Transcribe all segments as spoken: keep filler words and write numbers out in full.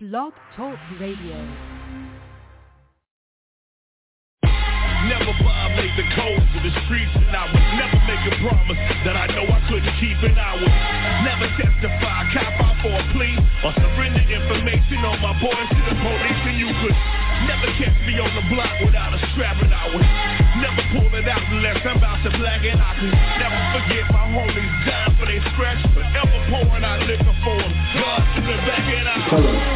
Blog Talk Radio. Never violate the codes of the streets, and I would never make a promise that I know I couldn't keep, and I would never testify, cop out for a plea, or surrender information on my boys to the police, and you could never catch me on the block without a strap, and I would never pull it out unless I'm about to black, and I could never forget my homies dying for they scratch, but ever pouring out liquor for them, God to the back, and I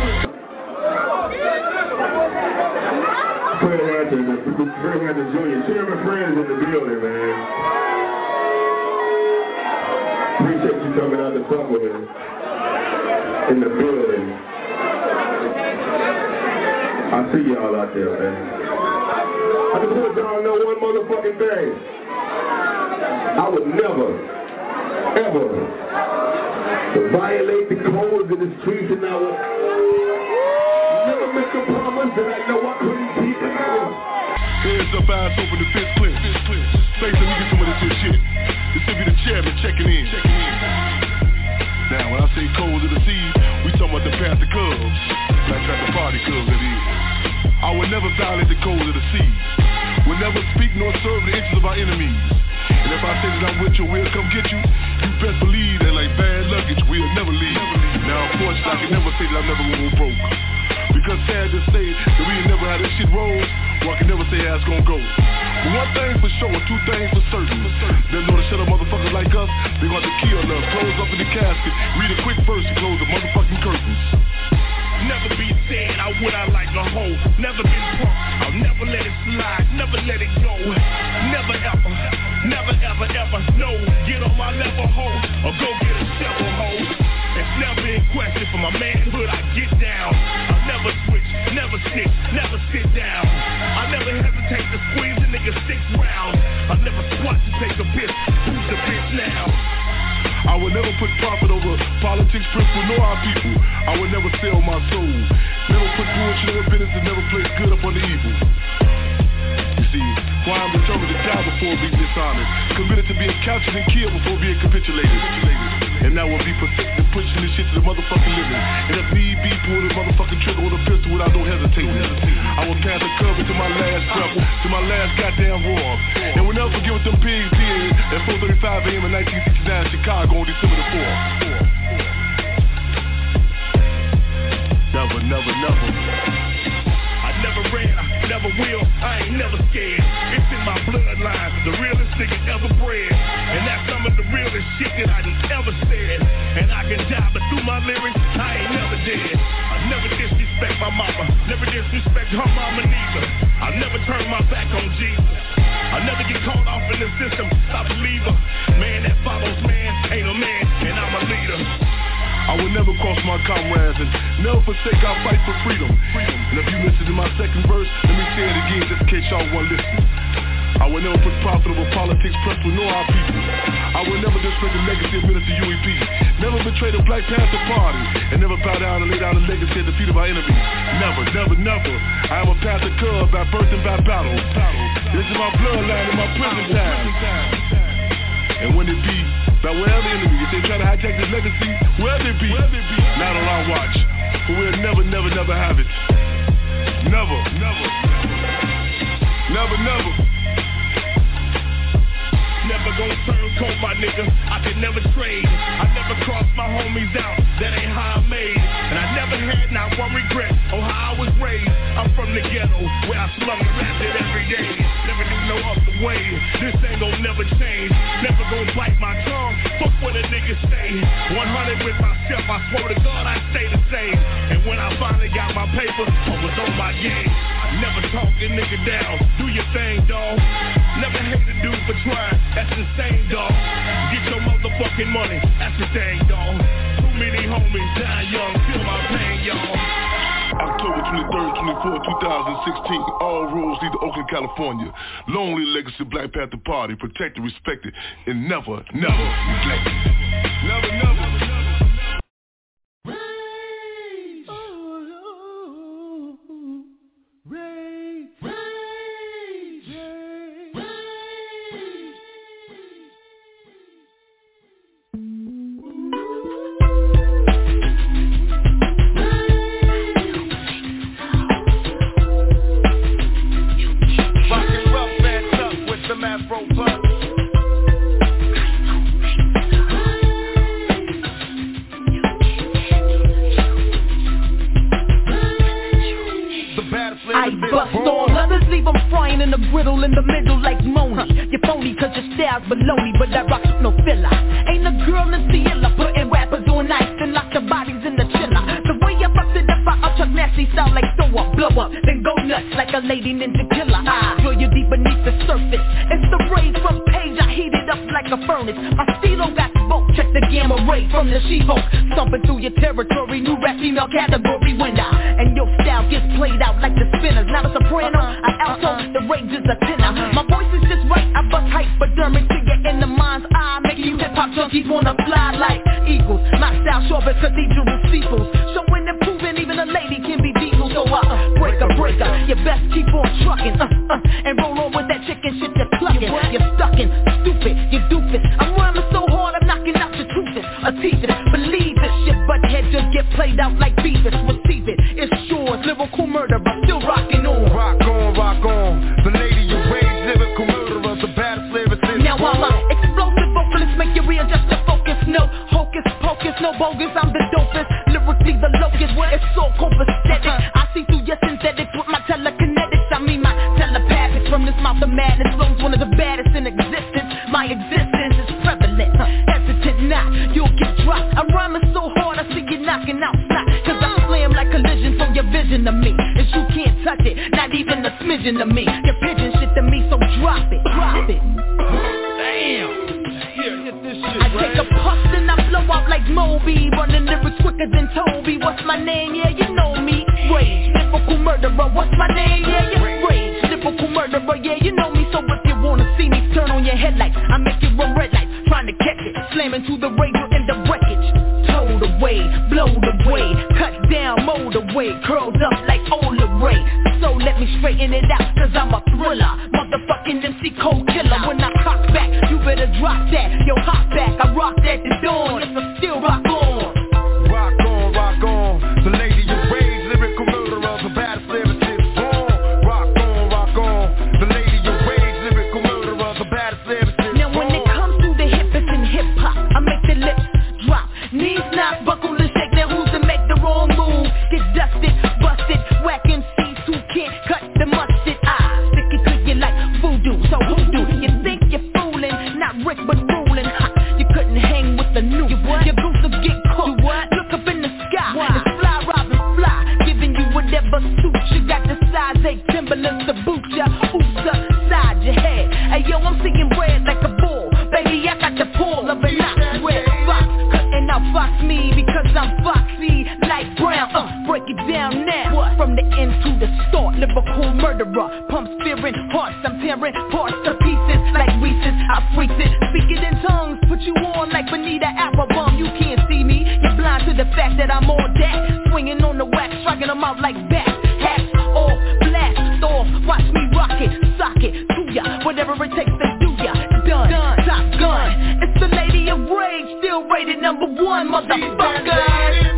Fred Hampton, Fred Hampton Junior Chairman Friends in the building, man. Appreciate you coming out to fuck with me in the building. I see y'all out there, man. I just want y'all to know one motherfucking thing. I would never, ever violate the codes of the streets, and I would never make a promise that I know I couldn't keep. Hands up, eyes open, the fist clear. Face let me get some of this here shit. This will be the chairman checking in. Now, when I say codes of the seas, we talking about the Panther Cubs. Black Panther Party Cubs, that is. I would never violate the codes of the seas. Would never speak nor serve the interests of our enemies. And if I say that I'm with you, we'll come get you. You best believe that like bad luggage, we'll never leave. Now, unfortunately, I can never say that I'm never gonna go broke. Because sad to say that we ain't never had this shit roll, well, I can never say how it's gonna go. But one thing for sure, two things for certain. They know to shut up motherfuckers like us, they gonna have to kill us, close up in the casket, read a quick verse and close the motherfucking curtains. Never be said, I would I like a hoe. Never been punk, I'll never let it slide, never let it go. Never ever, never ever ever, no. Get on my level, hoe, or go get a shovel, hoe. It's never in question for my manhood, I get down. I'll never switch, never snitch, never sit down. I never hesitate to squeeze a nigga six rounds. I'll never squat to take a piss, who's the bitch now? I would never put profit over politics, principle, nor our people. I would never sell my soul. Never put bullshit over business and never place good up on the evil. You see, why I'm determined to die before being dishonest, committed to being captured and killed before being capitulated. And I will be persistent pushing this shit to the motherfucking limit. And if need be, pull the motherfucking trigger with a pistol without no hesitating. I will pass the cover to my last breath, to my last goddamn roar. And we'll never forget what them pigs did at four thirty-five a.m. in nineteen sixty-nine in Chicago on December the fourth. Never, never, never. I never ran, I never will, I ain't never scared. It's in my bloodline, the realest nigga ever bred. And that's some of the realest shit that I done ever said. And I can die, but through my lyrics, I ain't never dead. I never disrespect my mama, never disrespect her mama neither. I never turn my back on Jesus. I never get caught off in the system, I believe her. Man that follows man, ain't a man, and I'm a leader. I will never cross my comrades and never forsake our fight for freedom. And if you listen to my second verse, let me say it again just in case y'all weren't listening. I will never put profit over politics, principle, nor our people. I will never disrespect the legacy of Minister U E P. Never betray the Black Panther Party. And never bow down and lay down the legacy at the feet of our enemies. Never, never, never. I am a Panther Cub by birth and by battle. This is my bloodline and my prison time. And when it be, by wherever enemy, if they try to hijack this legacy, wherever it be, not on our watch. But we'll never, never, never have it. Never, never, never, never. Never gon' turn cold, my nigga, I can never trade. I never cross my homies out, that ain't how I made. And I never had not one regret on how I was raised. I'm from the ghetto, where I slum and rap it every day. Never knew no other way, this ain't gon' never change. Never gon' bite my tongue, fuck what a nigga say. one hundred with myself, I swear to God I stay the same. And when I finally got my paper, I was on my game. I never talk a nigga down, do your thing, dawg. Never hate a dude for trying, that's the same, dawg. Get your motherfucking money, that's the thing, dawg. Too many homies dying young, feel my pain, y'all. October twenty-third, twenty-fourth, two thousand sixteen. All roads lead to Oakland, California. Lonely legacy Black Panther Party, protected, respected, and never, never neglected. Never, never, never. brain and a griddle in the middle like Moni. You're phony cause your style's baloney, but I rock no filler. Ain't a girl in Ciela putting rappers on ice and lock the bodies in the chiller. The way I bust it up, I upchuck nasty style like throw up, blow up, then go nuts like a lady ninja killer. I draw you deep beneath the surface. It's the rays from page, I heat it up like a furnace. My stilo got smoke, check the gamma ray from the She-Hulk. Stomping through your territory, new rap female category winner. And your style gets played out like the spinners. Not a soprano, an alto, the range is a tenor. My voice is just right, I bust hypodermic to your in the mind's eye, making you hip-hop junkies wanna fly like eagles. My style sharp as cathedral steeples, showing and proving even a lady can be diesel. So I uh, break a breaker, you best keep on trucking, uh, uh, and roll on with that chicken shit you're clucking. You're stuckin', stupid, you doofus. I'm rhyming so hard, I'm knocking out your toothes, a teeth it. Believe this shit, butthead just get played out like Beavis. Receive it, it's yours, lyrical murderer, still rocking on. Rock on, rock on, the lady you rage, lyrical murderer, the baddest lyricist. Now I'm a explosive vocalist, make you readjust your focus. No hocus pocus, no bogus, I'm the dopest. Lyrically the locust, it's so copacetic. I see through your synthetics with my telekinetics. I mean my telepathics from this mouth of madness. Flows one of the baddest in existence. My existence is prevalent, hesitant not, you'll get dropped. I'm rhyming so hard, I see you knocking out snot. Cause I slam like collision from your vision of me. And you can't touch it, not even a smidgen of me. Your pigeon shit to me, so drop it, drop it. Damn. Here, get this shit, I take a puff and I blow out like Moby, running lyrics quicker than Toby. What's my name? Yeah, you know me. Rage, lyrical murderer. What's my name? Yeah, you rage, lyrical murderer. Yeah, you know me. So if you wanna see me, turn on your headlights. I make you run red lights, trying to catch it, slamming to the radio in the wreckage. Towed away, blowed away, cut down, mowed away, curled up like Ola Ray. So let me straighten it out, cause I'm a thriller, motherfucking M C cold killer. When I cock back, you better drop that. Yo, hop back, I rock that to dawn. Yes, I still rock on. Rock on, rock on, the lady you rage, lyrical murderer, the baddest lyricist. Born. Rock on, rock on, the lady you rage, lyrical murderer, the baddest lyricist. Now when it comes to the hippest in hip hop, I make the lips drop, knees knock, buckle and shake. Now who's to make the wrong move? Get dusted, busted, whack M Cs who can't cut the mustard. I stick it to you like voodoo, so hoodoo. You think you're fooling, not Rick but fooling. Ha, you couldn't hang with the new. Your goose will get cooked. Look up in the sky, it's fly, Robin, fly, giving you whatever suits you. Got the size eight Timberlands to boot ya. Oops upside your head. Hey yo, I'm seeing red like a bull. Baby, I got the pull of a knock red fox. Cutting out fox me because I'm foxy like brown. Uh, break it down now. What? From the end to the start, lyrical murderer. Pumps fear in hearts, I'm tearing parts to pieces like Reese's. I freak it, speak it in tongues, put you on like Bonita Applebum. You can't see me, you're blind to the fact that I'm on that. Swinging on the wax, striking them out like bats. Hats off, blast off, watch me rock it, sock it to ya, whatever it takes to do ya. Done, Done. Top gun, it's the lady of rage, still rated number one, motherfucker.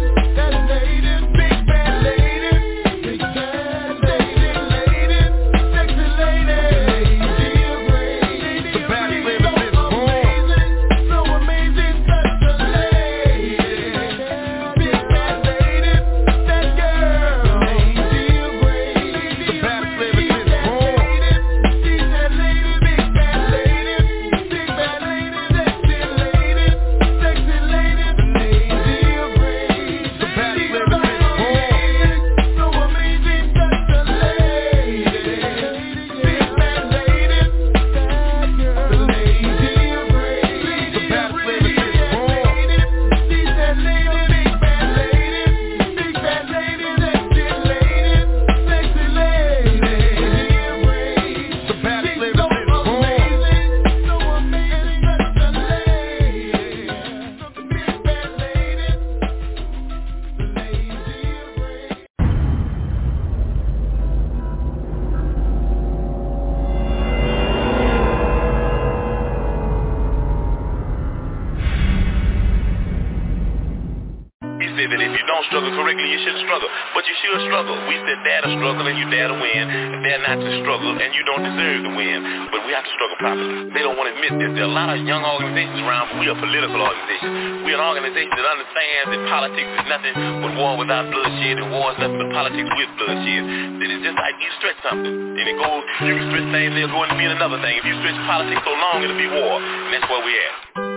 struggle correctly, you shouldn't struggle. But you should struggle. We said dare to struggle and you dare to win, and dare not to struggle and you don't deserve to win. But we have to struggle properly. They don't want to admit this. There are a lot of young organizations around, but we are a political organization. We're an organization that understands that politics is nothing but war without bloodshed, and war is nothing but politics with bloodshed. That it's just like you stretch something, and it goes, you can stretch things, they'll go into being another thing. If you stretch politics so long, it'll be war, and that's where we at.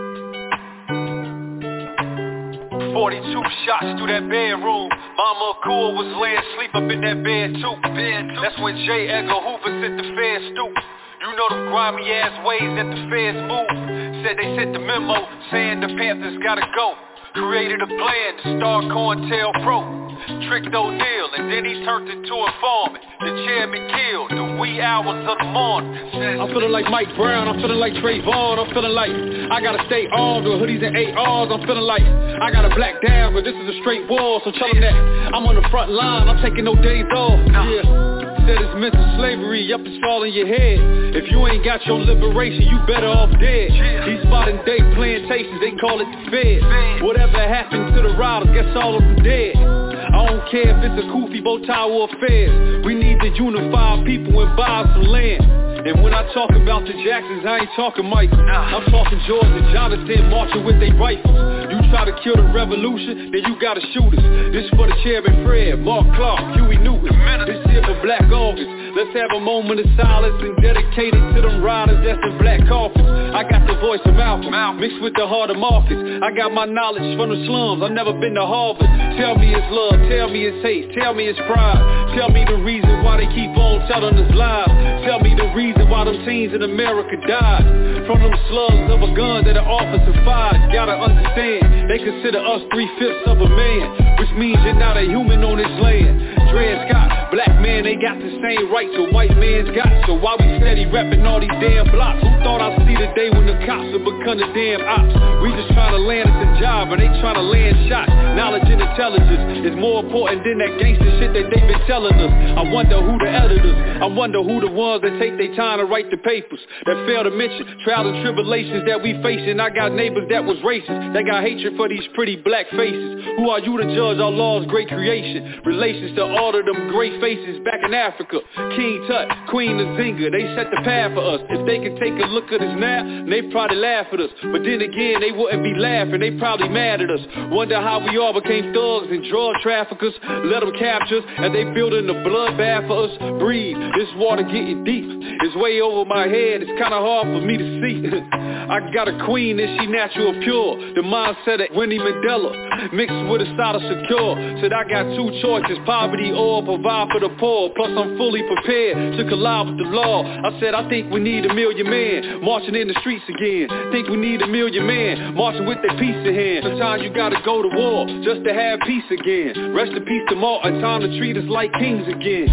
forty-two shots through that bedroom. Mama Cool was laying asleep up in that bed too. That's when J. Edgar Hoover sent the feds stoop. You know them grimy ass ways that the feds move. Said they sent the memo saying the Panthers gotta go. Created a plan to start COINTELPRO. Tricked O'Neal and then he turned into a informant. The chairman killed the wee hours of the morning. I'm feeling like Mike Brown, I'm feeling like Trayvon, I'm feeling like I gotta stay armed with hoodies and A Rs. I'm feeling like I gotta black down, but this is a straight war. So tell them that I'm on the front line, I'm taking no days off. Yeah. Said it's mental slavery, up it's all in your head. If you ain't got your liberation, you better off dead. These spotting day plantations, they call it the feds. Whatever happened to the riders, guess all of them dead. I don't care if it's a Kufi, bow tie, or a feds. We need to unify people and buy some land. And when I talk about the Jacksons, I ain't talking Michael. I'm talking George and Jonathan marching with their rifles. You try to kill the revolution, then you gotta shoot us. This for the chairman Fred, Mark Clark, Huey Newton. This here for Black August. Let's have a moment of silence and dedicate it to them riders that's in black coffins. I got the voice of Malcolm, mixed with the heart of Marcus. I got my knowledge from the slums, I've never been to Harvard. Tell me it's love, tell me it's hate, tell me it's pride. Tell me the reason why they keep on telling us lies. Tell me the reason why them teens in America died from them slugs of a gun that an officer fired. Gotta understand, they consider us three-fifths of a man, which means you're not a human on this land. Dred Scott, black man, they got the same rights a white man's got. So why we steady repping all these damn blocks? Who thought I'd see the day when the cops would become the damn ops? We just trying to land us a job and they trying to land shots. Knowledge and intelligence is more important than that gangster shit that they been telling us. I wonder who the editors, I wonder who the ones that take their time to write the papers, that fail to mention trials and tribulations that we facing. I got neighbors that was racist, that got hatred for these pretty black faces. Who are you to judge our Lord's great creation? Relations to all of them great faces back in Africa. King Tut, Queen Nzinga, they set the path for us. If they could take a look at us now, they probably laugh at us. But then again, they wouldn't be laughing, they probably mad at us. Wonder how we all became thugs and drug traffickers. Let them capture us, and they building the bloodbath for us. Breathe, this water getting deep. It's way over my head, it's kinda hard for me to see. I got a queen and she natural pure. The mindset of Winnie Mandela, mixed with a side of secure. Said I got two choices, poverty or provide for the poor. Plus I'm fully prepared to collide with the law. I said I think we need a million men marching in the streets again. Think we need a million men marching with their peace in hand. Sometimes you gotta go to war just to have peace again. Rest in peace to Martin, time to treat us like kings again.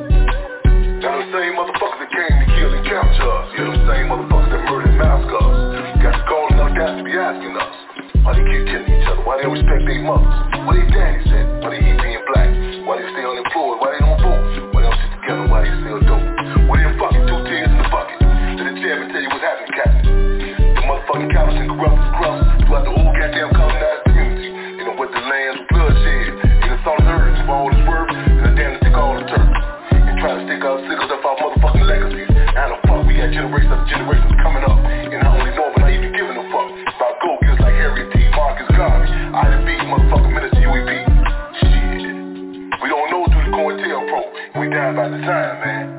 Now the same motherfuckers that came to kill and capture us. Yeah, them same motherfuckers that murdered and massacred us. Got the call and audacity to be asking us, why they keep killing each other? Why they don't respect their mothers? What their daddy said? Why they keep being black? Why they stay unemployed? Why they don't vote? Why they don't sit together? Why they still dope? Why they don't fucking two tears in the bucket? Let the chairman tell you what's happening, Captain. The motherfucking cowards and corruptors crust throughout the whole goddamn colonized community. You know, with the lands with bloodshed, and the salt earth for all it's worth, and the damn to take all the turf. Try to stick our sickles up our motherfucking legacies. How the fuck we got generations after generations coming up and not only know but not even giving a fuck about go-getters like Harriet T, Marcus Garvey, Ida B, motherfucking Minister U E B. Shit. We don't know through the COINTELPRO. We die by design, man.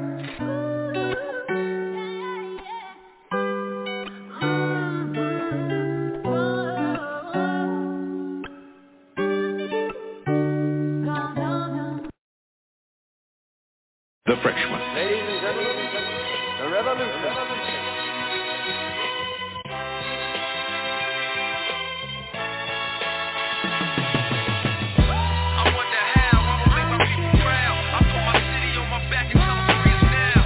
The Freshman. Ladies and gentlemen, the revolution. I wonder how I'ma make my people proud. I put my city on my back and tell them free us now.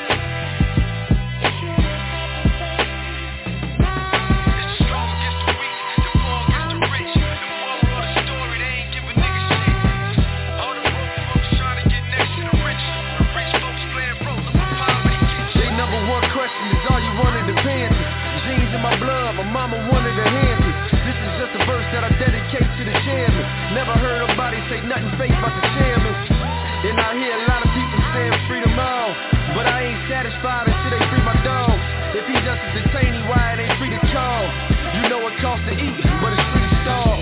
It's the strong against the weak, the poor against the rich. The moral of the story, they ain't giving niggas shit. All the broke folks trying to get next to the rich. Rich folks playing roles of poverty. Their number one question is, are say nothing fake about the chairman. And I hear a lot of people saying freedom all, but I ain't satisfied until they free my dog. If he just a detainee, why it ain't free to call? You know it costs to eat, but it's free to starve.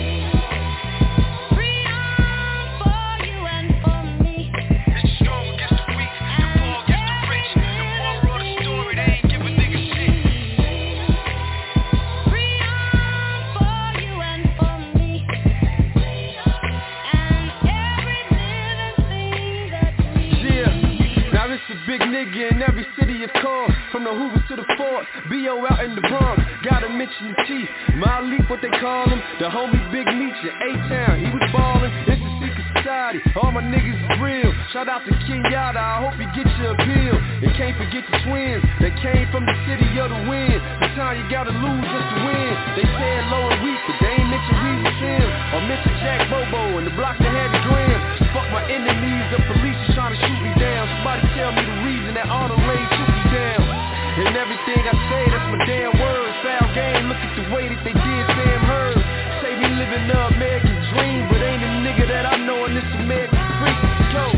Big nigga in every city of course, from the Hoovers to the Fort, B O out in the Bronx. Gotta mention the chief, Malik, what they call him, the homie Big Meech in A-Town. He was ballin', it's a secret society. All my niggas is real. Shout out to Kenyatta, I hope you get your appeal. And can't forget the twins that came from the city of the wind. The time you gotta lose just to win. They said low and weak, but they ain't mention Reezy Tim or mention Jack Bobo and the block that had the gram. Fuck my enemies, the police is trying to shoot me down. Somebody tell me the reason that all the ladies shoot me down. And everything I say, that's my damn word. Foul game, look at the way that they did Sam Hurd. Say we living the American dream, but ain't a nigga that I know in this American street. Go.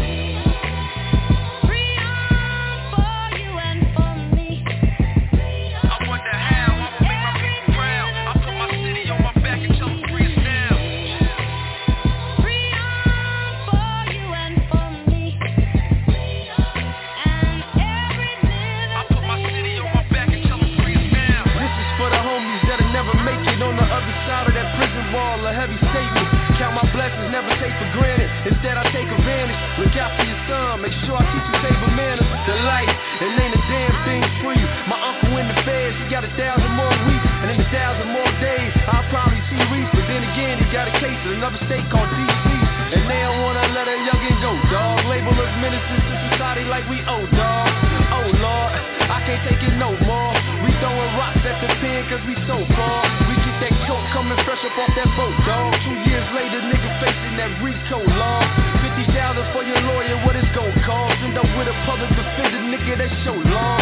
A heavy statement, count my blessings, never take for granted. Instead I take advantage, look out for your son, make sure I teach you stable manners. The life, and ain't a damn thing free. My uncle in the feds, he got a thousand more weeks, and in a thousand more days, I'll probably see Reese. But then again, he got a case in another state called D C, and they don't wanna let a youngin' go, dog. Label us ministers to society like we owe, dog. Oh Lord, I can't take it no more. We throwing rocks at the pen cause we so far. We get that coke coming fresh up off that boat, dog. Two years later, nigga facing that RICO law. Fifty thousand for your lawyer, what it's gon' cost? End up with a public defender, nigga, that's your law.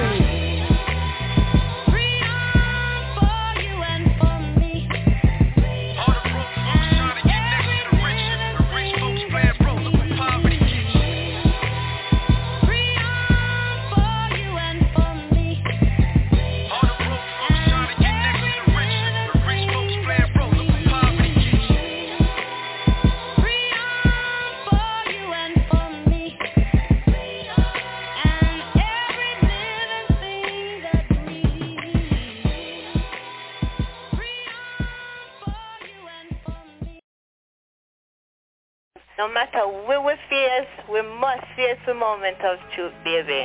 No matter where we face, we must face a moment of truth, baby.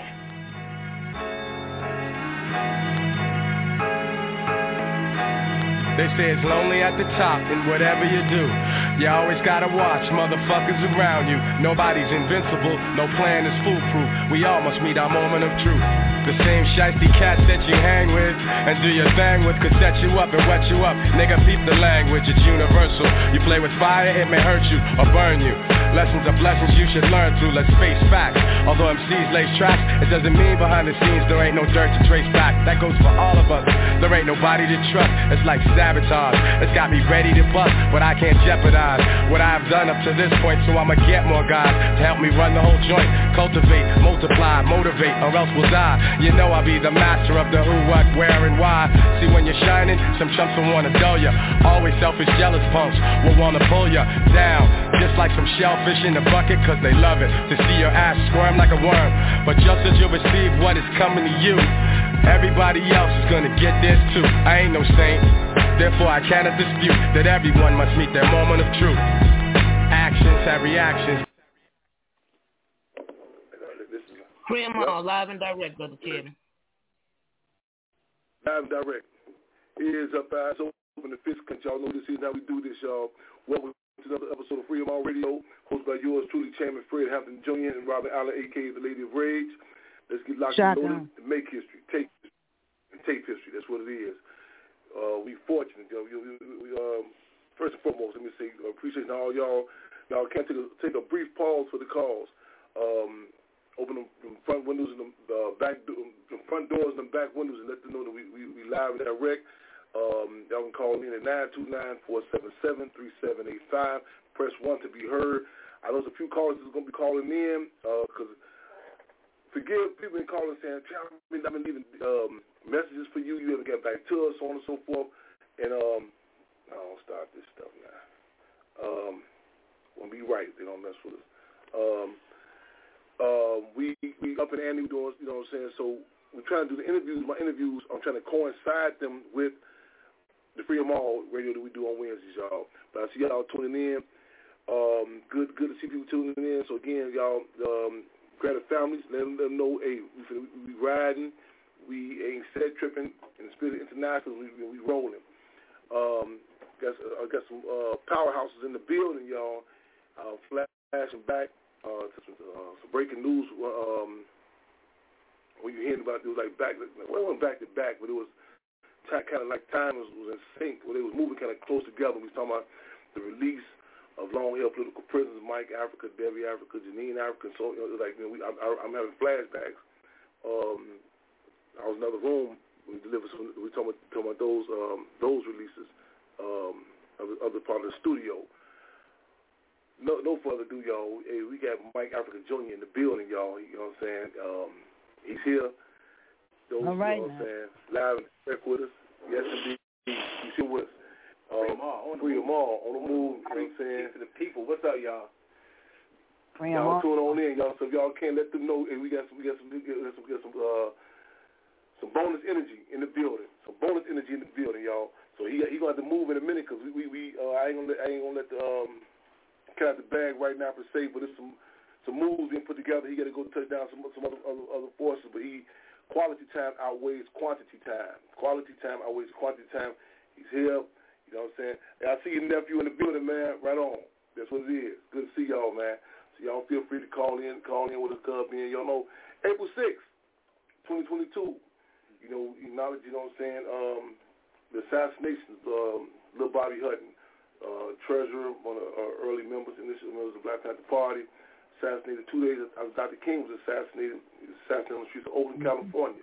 They say it's lonely at the top, and whatever you do, you always gotta watch motherfuckers around you. Nobody's invincible, no plan is foolproof. We all must meet our moment of truth. The same shiesty cats that you hang with and do your thing with could set you up and wet you up. Nigga, peep the language, it's universal. You play with fire, it may hurt you or burn you. Lessons are blessings you should learn through, let's face facts. Although M Cs lace tracks, it doesn't mean behind the scenes there ain't no dirt to trace back. That goes for all of us, there ain't nobody to trust. It's like sabotage, it's got me ready to bust, but I can't jeopardize what I've done up to this point, so I'ma get more guys to help me run the whole joint. Cultivate, multiply, motivate, or else we'll die. You know I'll be the master of the who, what, where, and why. See when you're shining, some chumps will wanna dull ya. Always selfish, jealous punks will wanna pull ya down, just like some shellfish in the bucket, cause they love it to see your ass squirm like a worm. But just as you'll receive what is coming to you, everybody else is gonna get this too. I ain't no saint, therefore I cannot dispute that everyone must meet their moment of truth. Actions have reactions. Cream on, live and direct, Brother Kevin. Live and direct. Ears up, eyes open, the fist cut. Y'all know this is how we do this, y'all. Welcome to another episode of Freedom On Radio, hosted by yours truly, Chairman Fred Hampton Junior and Robert Allen, a k a the Lady of Rage. Let's get locked and loaded and make history, take and tape history. That's what it is. Uh, we fortunate, you know, we, we, we, um, first and foremost, let me say, uh, appreciate all y'all. Y'all can't take a, take a brief pause for the calls. Um, open the, the front windows and the, the back, the front doors and the back windows, and let them know that we we, we live and direct. Um, y'all can call in at nine two nine, four seven seven, three seven eight five. press one to be heard. I know there's a few callers that's going to be calling in because uh, forgive people been calling saying, I've been, I've been leaving um, messages for you. You haven't got back to us, so on and so forth. And um, I don't start this stuff now. Um, we'll be right. They don't mess with us. Um, uh, we we up in Andy doing, you know what I'm saying? So we're trying to do the interviews. My interviews, I'm trying to coincide them with the Freedom All radio that we do on Wednesdays, y'all. But I see y'all tuning in. Um, good, good to see people tuning in. So again, y'all, um, grab the families, let them, let them know, hey, we, we riding, we ain't set tripping, in the spirit of international, we, we rolling. Um, got, I got some uh, powerhouses in the building, y'all. Uh, flashing back uh, to some, uh, some breaking news. Um, when you hearing about it, it was like back, well, it wasn't back to back, but it was kind of like time was, was in sync, where they was moving kind of close together. We was talking about the release of long-held political prisoners, Mike Africa, Debbie Africa, Janine Africa. So, you know, like, you know, we, I, I, I'm having flashbacks. Um, I was in another room. We delivered some. We talking about, talking about those um, those releases um, of the other part of the studio. No, no further ado, y'all. Hey, we got Mike Africa Junior in the building, y'all. You know what I'm saying? Um, he's here. Those, All right, you know what I'm saying? Live and direct with us. Yes, indeed. He's here with us. Um, Free them all on the move, you know what I'm saying? To the people. What's up, y'all? Free y'all tune on in, y'all. So if y'all can let them know, hey, we got some, we got some, we got some, we got some, uh, some bonus energy in the building. Some bonus energy in the building, y'all. So he he gonna have to move in a minute because we we, we uh, I ain't gonna let, I ain't gonna let the um cut out the bag right now per se, but there's some some moves being put together. He got to go touch down some some other other, other forces, but he quality time outweighs quantity time. Quality time outweighs quantity time. He's here. You know what I'm saying? Hey, I see your nephew in the building, man. Right on. That's what it is. Good to see y'all, man. So y'all feel free to call in, call in with us, cub in. Y'all know April sixth, twenty twenty-two. You know, acknowledge, you know what I'm saying, um, the assassination of um, Lil Bobby Hutton, uh, treasurer, one of our early members, initial members of the Black Panther Party, assassinated two days after Doctor King was assassinated. He was assassinated on the streets of Oakland, mm-hmm. California.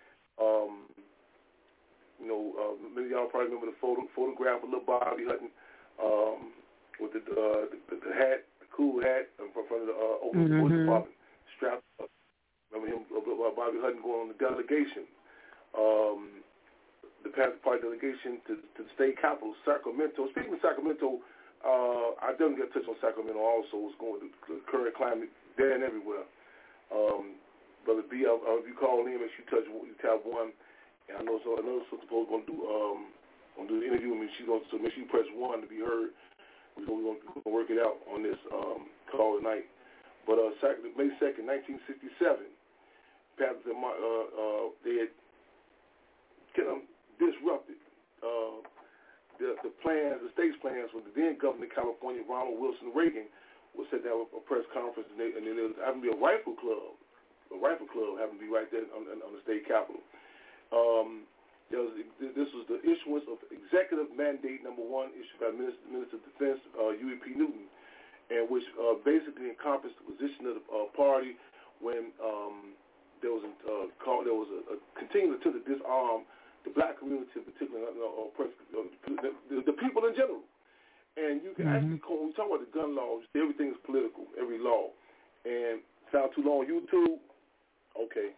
Um, You know, uh, many of y'all probably remember the photo, photograph of Lil Bobby Hutton um, with the, uh, the the hat, the cool hat in front of the uh, Oakland mm-hmm. Police Department, strapped up. Remember him, uh, Bobby Hutton going on the delegation, um, the Panther Party delegation to, to the state capital, Sacramento. Speaking of Sacramento, uh, I definitely got touch on Sacramento also. It's going to the current climate there and everywhere. Um, Brother B, uh, if you call in, make sure you touch, you tap one. And I know so. I know Sister Poe's gonna do um gonna do the interview with me. She's gonna so make sure you press one to be heard. We're gonna, we're gonna work it out on this um call tonight. But uh, May second, nineteen sixty-seven, Panthers uh, uh they had kind of disrupted uh the the plans, the state's plans with the then governor of California, Ronald Wilson Reagan, was set to have a, a press conference, and, they, and then there was having to be a rifle club, a rifle club having to be right there on, on the state capitol. Um, there was, this was the issuance of executive mandate number one issued by Minister, Minister of Defense, uh, U E P Newton, and which uh, basically encompassed the position of the uh, party when um, there was a uh, call, there was a, a continuing attempt to disarm the black community, in particular, uh, uh, the, the, the people in general. And you can mm-hmm. actually call, when we talk about the gun laws, everything is political, every law. And sound too long on YouTube? Okay.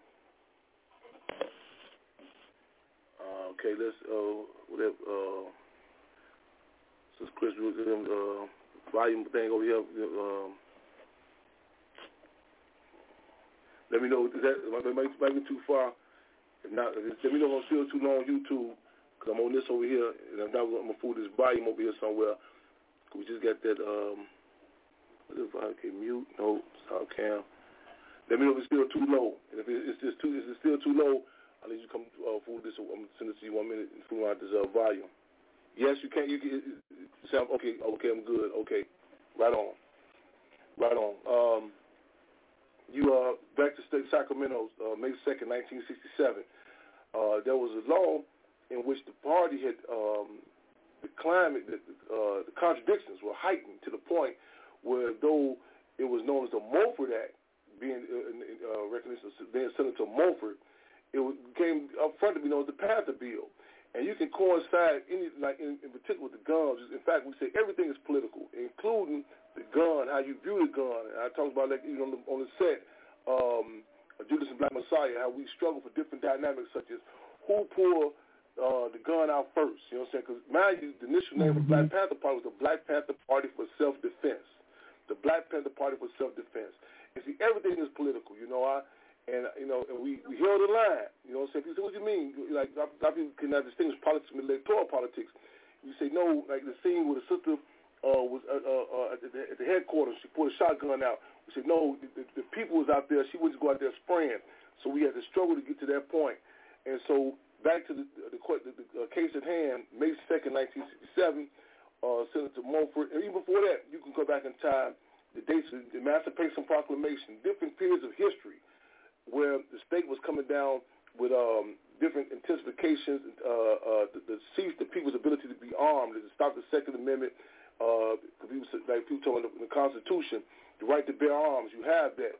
Uh, okay, let's, uh, whatever, uh, since Chris, uh, volume thing over here, uh, let me know, is that, might, might be too far. If not, let me know if I'm still too long on YouTube, because I'm on this over here, and I'm not going to fool this volume over here somewhere. We just got that, um, what if I can mute? No, sound cam. Let me know if it's still too low. And if it's, it's, too, if it's still too low, I'll let you come uh, fool this. I'm going to send it to you one minute and fool out this uh, volume. Yes, you can. You can. It sound okay. Okay, I'm good. Okay, right on. Right on. Um, you uh, back to state Sacramento, uh, May second, nineteen sixty-seven. Uh, there was a law in which the party had um, the climate, the, uh, the contradictions were heightened to the point where, though it was known as the Mulford Act, being uh, uh, recognition of then Senator Mulford, it came up front to be known as the Panther Bill. And you can coincide any, like in, in particular with the guns. In fact, we say everything is political, including the gun, how you view the gun. And I talked about, like, you know, on the, on the set, um, Judas and Black Messiah, how we struggle for different dynamics, such as who pulled uh, the gun out first. You know what I'm saying? Because, mind you, the initial name mm-hmm. of the Black Panther Party was the Black Panther Party for Self-Defense. The Black Panther Party for Self-Defense. And see, everything is political, you know. I, And, you know, and we, we held the line. You know what I'm saying? People say, what do you mean? Like, a lot of people cannot distinguish politics from electoral politics. You say, no, like the scene where the sister uh, was uh, uh, at, the, at the headquarters, she pulled a shotgun out. We said, no, the, the people was out there. She wouldn't go out there spraying. So we had to struggle to get to that point. And so back to the, the, the, the uh, case at hand, May second, nineteen sixty-seven, uh, Senator Mulford. And even before that, you can go back in time, the dates of the Emancipation Proclamation, different periods of history, where the state was coming down with um, different intensifications uh, uh, to, to cease the people's ability to be armed, to stop the Second Amendment. Uh, people, like people talking about the, the Constitution, the right to bear arms. You have that.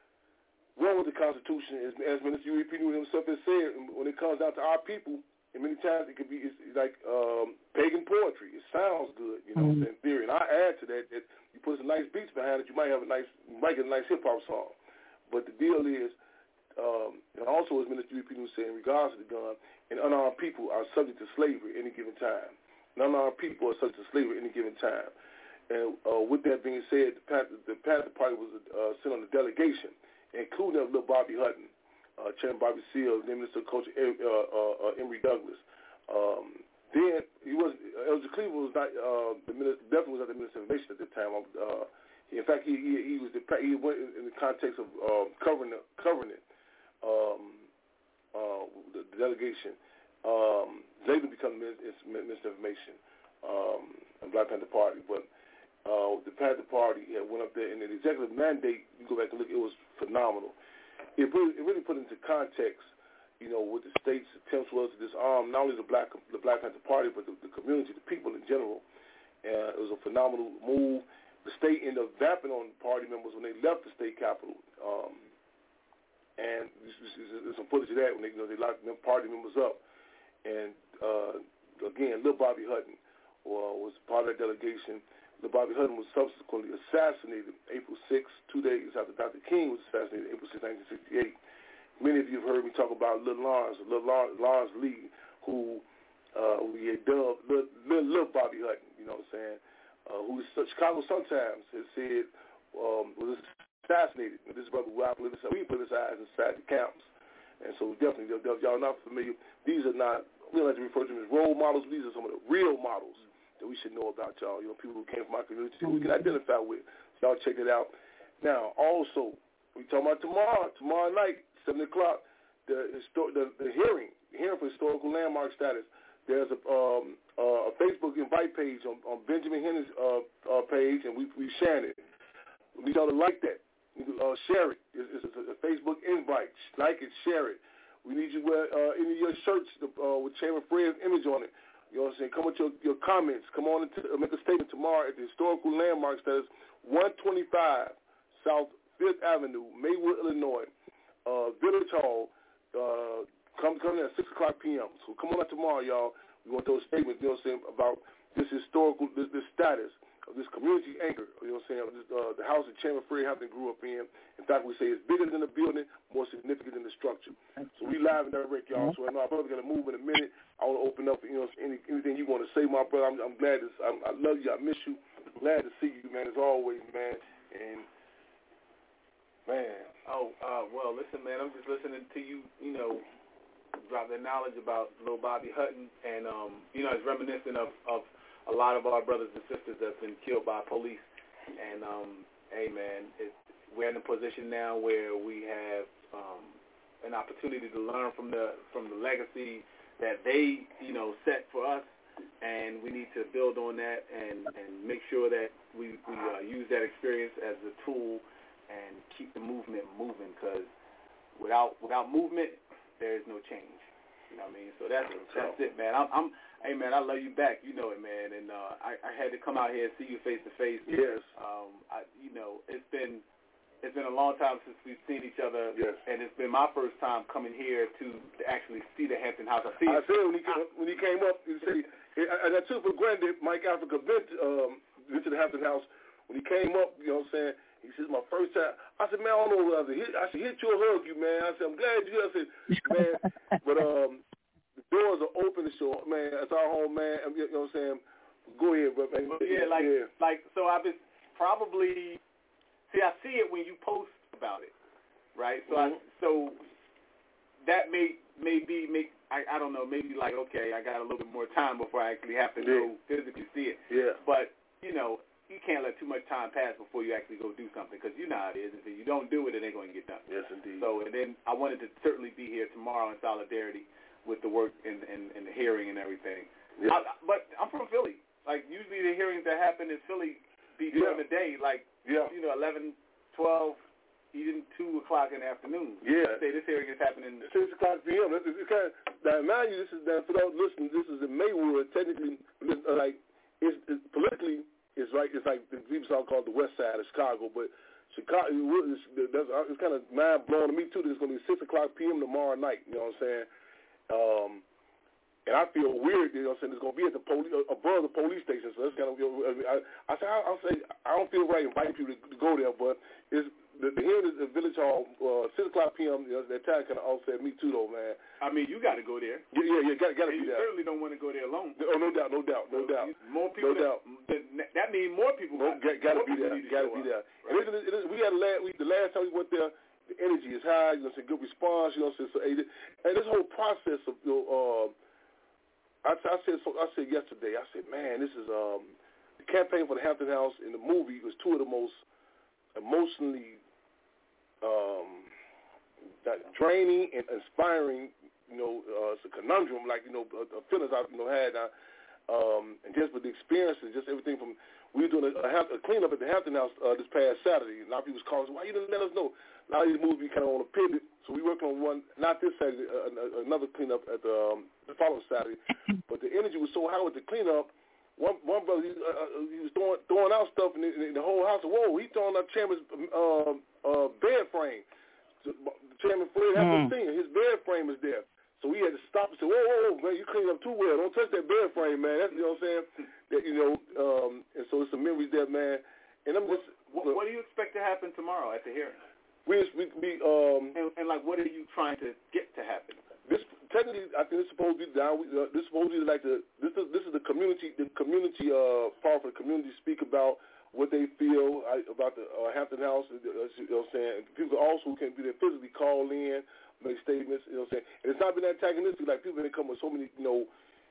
Wrong with the Constitution is, as Minister U E P himself has said, when it comes down to our people, and many times it could be it's like um, pagan poetry. It sounds good, you know, mm-hmm. in theory. And I add to that that you put some nice beats behind it, you might have a nice, you might get a nice hip hop song. But the deal is. Um, and also, as Minister U P said, in regards to the gun, and unarmed people are subject to slavery at any given time. And unarmed people are subject to slavery at any given time. And uh, with that being said, the Panther, the Panther Party was uh, sent on a delegation, including little Bobby Hutton, uh, Chairman Bobby Seale, then Minister of Culture uh, uh, uh, Emory Douglas. Um, then he was Elder Cleveland was not uh, the minister, definitely was not the Minister of Information at the time. Uh, in fact, he, he he was the he went in the context of uh, covering the, covering it. Um, uh, the, the delegation, um, later become Minister of Information, um, and Black Panther Party. But uh, the Panther Party yeah, went up there, and the executive mandate, you go back and look, it was phenomenal. It really, it really put into context, you know, what the state's attempts was to disarm not only the Black the Black Panther Party, but the, the community, the people in general. And it was a phenomenal move. The state ended up vamping on party members when they left the state capitol. Um, And there's some footage of that when they, you know, they locked them party members up. And uh, again, Lil Bobby Hutton uh, was part of that delegation. Lil Bobby Hutton was subsequently assassinated April sixth, two days after Doctor King was assassinated, April sixth, nineteen sixty-eight. Many of you have heard me talk about Lil Lawrence, Lil Lawrence Lee, who uh, we had dubbed Lil, Lil, Lil Bobby Hutton. You know what I'm saying? Uh, who Chicago Sun-Times has said um, was assassinated. This brother, we politicized inside the camps. And so definitely, if y'all not familiar, these are not, we don't like to refer to them as role models. These are some of the real models that we should know about, y'all. You know, people who came from our community who we can identify with. So y'all check it out. Now, also, we talking about tomorrow, tomorrow night, seven o'clock, the, the, the hearing, the hearing for historical landmark status. There's a, um, uh, a Facebook invite page on, on Benjamin Henry's uh, uh, page, and we, we sharing it. We need y'all to like that. Uh, share it. It's, it's a Facebook invite. Like it, share it. We need you to wear uh, any of your shirts uh, with Chairman Fred's image on it. You know what I'm saying? Come with your, your comments. Come on and t- make a statement tomorrow at the historical landmarks that is one twenty-five South fifth Avenue, Maywood, Illinois, uh, Village Hall. Uh, come come in at six o'clock p.m. So come on out tomorrow, y'all. We want those statements, you know what I'm saying, about this historical, this, this status of this community anchor, you know what I'm saying, this, uh, the house that Chairman Fred Hampton grew up in. In fact, we say it's bigger than the building, more significant than the structure. So we live and direct, y'all. So I know our brother's going to move in a minute. I want to open up, you know, any, anything you want to say, my brother. I'm, I'm glad to, I'm, I love you. I miss you. Glad to see you, man, as always, man. And, man. Oh, uh, well, listen, man, I'm just listening to you, you know, drop that knowledge about Lil Bobby Hutton. And, um, you know, it's reminiscent of, of a lot of our brothers and sisters that's been killed by police. And, um, hey, man, it, we're in a position now where we have um, an opportunity to learn from the from the legacy that they, you know, set for us. And we need to build on that and, and make sure that we, we uh, use that experience as a tool and keep the movement moving, because without without movement, there is no change. You know what I mean? So that's that's it, man. I'm, I'm hey, man, I love you back. You know it, man. And uh, I, I had to come out here and see you face to face. Yes. Um, I, you know, it's been it's been a long time since we've seen each other, yes. and it's been my first time coming here to, to actually see the Hampton House. I, see I said when he came, when he came up, he said, and I took for granted Mike Africa went, um, went to the Hampton House. When he came up, you know what I'm saying, he says, my first time. I said, man, I don't know what I said. I should hit you or hug you, man. I said, I'm glad you're here. I said, man, but um, the doors are open to show, man. It's our home, man. You know what I'm saying? Go ahead, bro. Man. Yeah, like, yeah. like, so I've been probably, see, I see it when you post about it, right? So mm-hmm. I, so that may, may be, make, I, I don't know, maybe like, okay, I got a little bit more time before I actually have to yeah. go physically see it. Yeah. But, you know, you can't let too much time pass before you actually go do something, because you know how it is. If you don't do it, it ain't going to get done. Yes, indeed. So, and then I wanted to certainly be here tomorrow in solidarity with the work and, and, and the hearing and everything. Yeah. I, but I'm from Philly. Like, usually the hearings that happen in Philly be during yeah. the day, like, yeah. you know, eleven, twelve, even two o'clock in the afternoon. Yeah. Say this hearing is happening six o'clock p m. It's, it's kind of, now, mind you, this is, now, for those listening, this is in Maywood. Technically, uh, like, it's, it's politically, it's like it's like the people so called the West Side of Chicago, but Chicago it's, it's kind of mind blowing to me too. That it's going to be six o'clock p m tomorrow night. You know what I'm saying? Um, and I feel weird. You know what I'm saying? It's going to be at the police above the police station. So that's kind of. I, I say I, I'll say I don't feel right inviting people to, to go there, but it's the, the hearing is at Village Hall, uh, six o'clock p m. You know, that time kind of offset me too, though, man. I mean, you got to go there. Yeah, yeah, yeah. Got to be you there. You certainly don't want to go there alone. Oh, no doubt, no doubt, no so doubt. More people. No doubt. That, that means more people. No, got, got to be there. Got to be there. Right. And it, it, it, we had a last, we, the last time we went there, the energy is high. You know, it's a good response. You know, so, so, and this whole process of, you know, uh, I, I said, so I said yesterday. I said, man, this is um, the campaign for the Hampton House in the movie was two of the most emotionally um, draining and inspiring. You know, uh, it's a conundrum, like, you know, uh, feelings I've, you know, had. Uh, um, and just with the experiences, just everything from, we were doing a, a, a cleanup at the Hampton House uh, this past Saturday. A lot of people was calling, why you didn't let us know? A lot of these movies kind of on a pivot. So we worked on one, not this Saturday, uh, another cleanup at the, um, the following Saturday. But the energy was so high with the cleanup. One one brother, he, uh, he was throwing, throwing out stuff in the, in the whole house. Whoa, he throwing out Chairman's uh, uh, bed frame. So, Chairman Fred hasn't seen his bed frame is there. So we had to stop and say, whoa, whoa, whoa, man, you clean up too well. Don't touch that bed frame, man. That's, you know what I'm saying? That, you know, um, and so it's some memories there, man. And I'm just. What, what, what do you expect to happen tomorrow at the hearing? We, we, we um. And, and like, what are you trying to get to happen? This technically, I think it's supposed to be down. Uh, this is supposed to be like the. This is this is the community. The community uh part for the community speak about what they feel uh, about the uh, Hampton House. Uh, you know what I'm saying? People also can be there physically call in. Make statements, you know what I'm saying? And it's not been antagonistic. Like, people that come with so many, you know,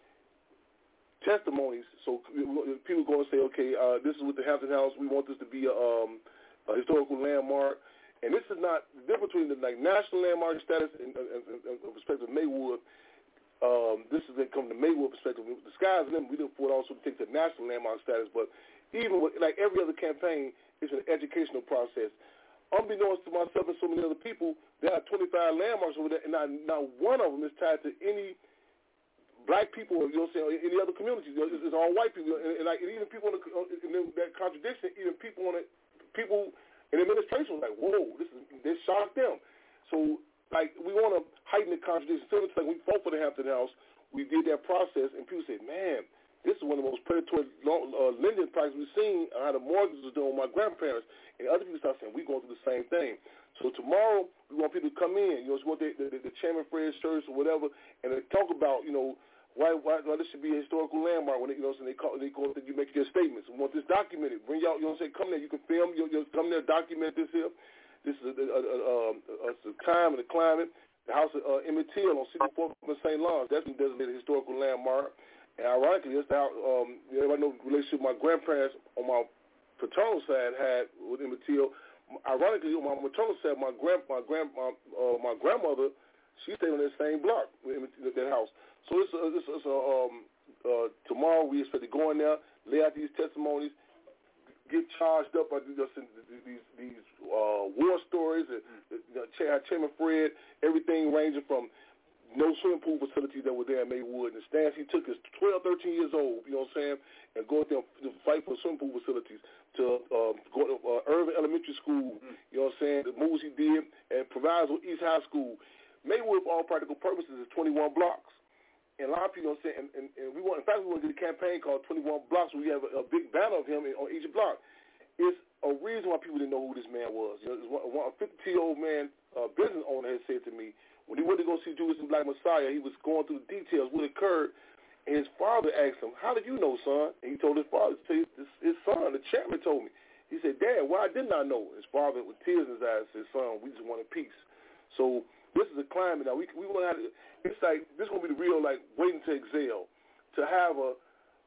testimonies. So people go and say, okay, uh, this is with the Hampton House. We want this to be a, um, a historical landmark. And this is not the difference between the like national landmark status and, and, and, and perspective of Maywood. Um, this is come to Maywood perspective. The skies and them, we look for it also to take the national landmark status. But even with, like every other campaign, it's an educational process. Unbeknownst to myself and so many other people, there are twenty-five landmarks over there, and not, not one of them is tied to any black people, or, you know what I'm saying, or any other community. You know, it's, it's all white people, and, and like and even people in, the, in that contradiction, even people on it, people in the administration was like, whoa, this is this shocked them. So like we want to heighten the contradiction. So it's like we fought for the Hampton House, we did that process, and people say, man, this is one of the most predatory uh, lending practices we've seen. How the mortgages were doing with my grandparents. And other people start saying, we're going through the same thing. So tomorrow, we want people to come in. You know, we want the, the, the Chairman Fred shirts or whatever, and they talk about, you know, why why, why this should be a historical landmark. When they, you know, so they call, they go, you make your statements. We want this documented. Bring y'all, you know what I'm saying? Come there. You can film. You know, come there, document this here. This is a, a, a, a, a time and a climate. The house of uh, Emmett Till on sixty-fourth and Saint Lawrence. That's been designated a historical landmark. And ironically, that's how um, everybody know the relationship my grandparents on my paternal side had with Emmett Till. Ironically, on my maternal side, my grand, my grand, my, uh, my grandmother, she stayed on that same block with Emmett, that house. So it's a, it's a, it's a um, uh, tomorrow we expect to go in there, lay out these testimonies, get charged up by these these, these uh, war stories, and uh, Chairman Fred, everything ranging from no swimming pool facilities that were there in Maywood. And the stance he took is twelve, thirteen years old, you know what I'm saying, and go out there to fight for swimming pool facilities, to uh, go to uh, Irving Elementary School, mm-hmm. you know what I'm saying, the moves he did, and Proviso East High School. Maywood, for all practical purposes, is twenty-one blocks. And a lot of people, you know what I'm saying, and, and, and we want, in fact, we want to do a campaign called twenty-one blocks, where we have a, a big banner of him in, on each block. It's a reason why people didn't know who this man was. You know, one, one, a fifty-year-old man, uh, business owner, had said to me, when he went to go see Judas and Black Messiah, he was going through the details, what occurred, and his father asked him, how did you know, son? And he told his father, his, his son, the chairman, told me. He said, Dad, why didn't I know? His father, with tears in his eyes, said, son, we just wanted peace. So this is a climate now. We we want to have, it's like, this is going to be the real, like, waiting to exhale, to have a,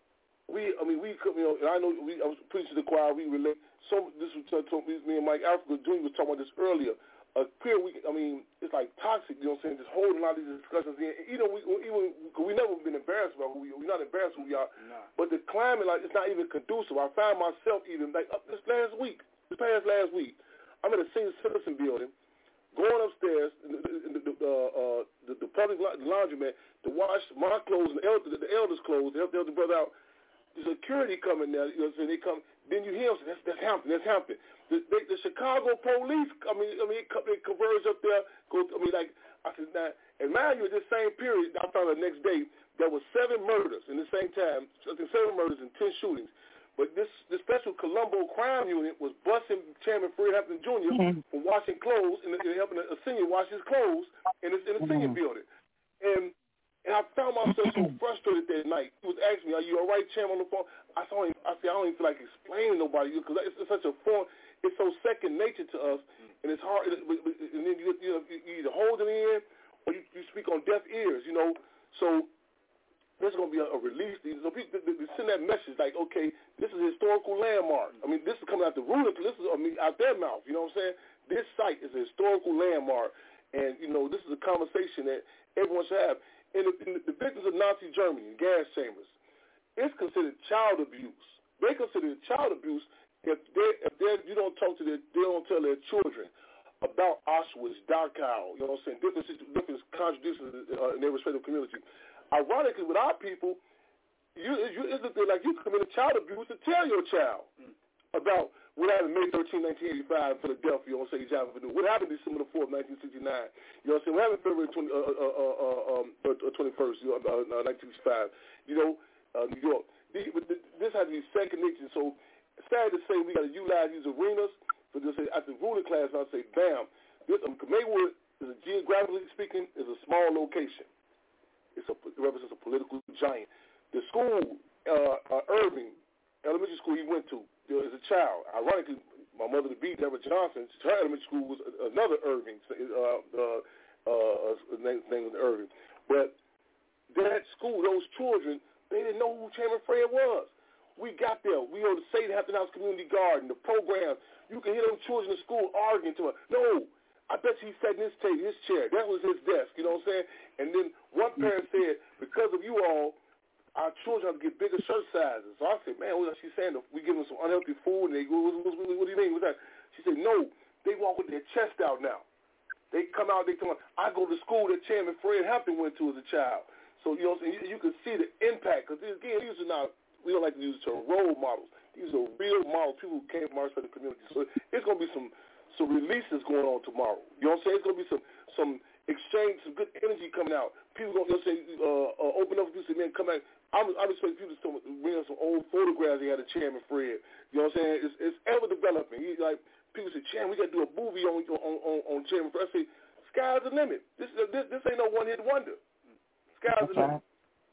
we, I mean, we, you know, and I know, we, I was preaching to the choir, we relate, so this was, me and Mike Africa Junior was talking about this earlier. A queer, we, I mean, it's like toxic, you know what I'm saying, just holding a lot of these discussions in. You know, we, even, cause we never been embarrassed about who we are. We're not embarrassed who we are. Nah. But the climate, like, it's not even conducive. I found myself even, like, up this last week, this past last week, I'm in a senior citizen building, going upstairs, the, the, the, uh, the, the public laundromat, to wash my clothes and the, elder, the elders' clothes, to help the elder brother out. The security coming there, you know what I'm saying, they come, then you hear them say, that's, that's Hampton, that's Hampton. The, they, the Chicago police, I mean, I mean, they converge up there, go, I mean, like, I said, now, and mind you, at this same period, I found the next day, there were seven murders in the same time, I think seven murders and ten shootings. But this, this special Colombo crime unit was busting Chairman Fred Hampton Junior Mm-hmm. from washing clothes and, and helping a, a senior wash his clothes in, this, in a senior mm-hmm. building. And And I found myself so frustrated that night. He was asking me, are you all right, Chairman, on the phone? I saw him, I said, I don't even feel like explaining to nobody because it's, it's such a form, it's so second nature to us, and it's hard, and then you, you, know, you either hold it in or you, you speak on deaf ears, you know. So there's going to be a, a release. So people they, they send that message like, okay, this is a historical landmark. I mean, this is coming out the ruler, this is I mean, out their mouth, you know what I'm saying? This site is a historical landmark, and, you know, this is a conversation that everyone should have. In the, in the victims of Nazi Germany, gas chambers, it's considered child abuse. They consider it child abuse if they if they you don't talk to their they don't tell their children about Auschwitz, Dachau, you know what I'm saying, different different contradictions uh, in their respective community. Ironically, with our people, you you it's like you committed child abuse to tell your child about what happened May thirteenth, nineteen eighty-five in Philadelphia on Saint John Avenue. What happened December the fourth, nineteen sixty-nine? You know what I'm saying? What happened February twentieth, uh, uh, uh, um, uh, twenty-first, you know, uh, nineteen sixty-five? You know, uh, New York. The, this has to be second nature. So sad to say we got to utilize these arenas for this. At the ruling class, I'll say, bam. This, um, Maywood, is a, geographically speaking, is a small location. It's a, it represents a political giant. The school, uh, uh, Irving Elementary School he went to, you know, as a child. Ironically, my mother to be, Deborah Johnson, her elementary school was another Irving. Uh, uh, uh, name, name was Irving. But that school, those children, they didn't know who Chairman Fred was. We got there. We on the Saint Hampton House Community Garden, the program. You can hear them children in school arguing to her. No, I bet you he sat in his table, his chair. That was his desk, you know what I'm saying? And then one parent said, because of you all, our children have to get bigger shirt sizes. So I said, man, what is she saying? We give them some unhealthy food, and they go, what, what, what, what do you mean? What's that? She said, no, they walk with their chest out now. They come out, they come out. I go to school that Chairman Fred Hampton went to as a child. So, you know what I'm saying? You, you can see the impact. Because, again, these are not, we don't like to use it to role models. These are real models, people who came from our respective communities. So it's going to be some, some releases going on tomorrow. You know what I'm saying? It's going to be some, some exchange, some good energy coming out. People going to say, uh, uh, open up and say, man, come back. I'm, I respect people to bring us some old photographs they had of Chairman Fred. You know what I'm saying? It's, it's ever developing. He, like people say, Chairman, we got to do a movie on on, on, on Chairman Fred. I say, sky's the limit. This this, this ain't no one hit wonder. Sky's the limit.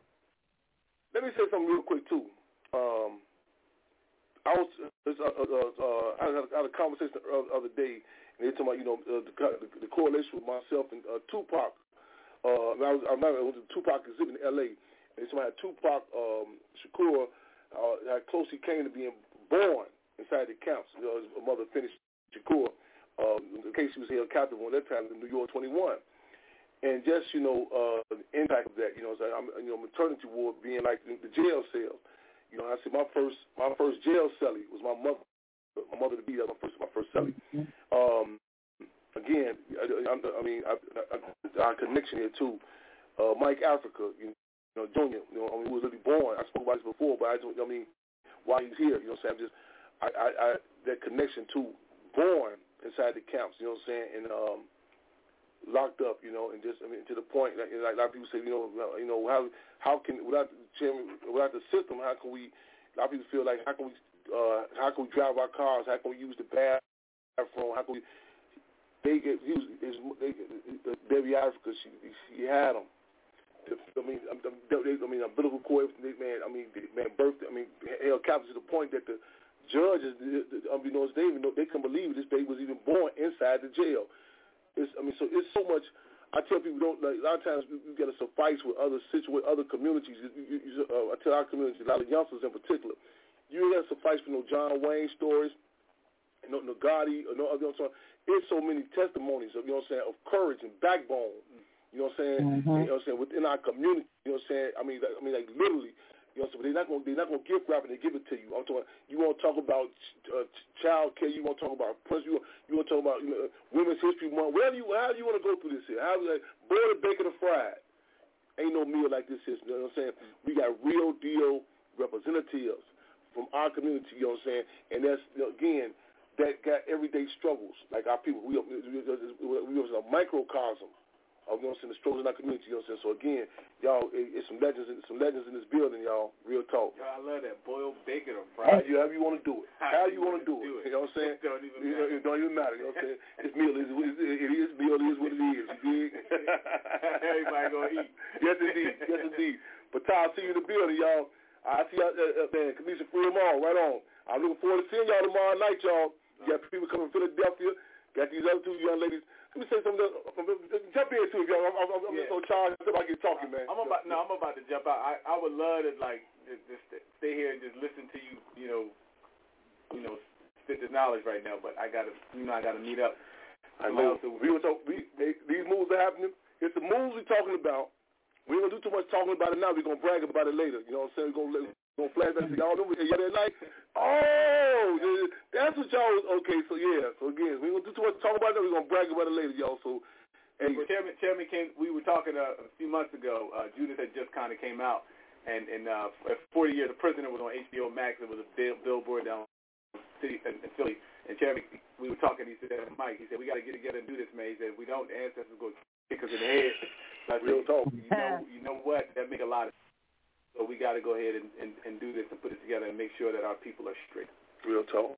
Let me say something real quick too. Um, I was uh, uh, uh, I, had a, I had a conversation the other day, and they talking about you know uh, the, the, the correlation with myself and uh, Tupac. Uh, I was I remember it was a Tupac exhibit in L A And somebody had Tupac um, Shakur, uh, how close he came to being born inside the camps. You know, his mother finished Shakur, um, in case he was held captive on that time in New York twenty-one. And just, you know, uh, the impact of that, you know, so I'm, you know, maternity ward being like the, the jail cell. You know, I said my first my first jail cellie was my mother. My mother to be, that was my first, my first cellie. Um, again, I, I, I mean, I, I, our connection here, too. uh, Mike Africa, you know, Junior, you know, I mean, he was really born. I spoke about this before, but I don't, I mean, why he's here, you know what I'm saying? I'm just, I, I, I, that connection to born inside the camps, you know what I'm saying, and um, locked up, you know, and just, I mean, to the point, like, like a lot of people say, you know, you know, how how can, without the chairman, without the system, how can we, a lot of people feel like, how can we, uh, how can we drive our cars, how can we use the bathroom, how can we, they get used, they, Debbie Africa, she, she had them. I mean, I mean, umbilical cord, man. I mean, man, birth. I mean, held captive to the point that the judges, unbeknownst they even know, they couldn't believe this baby was even born inside the jail. It's, I mean, so it's so much. I tell people don't like. A lot of times we, we got to suffice with other situations, other communities. You, you, you, uh, I tell our community, a lot of youngsters in particular, you ain't got to suffice for no John Wayne stories, no, no Gotti, or no other. You know, it's so many testimonies of, you know what I'm saying, of courage and backbone. You know what I'm saying? Mm-hmm. You know what I'm saying? Within our community, you know what I'm saying? I mean, I mean, like literally, you know what I'm saying? They're not going, they're not going to gift wrap it and give it to you. I'm talking. You want to talk about uh, child care? You want to talk about you, you want to talk about you know, Women's History Month? Wherever you, how do you want to go through this here? How like boiled, bacon, or fried? Ain't no meal like this here. You know what I'm saying? We got real deal representatives from our community. You know what I'm saying? And that's you know, again, that got everyday struggles like our people. We we, we, we was a microcosm. You know what I'm saying, the struggles in our community, you know what I'm saying? So again, y'all, it, it's some legends, some legends in this building, y'all. Real talk. Yo, I love that boiled bacon or fried. However you want to do it. How you want to do it. You know what I'm saying? It don't even you matter. Know, it don't even matter. You know what I'm saying? This meal is what it is. Meal is what it is. You dig? Everybody gonna eat. Yes, indeed. Yes, indeed. But I'll see you in the building, y'all. I see y'all, uh, uh, man. Kamisha Free them all. Right on. I'm looking forward to seeing y'all tomorrow night, y'all. You got people coming from Philadelphia. Got these other two young ladies. Let me say something. Jump in too, y'all. I'm, I'm, I'm yeah. just gonna charge until I get talking, man. I'm about no. I'm about to jump out. I, I would love to like just, just stay here and just listen to you. You know, you know, spit this knowledge right now. But I gotta, you know, I gotta meet up. I know. We were talk, we, they, these moves are happening. It's the moves we're talking about. We ain't gonna do too much talking about it now. We're gonna brag about it later. You know what I'm saying? We're gonna. Gonna flash back to y'all remember the other night. Oh, that's what y'all was okay. So yeah. So again, we ain't gonna do too much talk about it. We're gonna brag about it later, y'all. So, hey, well, Chairman, Chairman came. We were talking uh, a few months ago. Uh, Judith had just kind of came out, and and uh, for forty years, The Prisoner was on H B O Max. It was a bill, billboard down city in, in Philly. And Chairman, we were talking. He said, Mike, he said, we got to get together and do this, man. He said, if we don't, the ancestors go kick us in the head. So I said, real talk. You know, you know what? That make a lot of. So we got to go ahead and, and, and do this and put it together and make sure that our people are straight. Real talk.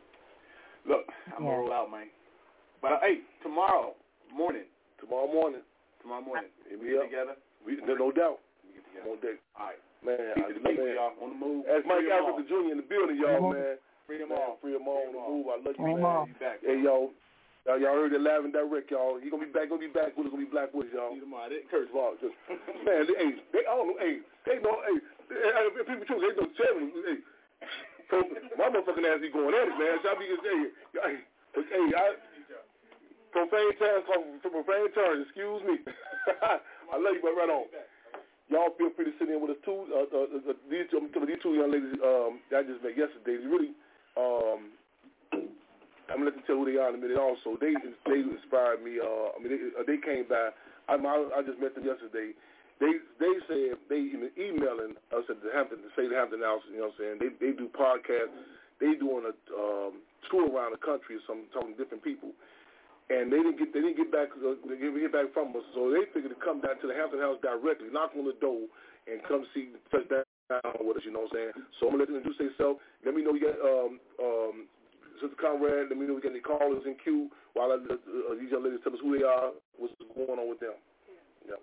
Look, I'm yeah. going to roll out, man. But, uh, hey, tomorrow morning. Tomorrow morning. Tomorrow morning. We, we get together? We, no doubt. We get together. On deck. All right. Man, Peace to the people, y'all. On the move. As Mike Africa Junior in the building, y'all, mm-hmm. man. Free them man, all. Free them all on the move. I love you, Free man. You back, hey, y'all. Y'all, y'all heard it live and direct, y'all. He gonna be back. Gonna be back with us. Gonna be black with us, y'all. See you tomorrow. I didn't curse. Wow, just, man, they, hey, they, I don't know, hey, they know, hey, they, people too, they know, Chairman, hey, so my motherfucking ass be going at it, man. So I be just, hey, hey, hey, I, profane terms, profane terms, excuse me. I love you, but right on. Y'all feel free to sit in with us too. Uh, uh, uh, these, um, these two young ladies um, that I just met yesterday, they really, um, I'm gonna let them tell who they are in a minute. Also, they they inspired me. Uh, I mean, they, uh, they came by. I, I just met them yesterday. They they said they even emailing us at the Hampton to say the Hampton House. You know what I'm saying? They they do podcasts. They doing a um, tour around the country or something, talking to different people. And they didn't get they didn't get back uh, they didn't get back from us. So they figured to come down to the Hampton House directly, knock on the door, and come see touch down with us. You know what I'm saying? So I'm gonna let them introduce themselves. Let me know you got um um. Sister Conrad, let me know we got any callers in queue while I, uh, uh, these young ladies tell us who they are, what's going on with them. Yeah.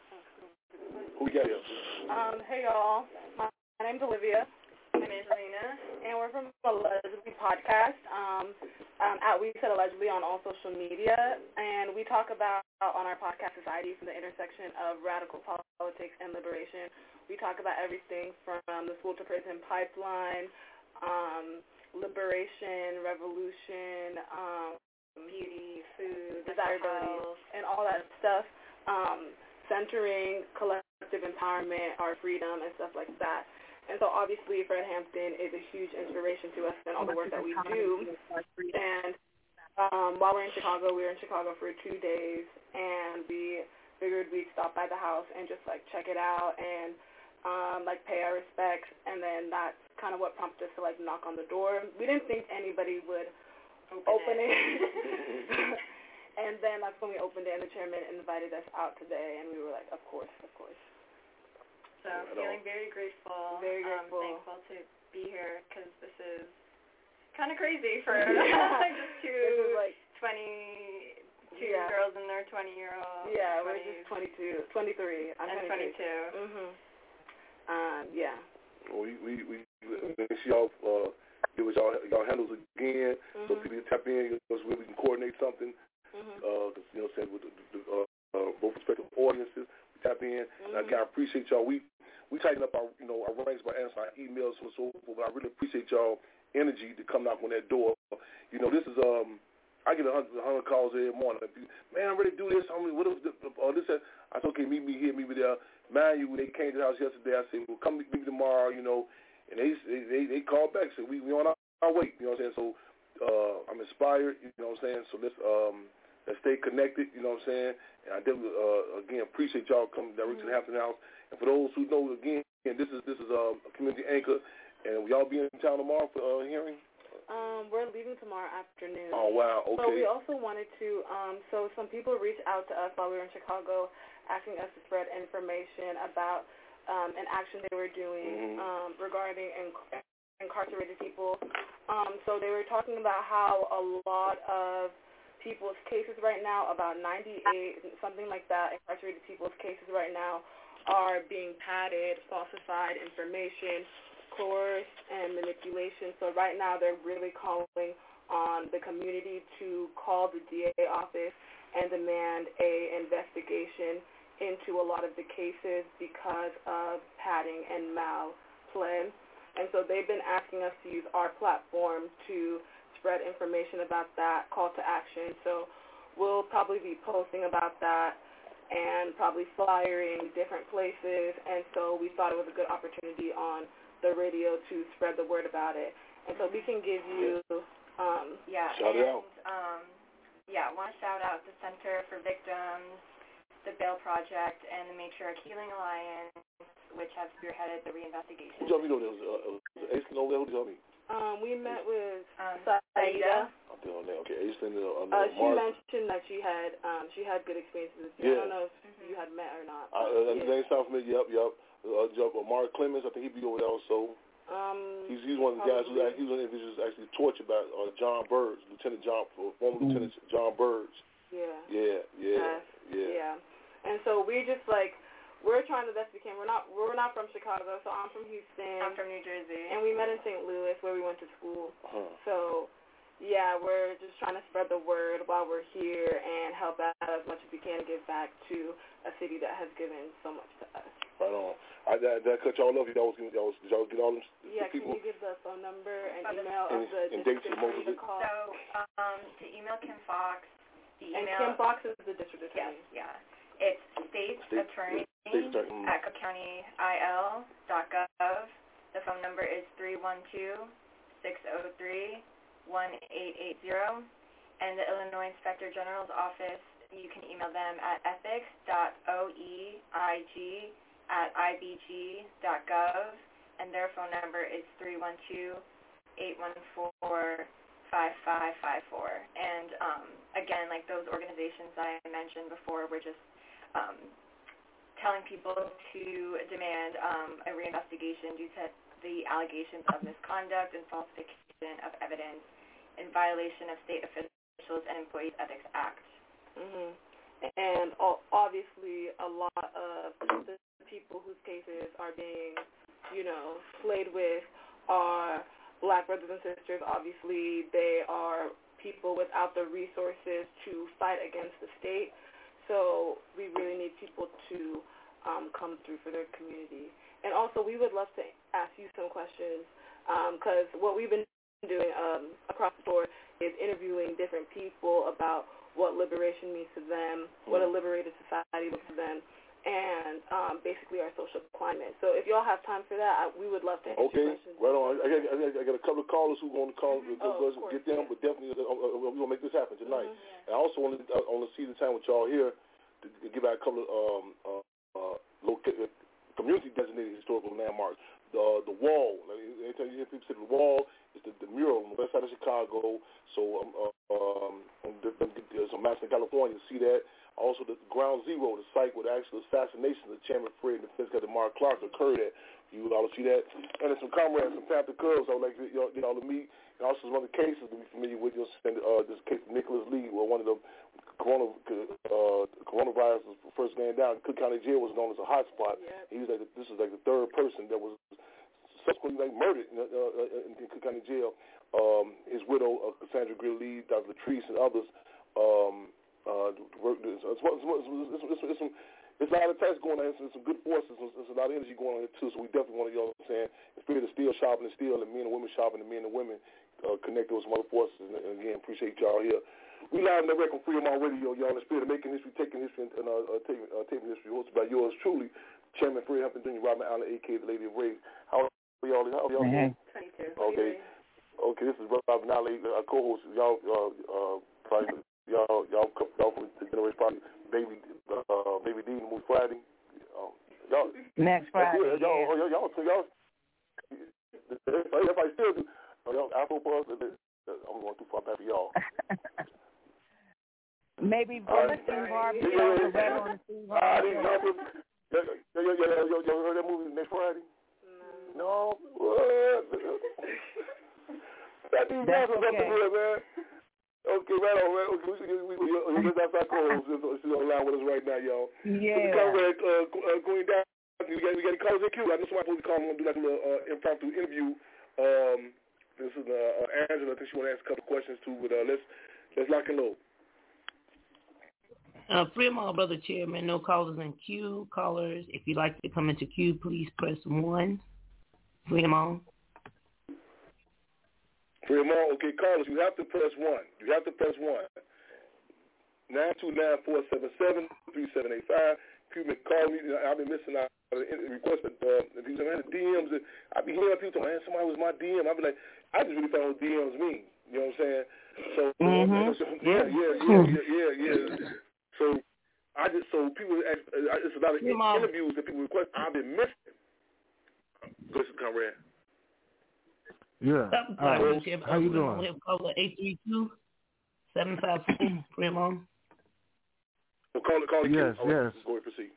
Who we got here? Um, hey, y'all. My, my name's Olivia. My name's Rena. And we're from Allegedly Podcast. Um, um, at We Said Allegedly on all social media. And we talk about, on our podcast, society from the intersection of radical politics and liberation. We talk about everything from the school to prison pipeline, um, liberation, revolution, um, beauty, food, desirability, and all that stuff, um, centering collective empowerment, our freedom, and stuff like that. And so obviously Fred Hampton is a huge inspiration to us and all the work that we do. And um, while we're in Chicago, we were in Chicago for two days, and we figured we'd stop by the house and just like check it out and um, like pay our respects. And then that's kind of what prompted us to like knock on the door. We didn't think anybody would open, open it. it. And then that's when we opened it, and the chairman invited us out today, and we were like, of course, of course. So I'm feeling very grateful. Very grateful. Um, thankful to be here because this is kind of crazy for just two like, twenty-two yeah. girls in their twenty-year-old. Yeah, we're just twenty-two, twenty-three. I'm and twenty-two. Mm-hmm. Um, yeah. Well, we we we make sure y'all uh, give us y'all y'all handles again, mm-hmm. so people can tap in, so we can coordinate something. Mm-hmm. Uh, cause, you know, what I'm saying, with the, the, uh, uh, both respective audiences, we tap in. Mm-hmm. And again, I appreciate y'all. We we tighten up our you know our ranks by answering our emails and so forth. But I really appreciate y'all energy to come knock on that door. You know, this is um. I get a hundred, a hundred calls every morning. Man, I'm ready to do this. I mean, what is the, uh, this? I said, okay, meet me here, meet me there. Mind you, they came to the house yesterday. I said, well, come meet me tomorrow, you know. And they they they called back, said, we we on our, our way, you know what I'm saying? So uh, I'm inspired, you know what I'm saying? So let's um let's stay connected, you know what I'm saying? And I definitely uh, again appreciate y'all coming direct mm-hmm. to the Hampton House. And for those who know, again, this is this is uh, a community anchor, and will y'all be in town tomorrow for uh, hearing? Um, we're leaving tomorrow afternoon. Oh, wow, okay. So we also wanted to, um, so some people reached out to us while we were in Chicago asking us to spread information about um, an action they were doing mm-hmm. um, regarding inc- incarcerated people. Um, so they were talking about how a lot of people's cases right now, about ninety-eight, something like that, incarcerated people's cases right now are being padded, falsified information, coerced, and manipulation. So right now they're really calling on the community to call the D A office and demand a investigation into a lot of the cases because of padding and malplay. And so they've been asking us to use our platform to spread information about that call to action. So we'll probably be posting about that and probably flyering different places. And so we thought it was a good opportunity on the radio to spread the word about it. And so we can give you um yeah shout and out. um yeah I want to shout out the Center for Victims, the Bail Project, and the Matriarch Healing Alliance, which have spearheaded the reinvestigation. Who told me that? Was uh, Aislinn over there? Who told me? Um, we met with um, Saida. Okay, on that. Okay, Aislinn. Uh, uh, she Mark. mentioned that she had um she had good experiences. Yeah. I don't know if mm-hmm. you had met or not. Uh, uh, yeah. Name sounds familiar. Yep, yep. Uh, Joe, uh, Mark Clemens, I think he'd be over there also. Um, he's he's one of the guys who actually, he was one of the individuals actually tortured by uh, John Burge, Lieutenant John, former mm. Lieutenant John Burge. Yeah. Yeah, yeah, uh, yeah. Yeah. And so we just like we're trying the best we can. We're not we're not from Chicago, so I'm from Houston. I'm from New Jersey. And we met in Saint Louis where we went to school. Uh-huh. So yeah, we're just trying to spread the word while we're here and help out as much as we can to give back to a city that has given so much to us. Right on. I, I, I cut y'all off. Y'all, y'all, did y'all get all them yeah, the people? Can you give the phone number and email and, of the and dates district attorney to call? So um, to email Kim Fox, the and email... Kim Fox is the district attorney. Yes, yeah. It's state, state attorney, state attorney at cook county I L dot gov. The phone number is three one two, six zero three, one eight eight zero. And the Illinois Inspector General's office, you can email them at ethics dot oeig at I B G dot gov, and their phone number is three one two, eight one four, five five five four. And um, again, like those organizations I mentioned before, we're just um, telling people to demand um, a reinvestigation due to the allegations of misconduct and falsification of evidence in violation of state officials and Employees Ethics Act. Mm-hmm. And obviously a lot of the people whose cases are being, you know, played with are black brothers and sisters. Obviously they are people without the resources to fight against the state. So we really need people to um, come through for their community. And also we would love to ask you some questions because um, what we've been doing um, across the board is interviewing different people about what liberation means to them, what a liberated society looks to them, and um, basically our social climate. So if y'all have time for that, I, we would love to answer okay. questions. Right on. I got, I, got, I got a couple of callers who want to call, mm-hmm. oh, us, get them, yeah. but definitely uh, uh, we're going to make this happen tonight. Mm-hmm. And I also want to, I want to see the time with y'all here to give out a couple of um, uh, uh, loca- community designated historical landmarks. The the wall. Every time you hear people say the wall, it's the, the mural on the west side of Chicago. So um, uh, um, there's a Madison, California. See that. Also, the ground zero, the site where the actual assassination of Chairman Fred and Defense Captain Mark Clark occurred at. You all see that. And there's some comrades, some Panther Cubs I would like to y'all, y'all to meet. And also some other cases to be familiar with. You'll send uh, this case of Nicholas Lee, where one of the corona, uh, coronavirus was first man down. Cook County Jail was known as a hot spot. Yeah. He was like the, this is like the third person that was subsequently like murdered in, uh, in Cook County Jail. Um, his widow, uh, Cassandra Grill Lee, Doctor Latrice, and others. Um, uh, work, it's, it's, it's, it's, it's, it's, some, it's a lot of attacks going on. There's some good forces. There's a lot of energy going on here too. So we definitely want to, you know what I'm saying, the spirit of steel shopping and steel, and men and women shopping, and men and women uh, connect with some other forces. And, and again, appreciate y'all here. We live in the record Freedom on Radio, y'all. In the spirit of making history, taking history, and uh, uh, taking, uh, taking history. Hosted by yours truly, Chairman Fred Hampton Junior Robert Allen, A K A the Lady of Race. How are y'all? How are y'all doing? twenty-two. Okay. Okay. This is Robert Allen, our co-host. Y'all, uh, uh, probably. Y'all, y'all, y'all from the generation probably baby, uh, baby D movie Friday. Um, y'all next Friday. Yeah, y'all, yeah. y'all, y'all, y'all, y'all. If I still do, y'all, Afro Buzz. I'm going too far back for y'all. Maybe Brother Steve Harvey. Yeah, yeah, yeah. I didn't know. Y'all, y'all, y'all, y'all heard that movie next Friday? No. No. What? That dude That's okay. Up here, man. Okay, right on, man. Okay, we we we we that's our co-host. She's online with us right now, y'all. Yeah. Comrade, uh, uh, going down. We got we got callers in queue. I know somebody supposed to call. I'm gonna do like a little uh, impromptu interview. Um, this is uh, uh, Angela. I think she want to ask a couple questions too. But uh, let's let's lock and load. Uh, Fremont, Brother Chairman. No callers in queue. Callers, if you'd like to come into queue, please press one. Fremont. Fremont, okay, callers, you have to press one. You have to press one. nine two nine, four seven seven, three seven eight five. People call me. I've been missing out on the request, but uh, if you man, the D Ms, I be hearing people talking, man, somebody was my D M. I be like, I just really found what D Ms mean. You know what I'm saying? So, mm-hmm. so yeah, yeah, yeah, yeah, yeah, yeah. So, I just, so people, ask, uh, it's a lot of Fremont. interviews that people request. I've been missing. Listen, comrade. Yeah. Uh, how you doing? We have caller eight three two, seven five four, Fremont. Well, call it, call it. Yes, Q. yes. Go ahead, proceed.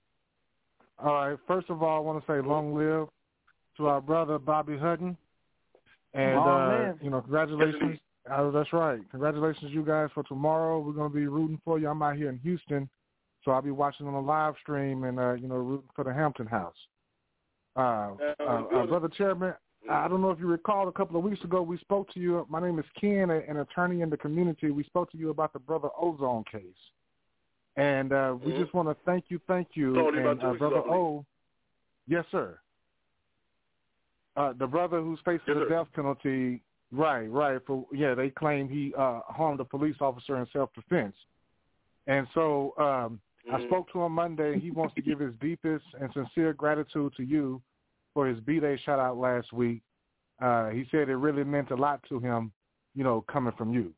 All right. First of all, I want to say long live to our brother Bobby Hutton, and uh, you know, congratulations. Uh, that's right. Congratulations, you guys, for tomorrow. We're going to be rooting for you. I'm out here in Houston, so I'll be watching on the live stream and uh, you know, rooting for the Hampton House. Uh, uh, uh, brother Chairman. I don't know if you recall, a couple of weeks ago we spoke to you. My name is Ken, an attorney in the community. We spoke to you about the Brother Ozone case. And uh, we mm-hmm. just want to thank you, thank you. Oh, and uh, Brother O, yes, sir. Uh, the brother who's facing yes, the sir. death penalty, right, right. For yeah, they claim he uh, harmed a police officer in self-defense. And so um, mm-hmm. I spoke to him Monday. He wants to give his deepest and sincere gratitude to you for his B-Day shout-out last week. Uh, he said it really meant a lot to him, you know, coming from you.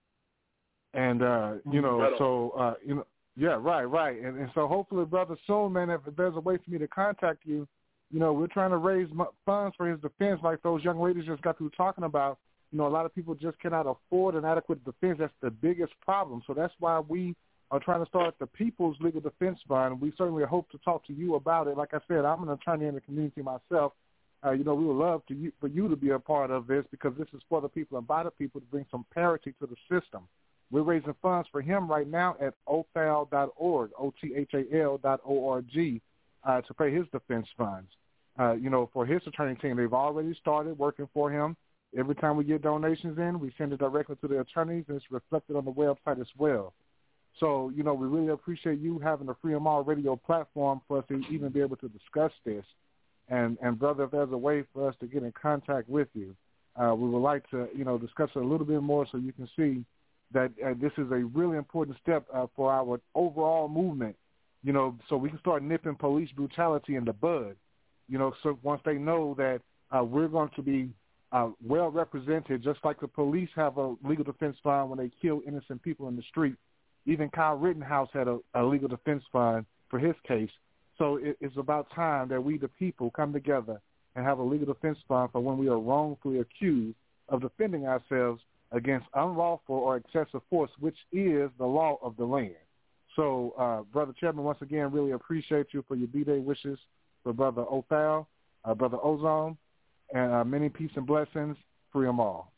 And, uh, you know, right so, uh, you know, yeah, right, right. And, and so hopefully, brother, soon, man, if there's a way for me to contact you, you know, we're trying to raise funds for his defense like those young ladies just got through talking about. You know, a lot of people just cannot afford an adequate defense. That's the biggest problem. So that's why we are trying to start the People's Legal Defense Fund. We certainly hope to talk to you about it. Like I said, I'm an attorney in the community myself. Uh, you know, we would love to you, for you to be a part of this because this is for the people and by the people to bring some parity to the system. We're raising funds for him right now at O T H A L dot org, O T H A L dot O R G, uh, to pay his defense funds. Uh, you know, for his attorney team, they've already started working for him. Every time we get donations in, we send it directly to the attorneys, and it's reflected on the website as well. So, you know, we really appreciate you having a Freedom All Radio platform for us to even be able to discuss this. And, and brother, if there's a way for us to get in contact with you, uh, we would like to, you know, discuss it a little bit more so you can see that uh, this is a really important step uh, for our overall movement, you know, so we can start nipping police brutality in the bud, you know, so once they know that uh, we're going to be uh, well represented, just like the police have a legal defense fund when they kill innocent people in the street. Even Kyle Rittenhouse had a, a legal defense fund for his case. So it, it's about time that we, the people, come together and have a legal defense fund for when we are wrongfully accused of defending ourselves against unlawful or excessive force, which is the law of the land. So, uh, Brother Chairman, once again, really appreciate you for your B-Day wishes for Brother Othal, uh, Brother Ozone, and uh, many peace and blessings. Free them all.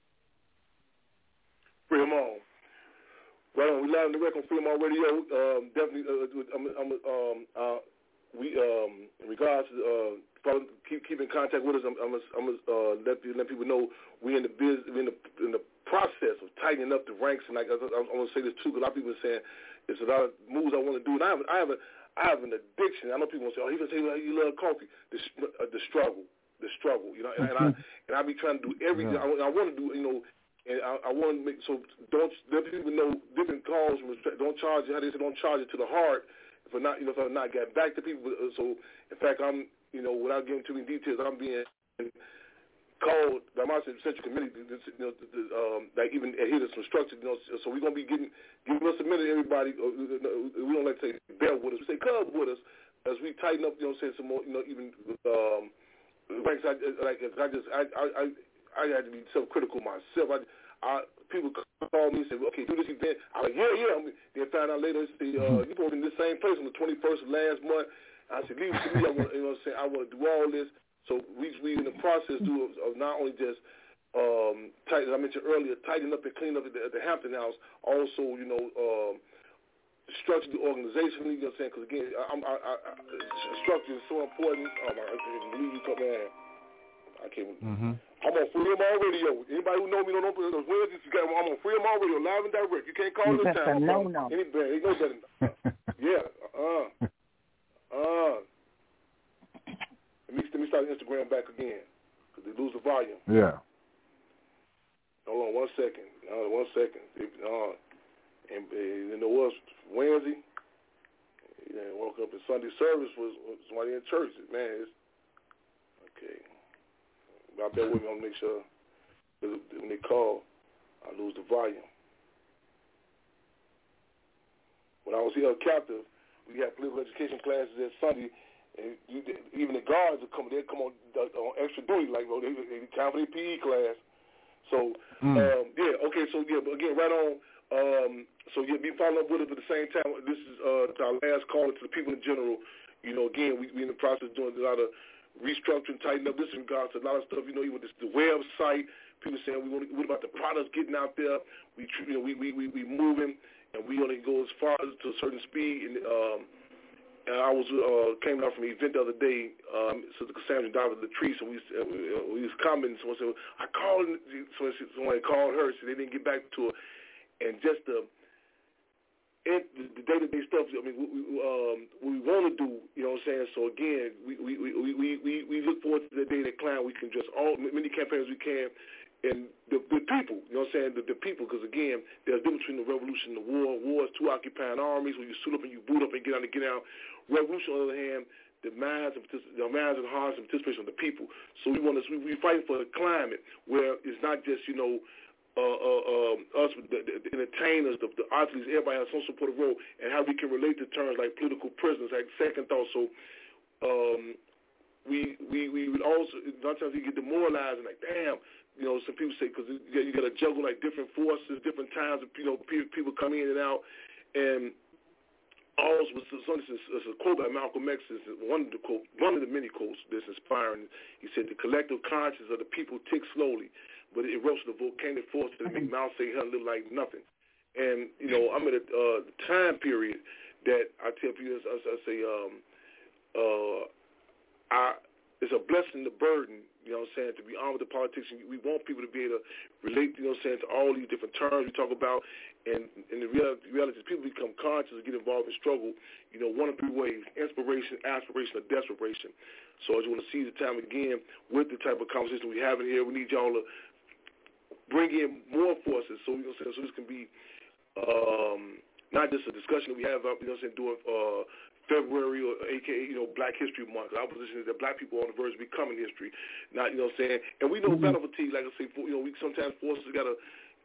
Free them all. Right on. We live in the record on Free them all radio. Um, definitely, uh, I'm, I'm, um, uh, we, um, in regards to uh, follow, keep keep in contact with us. I'm, I'm, I'm uh, let, let people know we in the biz, in the in the process of tightening up the ranks. And like I, I, I want to say this too, because a lot of people are saying it's a lot of moves I want to do, and I have I have a, I have an addiction. I know people will say, oh, he can say well, you love coffee. The, uh, the struggle, the struggle, you know, and, and I and I be trying to do everything. Yeah. I, I want to do, you know. And I, I want to make so don't let people know different calls. Don't charge it. How they say don't charge it to the heart for not you know for not getting back to people. So in fact, I'm you know without getting too many details, I'm being called by my central committee. You know, um, that even adhere to some structure. You know, so we're gonna be getting giving us a minute, everybody. We don't like to say bear with us. We say come with us as we tighten up. You know, say some more. You know, even um, ranks. I, like I just I I. I I had to be self-critical myself. I, I, people call me and say, okay, do this event. I'm like, yeah, yeah. I mean, then find out later, say, uh, you supposed to be in this same place on the twenty-first of last month. I said, leave it to me. I want, you know what I'm saying? I want to do all this. So we we in the process do of, of not only just, um, tighten, as I mentioned earlier, tighten up and clean up at the, at the Hampton House. Also, you know, um, structure the organization. You know what I'm saying? Because, again, I, I, I, I, structure is so important. Oh, my, I can't believe you come in. I can't. Mm-hmm. I'm on Freedom All Radio. Anybody who know me don't know those Wednesdays. I'm on Freedom All Radio, live and direct. You can't call this time. No, no. Any band, ain't no better. Yeah. Uh. Uh. Let me let me start Instagram back again because they lose the volume. Yeah. Hold on one second. Uh, one second. Uh, and, and it was Wednesday. Yeah, woke up in Sunday service was, was somebody in church. Man, it's okay. I bear with me. I want to make sure when they call, I lose the volume. When I was here captive, we had political education classes that Sunday, and you, even the guards would come. They'd come on, on extra duty, like well, they, they time for their P E class. So mm. um, yeah, okay. So yeah, but again, right on. Um, so yeah, be following up with us at the same time. This is uh, our last call to the people in general. You know, again, we we in the process of doing a lot of restructuring, tighten up. This in regards to a lot of stuff, you know, even this, the website. People saying we want to, what about the products getting out there? We, you know, we we we, we moving, and we only go as far as to a certain speed. And, um, and I was uh, came out from an event the other day. Um, so the Cassandra and Doctor Latrice, and we uh, we was commenting. Someone said, I called. Someone, someone called her. So they didn't get back to her, and just the. It, the day-to-day stuff, I mean, we, we, um, what we want to do, you know what I'm saying? So, again, we we, we, we, we, we look forward to the day that Clown, we can just all, many campaigns we can, and the, the people, you know what I'm saying, the, the people, because, again, there's a difference between the revolution and the war. War is two occupying armies where you suit up and you boot up and get out and get out. Revolution, on the other hand, the minds and the minds and hearts and participation of the people. So we want to, we, we fight for a climate where it's not just, you know, Uh, uh, um, us, the, the, the entertainers, the, the athletes, everybody has some supportive role, and how we can relate to terms like political prisoners, like second thought. So um, we we we would also sometimes we get demoralized and like, damn, you know, some people say because you, you got to juggle like different forces, different times. You know, people come in and out, and also was some it's a quote by Malcolm X. Is one of the quote, one of the many quotes that's inspiring. He said, "The collective conscience of the people ticks slowly, but it erupts the volcanic force that make Mount Saint Helens live like nothing." And, you know, I'm at a uh, time period that I tell people, I, I say, um, uh, I, it's a blessing to burden, you know what I'm saying, to be on with the politics. We want people to be able to relate, you know what I'm saying, to all these different terms we talk about. And, and the reality, reality is people become conscious and get involved in struggle, you know, one of three ways: inspiration, aspiration, or desperation. So I just want to seize the time again with the type of conversation we have in here. We need y'all to bring in more forces, so you know, so this can be um, not just a discussion that we have, you know, saying during uh, February or A K A you know Black History Month. Our position is that Black people are on the verge of becoming history, not you know what I'm saying. And we know mm-hmm. battle fatigue, like I say, for, you know, we sometimes forces got to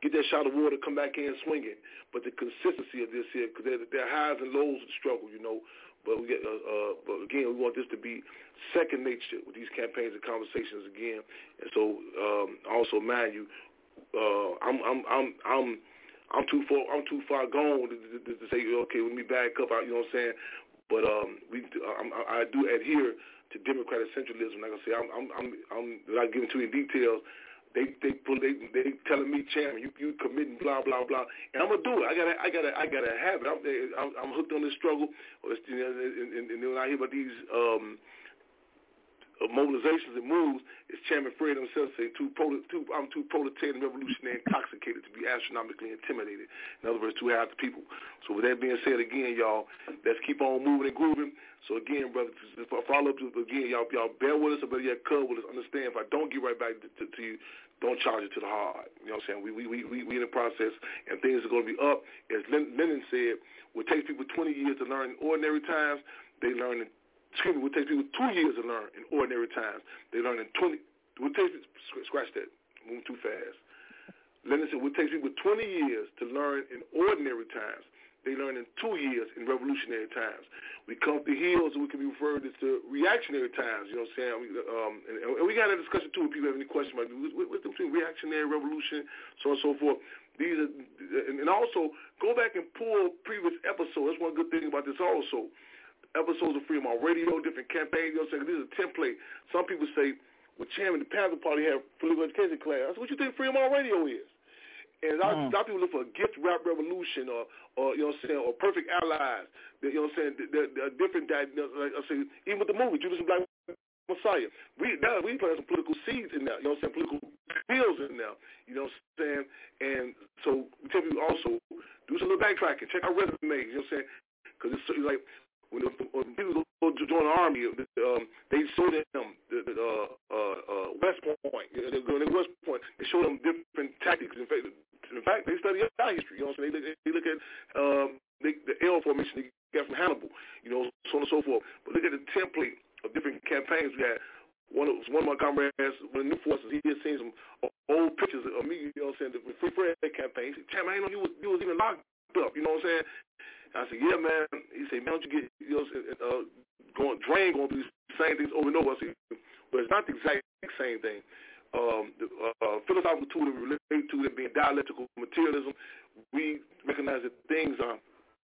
get that shot of water, come back in swinging. But the consistency of this here, because there, there are highs and lows of the struggle, you know. But we get, uh, uh, but again, we want this to be second nature with these campaigns and conversations again. And so, um, also mind you, uh, I'm, I'm, I'm, I'm, I'm too far, I'm too far gone to, to, to say, okay, let me back up. You know what I'm saying? But um, we, I'm, I do adhere to democratic centralism. Like I say, I'm, I'm, I'm, I'm without giving too many details. They they pull they they telling me, chairman, you you committing blah blah blah, and I'm gonna do it. I gotta I gotta I gotta have it. I'm I'm, I'm hooked on this struggle. You know, and, and, and when I hear about these um, mobilizations and moves, it's Chairman Fred himself say too pro, too I'm too proletarian, revolutionary, intoxicated to be astronomically intimidated. In other words, too high the people. So with that being said, again, y'all, let's keep on moving and grooving. So again, brother, if I follow up again, y'all y'all bear with us, or better yet, cut with us. Understand, if I don't get right back to, to, to you, don't charge it to the hard. You know what I'm saying? We we we we, we in the process, and things are going to be up. As Lennon said, what takes people twenty years to learn in ordinary times, they learn in, excuse me, what takes people two years to learn in ordinary times, they learn in twenty. What takes scratch that, moving too fast. Lennon said, what takes people twenty years to learn in ordinary times, they learn in two years in revolutionary times. We come up the hills, and we can be referred to reactionary times. You know what I'm saying? We, um, and, and we got a discussion too. If people have any questions about what, what's the between reactionary, revolution, so on and so forth. These are, and, and also go back and pull previous episodes. That's one good thing about this. Also, episodes of Freedom on Radio, different campaigns. You know what I'm saying? This is a template. Some people say, "Well, Chairman, the Panther Party have political education class." I said, "What you think Freedom on Radio is?" And a lot, mm. a lot of people look for a gift rap revolution or, or you know what I'm saying, or perfect allies. You know what I'm saying? There, there are different, like I say, even with the movie, Judas and Black Messiah, we now we plant some political seeds in there. You know what I'm saying? Political bills in there. You know what I'm saying? And so we tell people also do some little backtracking, check out resumes. You know what I'm saying? Because it's, it's like when, the, when people go to join the army, um, they show them the, the uh, uh, uh, West Point. You know, they go to West Point. They show them different tactics. In fact, in fact, they study our history. You know what I'm saying? They look, they look at um, they, the L formation they got from Hannibal. You know, so on and so forth. But look at the template of different campaigns we had. One of one of my comrades, one of the new forces, he had seen some old pictures of me. You know what I'm saying? The Free Fred campaign. He said, "Champ, I didn't know you was you was even locked up." You know what I'm saying? I said, "Yeah, man." He said, "Man, don't you get you know uh, going drain going through the same things over and over?" I said, "But it's not the exact same thing." Um, the uh, philosophical tool that we relate to, that being dialectical materialism, we recognize that things are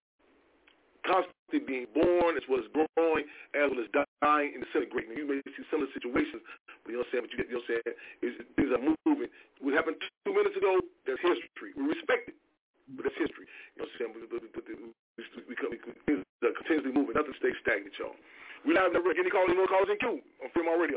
constantly being born as well as growing, as well as dying and disintegrating. You may see similar situations, but you know what I'm saying? But you, you know what I'm saying? Is, things are moving. What happened two minutes ago, that's history. We respect it, but it's history. You know what I'm saying? But, but, but, but, we, we, we, things are continuously moving. Nothing stays stagnant, y'all. We live never any calls, any more calls in Q on Freedom Radio.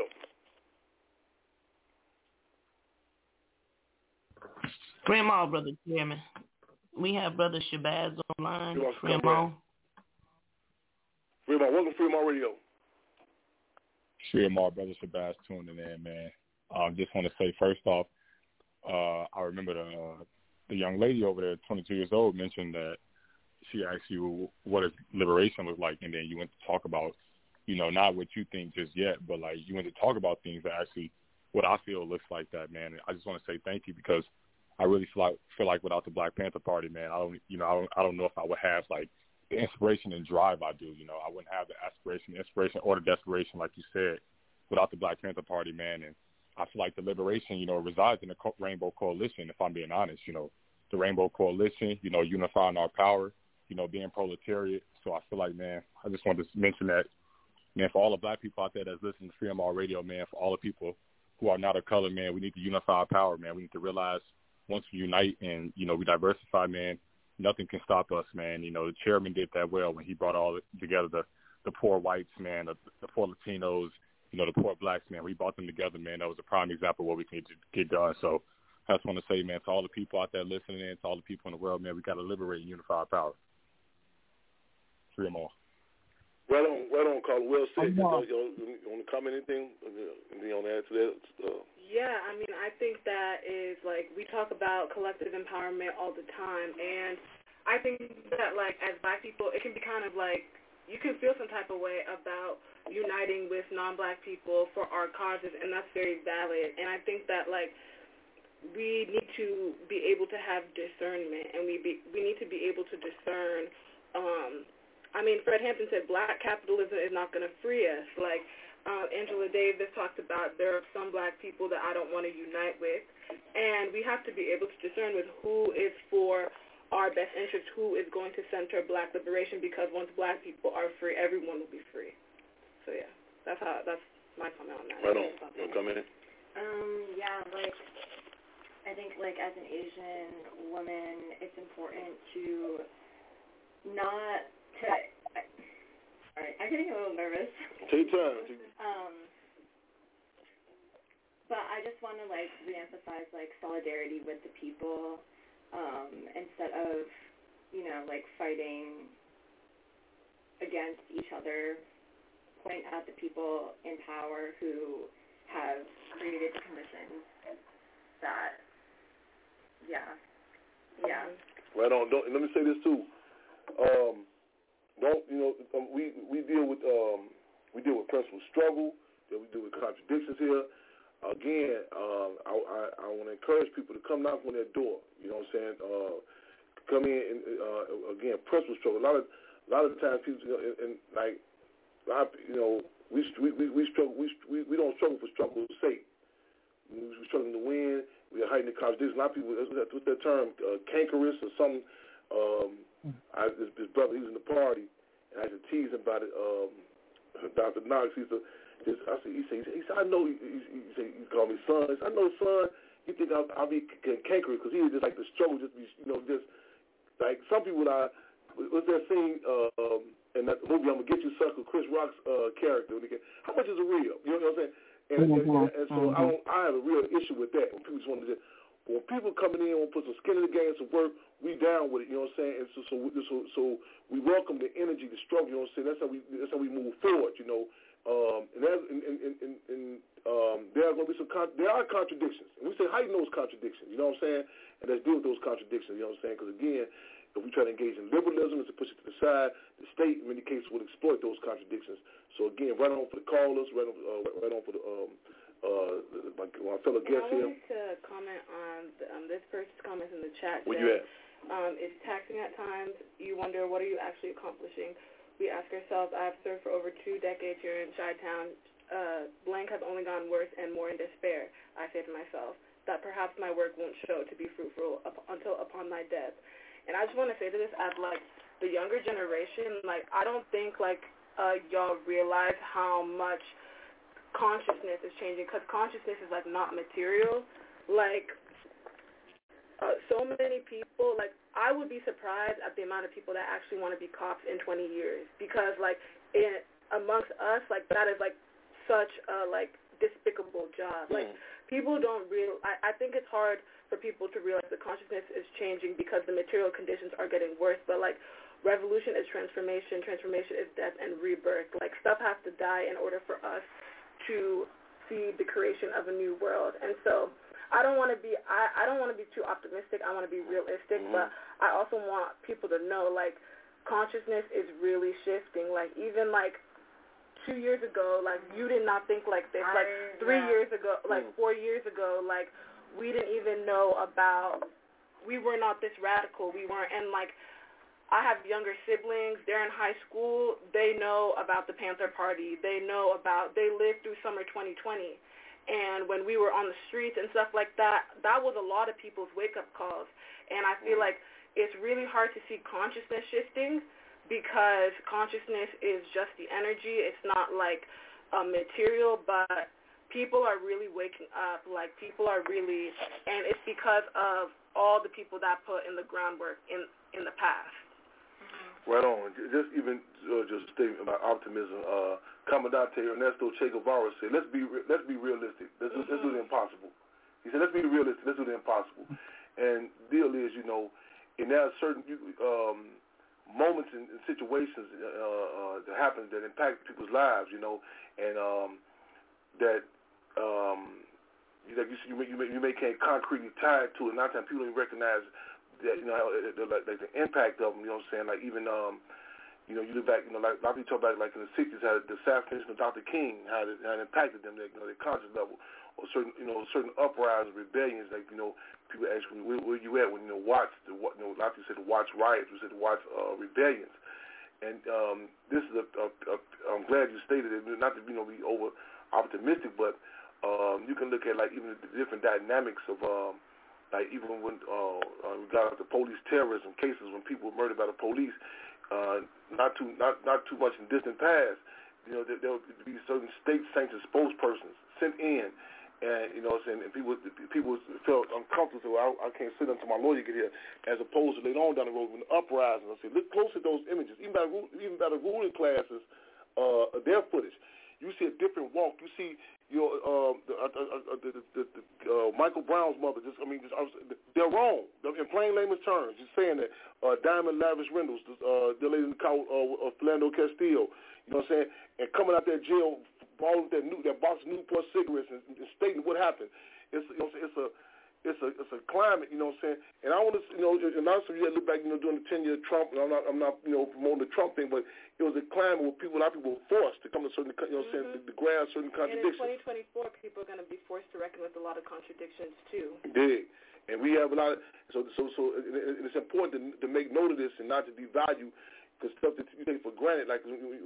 Freedom all, Brother Chairman. We have Brother Shabazz online. Freedom all. Freedom all. Welcome to Freedom all Radio. Freedom all, Brother Shabazz tuning in, man. I um, just want to say, first off, uh, I remember the, uh, the young lady over there, twenty-two years old, mentioned that she asked you what his liberation was like, and then you went to talk about, you know, not what you think just yet, but, like, you went to talk about things that actually what I feel looks like that, man. And I just want to say thank you because I really feel like, feel like without the Black Panther Party, man, I don't, you know, I don't, I don't know if I would have like the inspiration and drive I do. You know, I wouldn't have the aspiration, inspiration, or the desperation, like you said, without the Black Panther Party, man. And I feel like the liberation, you know, resides in the Co- Rainbow Coalition. If I'm being honest, you know, the Rainbow Coalition, you know, unifying our power, you know, being proletariat. So I feel like, man, I just wanted to mention that, man, for all the Black people out there that's listening to Freedom All Radio, man, for all the people who are not of color, man, we need to unify our power, man. We need to realize once we unite and, you know, we diversify, man, nothing can stop us, man. You know, the chairman did that well when he brought all together the, the poor whites, man, the, the poor Latinos, you know, the poor blacks, man. We brought them together, man. That was a prime example of what we can get done. So I just want to say, man, to all the people out there listening in, to all the people in the world, man, we got to liberate and unify our power. Three or more. Right on, right on, Carl. Well said. You, know, you, you want to comment anything? Anything on that to that? Uh, Yeah, I mean, I think that is, like, we talk about collective empowerment all the time, and I think that, like, as Black people, it can be kind of like, you can feel some type of way about uniting with non-Black people for our causes, and that's very valid. And I think that, like, we need to be able to have discernment, and we be, we need to be able to discern. Um, I mean, Fred Hampton said black capitalism is not going to free us. Like uh, Angela Davis talked about, there are some black people that I don't want to unite with, and we have to be able to discern with who is for our best interest, who is going to center black liberation, because once black people are free, everyone will be free. So, yeah, that's how that's my comment on that. Right on. You want to come in? Um, yeah, like, I think, like, as an Asian woman, it's important to not to, I, sorry, I'm getting a little nervous. Take time. um, but I just want to, like, reemphasize, like, solidarity with the people, um, instead of, you know, like, fighting against each other. Point out the people in power who have created the conditions that, yeah, yeah. Right on. Don't, let me say this too. Um, don't you know? Um, we we deal with um, we deal with personal struggle. Then we deal with contradictions here. Again, um, I I, I want to encourage people to come knock on their door. You know what I'm saying? Uh, come in and uh, again, personal struggle. A lot of a lot of the times people, you know, and, and like. I, you know, we we we, we struggle. We, we we don't struggle for struggle's sake. We, we're struggling to win. We are hiding the contradictions. A lot of people, what's that, what's that term, uh, cankerous or something. Um, I, this, this brother, he was in the party, and I used to tease him about it. Um, Doctor Knox, he used to, just, I said, he said, he said, I know. He, he, he said, he called me son. He said, I know, son. You think I'll, I'll be cankerous because he was just like the struggle, just be, you know, just like some people are. What's that scene? Uh, um, And that movie, I'm Gonna Get You Sucker, Chris Rock's uh, character. How much is it real? You know what I'm saying? And, mm-hmm. and, and, and so mm-hmm. I, don't, I have a real issue with that. When people just want to, just, when people coming in want to put some skin in the game, some work, we down with it. You know what I'm saying? And so, so, so, so we welcome the energy, the struggle. You know what I'm saying? That's how we, that's how we move forward. You know, um, and, and, and, and, and um, there are going to be some, con- there are contradictions. And we say, how do you know those contradictions? You know what I'm saying? And let's deal with those contradictions. You know what I'm saying? Because again. If we try to engage in liberalism and to push it to the side, the state, in many cases, would exploit those contradictions. So, again, right on for the callers, right on, uh, right on for the, um, uh, my, my fellow guests here. I wanted to comment on the, um, this person's comments in the chat. Where you at? Um, it's taxing at times. You wonder, what are you actually accomplishing? We ask ourselves, I have served for over two decades here in Chi-Town. Uh, blank has only gone worse and more in despair. I say to myself that perhaps my work won't show to be fruitful up, until upon my death. And I just want to say to this, as, like, the younger generation, like, I don't think, like, uh, y'all realize how much consciousness is changing, because consciousness is, like, not material. Like, uh, so many people, like, I would be surprised at the amount of people that actually want to be cops in twenty years, because, like, in, amongst us, like, that is, like, such a, like, despicable job. Like, people don't real. I, I think it's hard for people to realize that consciousness is changing because the material conditions are getting worse. But, like, revolution is transformation. Transformation is death and rebirth. Like, stuff has to die in order for us to see the creation of a new world. And so I don't want to be I, I don't want to be too optimistic. I want to be realistic. Mm-hmm. But I also want people to know, like, consciousness is really shifting. Like, even, like, two years ago, like, you did not think like this. Like, three yeah. years ago, like, four years ago, like, we didn't even know about, we were not this radical. We weren't, and, like, I have younger siblings. They're in high school. They know about the Panther Party. They know about, they lived through summer twenty twenty. And when we were on the streets and stuff like that, that was a lot of people's wake-up calls. And I feel like it's really hard to see consciousness shifting, because consciousness is just the energy. It's not like a material, but people are really waking up. Like, people are really, and it's because of all the people that put in the groundwork in, in the past. Right on. Just even uh, just a statement about optimism. Uh, Commandante Ernesto Che Guevara said, "Let's be re- let's be realistic. Let's, mm-hmm. let's do the impossible." He said, "Let's be realistic. Let's do the impossible." And the deal is, you know, and there are certain um, moments and situations uh, uh, that happen that impact people's lives, you know, and um, that um, like you, you, may, you, may, you may can't concretely tie it to it. A lot of times people don't even recognize that, you know, like, like the impact of them, you know what I'm saying? Like, even, um, you know, you look back, you know, like a lot of people talk about, like, in the sixties, how the assassination of Doctor King, how it, how it impacted them, their, you know, their conscious level. or certain, you know, certain uprisings, rebellions. Like, you know, people ask me, where, where you at when, you know, watch the, you know, a lot of people said to watch riots, we said to watch uh, rebellions. And um, this is a, a, a, I'm glad you stated it, not to, you know, be over optimistic, but um, you can look at, like, even the different dynamics of, um, like, even when uh, uh, we got the police terrorism cases, when people were murdered by the police, uh, not too not not too much in distant past, you know, there, there would be certain state-sanctioned spokespersons sent in, and, you know what I'm saying, and people people felt uncomfortable, so I, I can't sit until my lawyer get here, as opposed to later on down the road when the uprising. I say, look close at those images, even by, even by the ruling classes, uh, their footage. You see a different walk. You see, you know, uh, the, uh, uh, the, the, the, uh, Michael Brown's mother. Just, I mean, just, I was, they're wrong. In plain layman's terms, you're saying that uh, Diamond Lavish Reynolds, uh, the lady called uh, uh, Philando Castillo, you know what I'm saying, and coming out that jail, all of that new, that box of Newport cigarettes, and, and stating what happened. It's, you know, it's a It's a it's a climate, you know what I'm saying? And I want to, you know, and also you look back, you know, during the ten year Trump, and I'm not, I'm not, you know, promoting the Trump thing, but it was a climate where people, a lot of people were forced to come to certain, you know what I'm saying, Mm-hmm. to, to grasp certain contradictions. And in twenty twenty-four, people are going to be forced to reckon with a lot of contradictions too. Big. And we have a lot of, so, so, so and it's important to, to make note of this and not to devalue, because stuff that you take for granted, like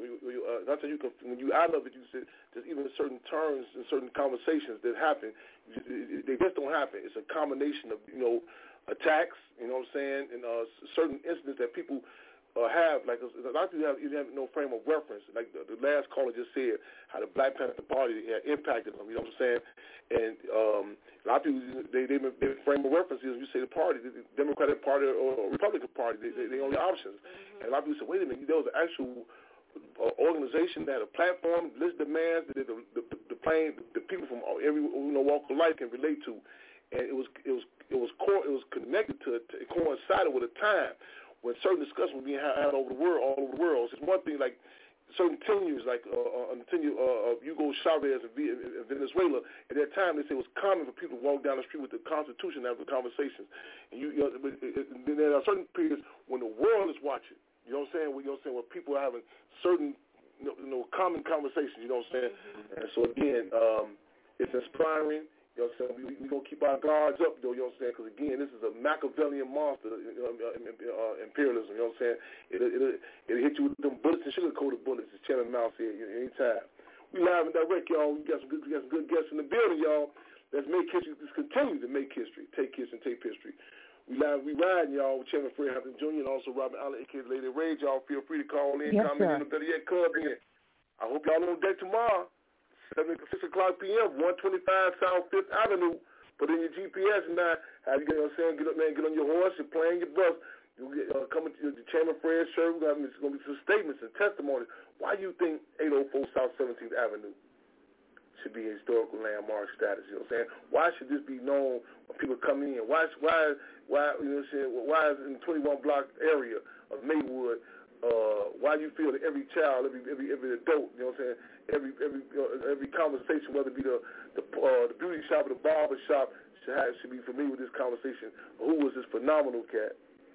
uh, that's how you can, when you out of it, you said just even certain terms and certain conversations that happen, they just don't happen. It's a combination of, you know, attacks, you know what I'm saying, and uh, certain incidents that people uh, have, like a lot of people have, you have no frame of reference. Like the, the last caller just said, how the Black Panther Party had impacted them, you know what I'm saying, and um, a lot of people, they, they, they frame of reference is, you say the party, the Democratic Party or Republican Party, they, they, they only options. Mm-hmm. And a lot of people say, wait a minute, there was an actual uh, organization that had a platform, list demands that the, the, the, the plain, the people from every, you know, walk of life can relate to. And it was, it was, it was core, it was connected to, to it coincided with a time when certain discussions were being had over the world, all over the world. So it's one thing like certain tenures, like uh, on the tenure uh, of Hugo Chavez in, v- in Venezuela, at that time they say it was common for people to walk down the street with the Constitution and have conversations. And you, you know, but it, it, there are certain periods when the world is watching. You know what I'm saying? When, you know what I'm saying? Where people are having certain, you know, you know common conversations. You know what I'm saying? Mm-hmm. And so again, um, it's inspiring. You know what I'm saying? We're we going to keep our guards up, though, you know what I'm saying? Because, again, this is a Machiavellian monster, you know, uh, imperialism, you know what I'm saying? It'll, it'll, it'll hit you with them bullets and sugar-coated bullets, as Chairman Mao said, you know, anytime. We live and direct, y'all. We got some good, we got some good guests in the building, y'all. Let's make history. Let's continue to make history. Take history and take history. We live, we riding, y'all, with Chairman Fred Hampton Junior and also Robert Allen, a k a. Lady Rage. Y'all feel free to call in, yes, comment sir. in, or better yet, cub in. I hope y'all on deck tomorrow, seven, six o'clock p.m., one twenty-five South Fifth Avenue. Put in your G P S and now, how you get, you know what I'm saying, get up, man, get on your horse, you're playing your bus, you get, uh, coming to the Chairman Fred shirt, we're going to be some statements and testimony. Why do you think eight oh four South seventeenth Avenue should be a historical landmark status, you know what I'm saying? Why should this be known when people come in? Why, why, why, you know what I'm saying, why is it in the twenty-one block area of Maywood, uh, why do you feel that every child, every every every adult, you know what I'm saying, every every uh, every conversation, whether it be the the, uh, the beauty shop or the barber shop, should have, should be familiar with this conversation. Who was this phenomenal cat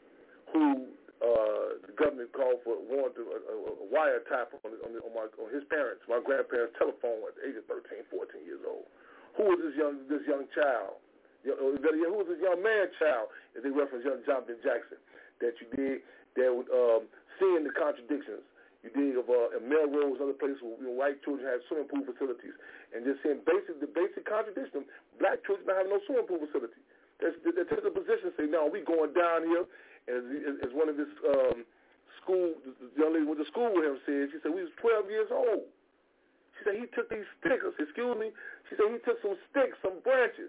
who uh, the government called for wanted a, a, a wiretap on, on, on, my, on his parents, my grandparents' telephone at the age of thirteen, fourteen years old? Who was this young this young child? Who was this young man child? As they reference young Jonathan Jackson, that you did that would um, seeing the contradictions. You did of uh, in Melrose, other places where you know, white children have swimming pool facilities, and just seeing basic the basic contradiction. Black children don't have no swimming pool facility. They take a position and say, no, we going down here. And as, as one of his um, school, the young lady went to school with him said, she said, we was twelve years old. She said he took these sticks, excuse me, she said he took some sticks, some branches,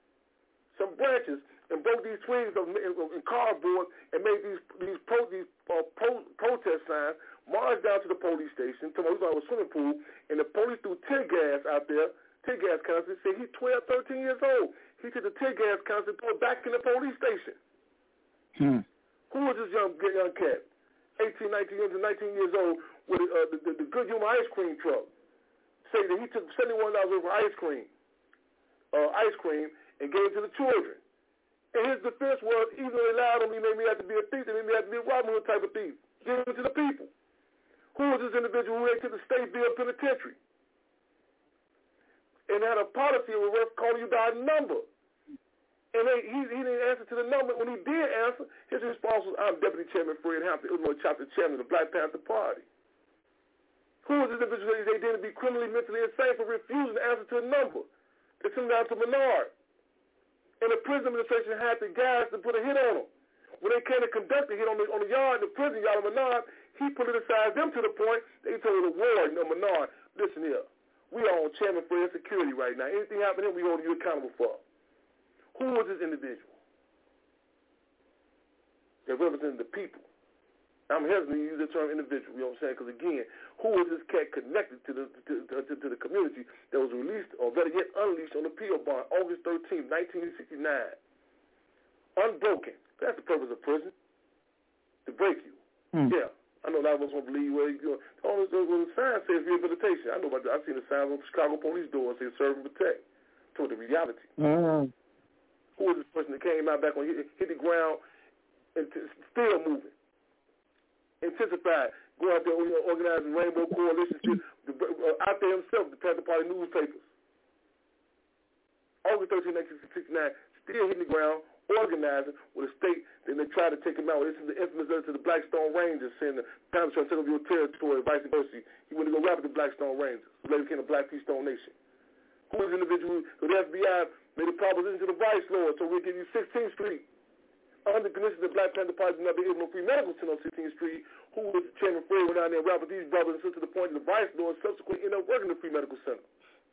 some branches, and broke these twigs of, in cardboard and made these these, pro, these uh, pro, protest signs, marched down to the police station, told me we was on a swimming pool, and the police threw tear gas out there, tear gas canister, said he's twelve, thirteen years old. He took the tear gas canister and threw it back in the police station. Hmm. Who was this young young cat? eighteen, nineteen, nineteen years old with uh, the, the, the Good Humor ice cream truck. Say that he took seventy-one dollars worth of ice cream, uh, ice cream, and gave it to the children. And his defense was, even though they lied on me, made me have to be a thief, they made me have to be a Robin Hood type of thief. Give it to the people. Who was this individual who they took the State Bill Penitentiary? And had a policy of calling you by a number. And they, he, he didn't answer to the number. When he did answer, his response was, I'm Deputy Chairman Fred Hampton, Illinois Chapter Chairman of the Black Panther Party. Who was this individual they did to be criminally, mentally insane for refusing to answer to a number? They sent him down to Menard. And the prison administration had the guys to put a hit on him. When they came to conduct a hit on the, on the yard, the prison yard of Menard, he politicized them to the point they told the warden of Menard, listen here, we are on Chairman Fred security right now. Anything happen to him, we hold you accountable for. Who was this individual? That represented the people. I'm hesitant to use the term individual, you know what I'm saying? Because again, who was this cat connected to the to, to, to the community that was released, or better yet, unleashed on the P O bond August thirteenth, nineteen sixty-nine? Unbroken. That's the purpose of prison. To break you. Mm. Yeah. I know a lot of us won't believe where you go. Oh, the, the sign says rehabilitation. I know about that. I've seen the signs on Chicago police doors say serve and protect. To the reality. Mm. Who was this person that came out back on hit, hit the ground and t- still moving? Intensified, go out there, you know, organizing rainbow coalitions to, uh, out there himself, the Panther Party newspapers. August thirteenth, nineteen sixty-nine, still hitting the ground, organizing with a state. Then they tried to take him out. This is the infamous letter to the Blackstone Rangers, saying the Panthers trying to take over your territory, vice versa. He went to go rap with the Blackstone Rangers, who later became the Black Keystone Nation. Who was the individual? So the F B I made a proposition to the vice lord, so we'll give you sixteenth Street. Under the conditions that Black Panther Party did not be able to free medical center on sixteenth Street, who was Chairman Fred went down there and rapped with these brothers and sisters to the point that the vice lord subsequently ended up working the free medical center.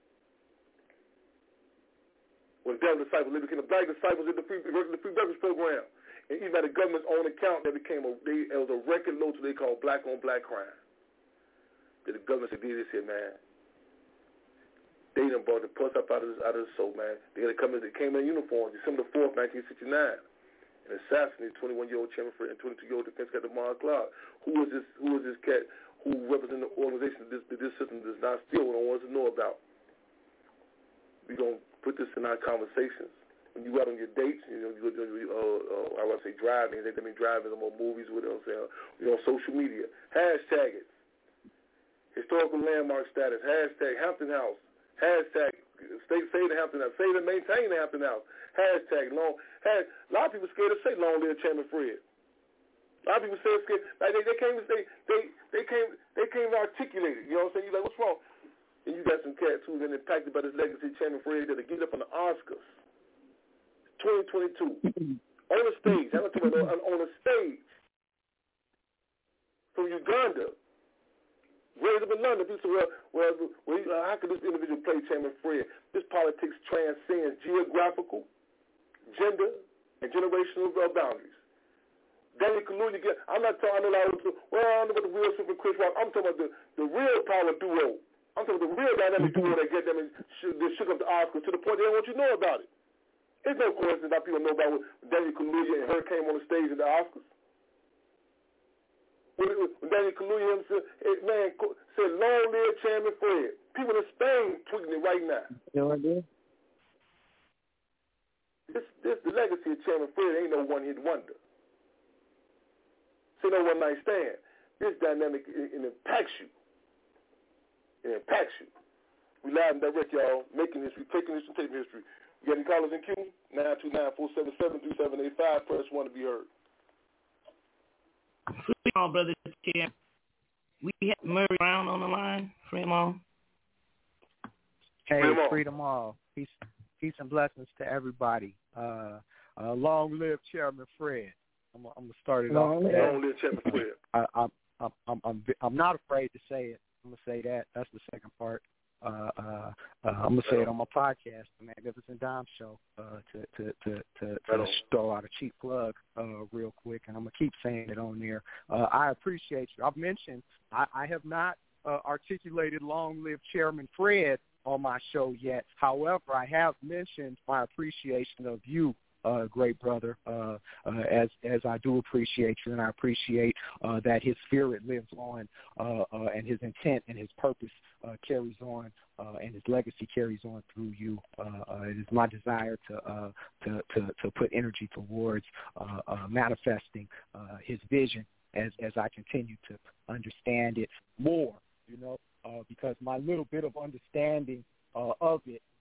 When the devil disciples, they became the black disciples in the free, working the free breakfast program. And even at the government's own account, that became a, they, it was a record low to what they call black on black crime. That the government said, this here, man. They done brought the puss up out of this, out of the soul, man. They had come in, they came in uniform December fourth, nineteen sixty-nine, and assassinated twenty-one-year-old Chairman Fred and twenty-two-year-old defense captain Mark Clark. Who was this? Who was this cat who represented the organization that this, that this system does not steal and wants to know about? We gonna put this in our conversations. When you out on your dates, you know, you go, uh, uh, I want to say driving. They mean driving, more movies with it. I'm saying, you know, social media. Hashtag it. Historical landmark status. Hashtag Hampton House. Hashtag stay, say the Hampton House. Say to maintain the Hampton House. Hashtag long. Has, a lot of people scared to say long live Chairman Fred. A lot of people say scared. Like they, they can't even say they they can't they can't even articulate it. You know what I'm saying? You're like, what's wrong? And you got some cats who's been impacted by this legacy, Chairman Fred, that'll get up on the Oscars. twenty twenty-two on the stage. I'm talking about on, on a stage from Uganda. Raised up in London, people say, well, well, well uh, how could this individual play Chairman Fred? This politics transcends geographical, gender, and generational uh, boundaries. Daniel Kaluuya, I'm not talking about, well, I don't know about the Will Smith and Chris Rock. I'm talking about the, the real power duo. I'm talking about the real dynamic duo that get them and sh- that shook up the Oscars to the point they don't want you to know about it. It's no coincidence that people know about what Daniel Kaluuya and her came on the stage at the Oscars. When, when Daniel Kaluuya himself, man, said, long live Chairman Fred. People in Spain tweeting it right now. No idea. This, this, the legacy of Chairman Fred ain't no one-hit wonder. It's no one-night stand. This dynamic, it, it impacts you. It impacts you. We live and direct, y'all, making history, taking history, taking history. You got any callers in queue? nine two nine, four seven seven, three seven eight five. Press one to be heard. Fremont, brother, we have Murray Brown on the line. Fremont. Hey, freedom all. Peace, peace and blessings to everybody. Uh, uh, long live Chairman Fred. I'm, I'm gonna start it long off. Long live Chairman Fred. I, I, I, I'm, I'm, I'm not afraid to say it. I'm gonna say that. That's the second part. Uh, uh, uh, I'm gonna say it on my podcast, the Magnificent Dime Show, uh, to to to to, to throw out a cheap plug uh, real quick, and I'm gonna keep saying it on there. Uh, I appreciate you. I've mentioned I, I have not uh, articulated "Long Live Chairman Fred" on my show yet. However, I have mentioned my appreciation of you. Uh, great brother, uh, uh, as as I do appreciate you, and I appreciate uh, that his spirit lives on, uh, uh, and his intent and his purpose uh, carries on, uh, and his legacy carries on through you. Uh, uh, it is my desire to uh, to, to to put energy towards uh, uh, manifesting uh, his vision as as I continue to understand it more. You know, uh, because my little bit of understanding uh, of it,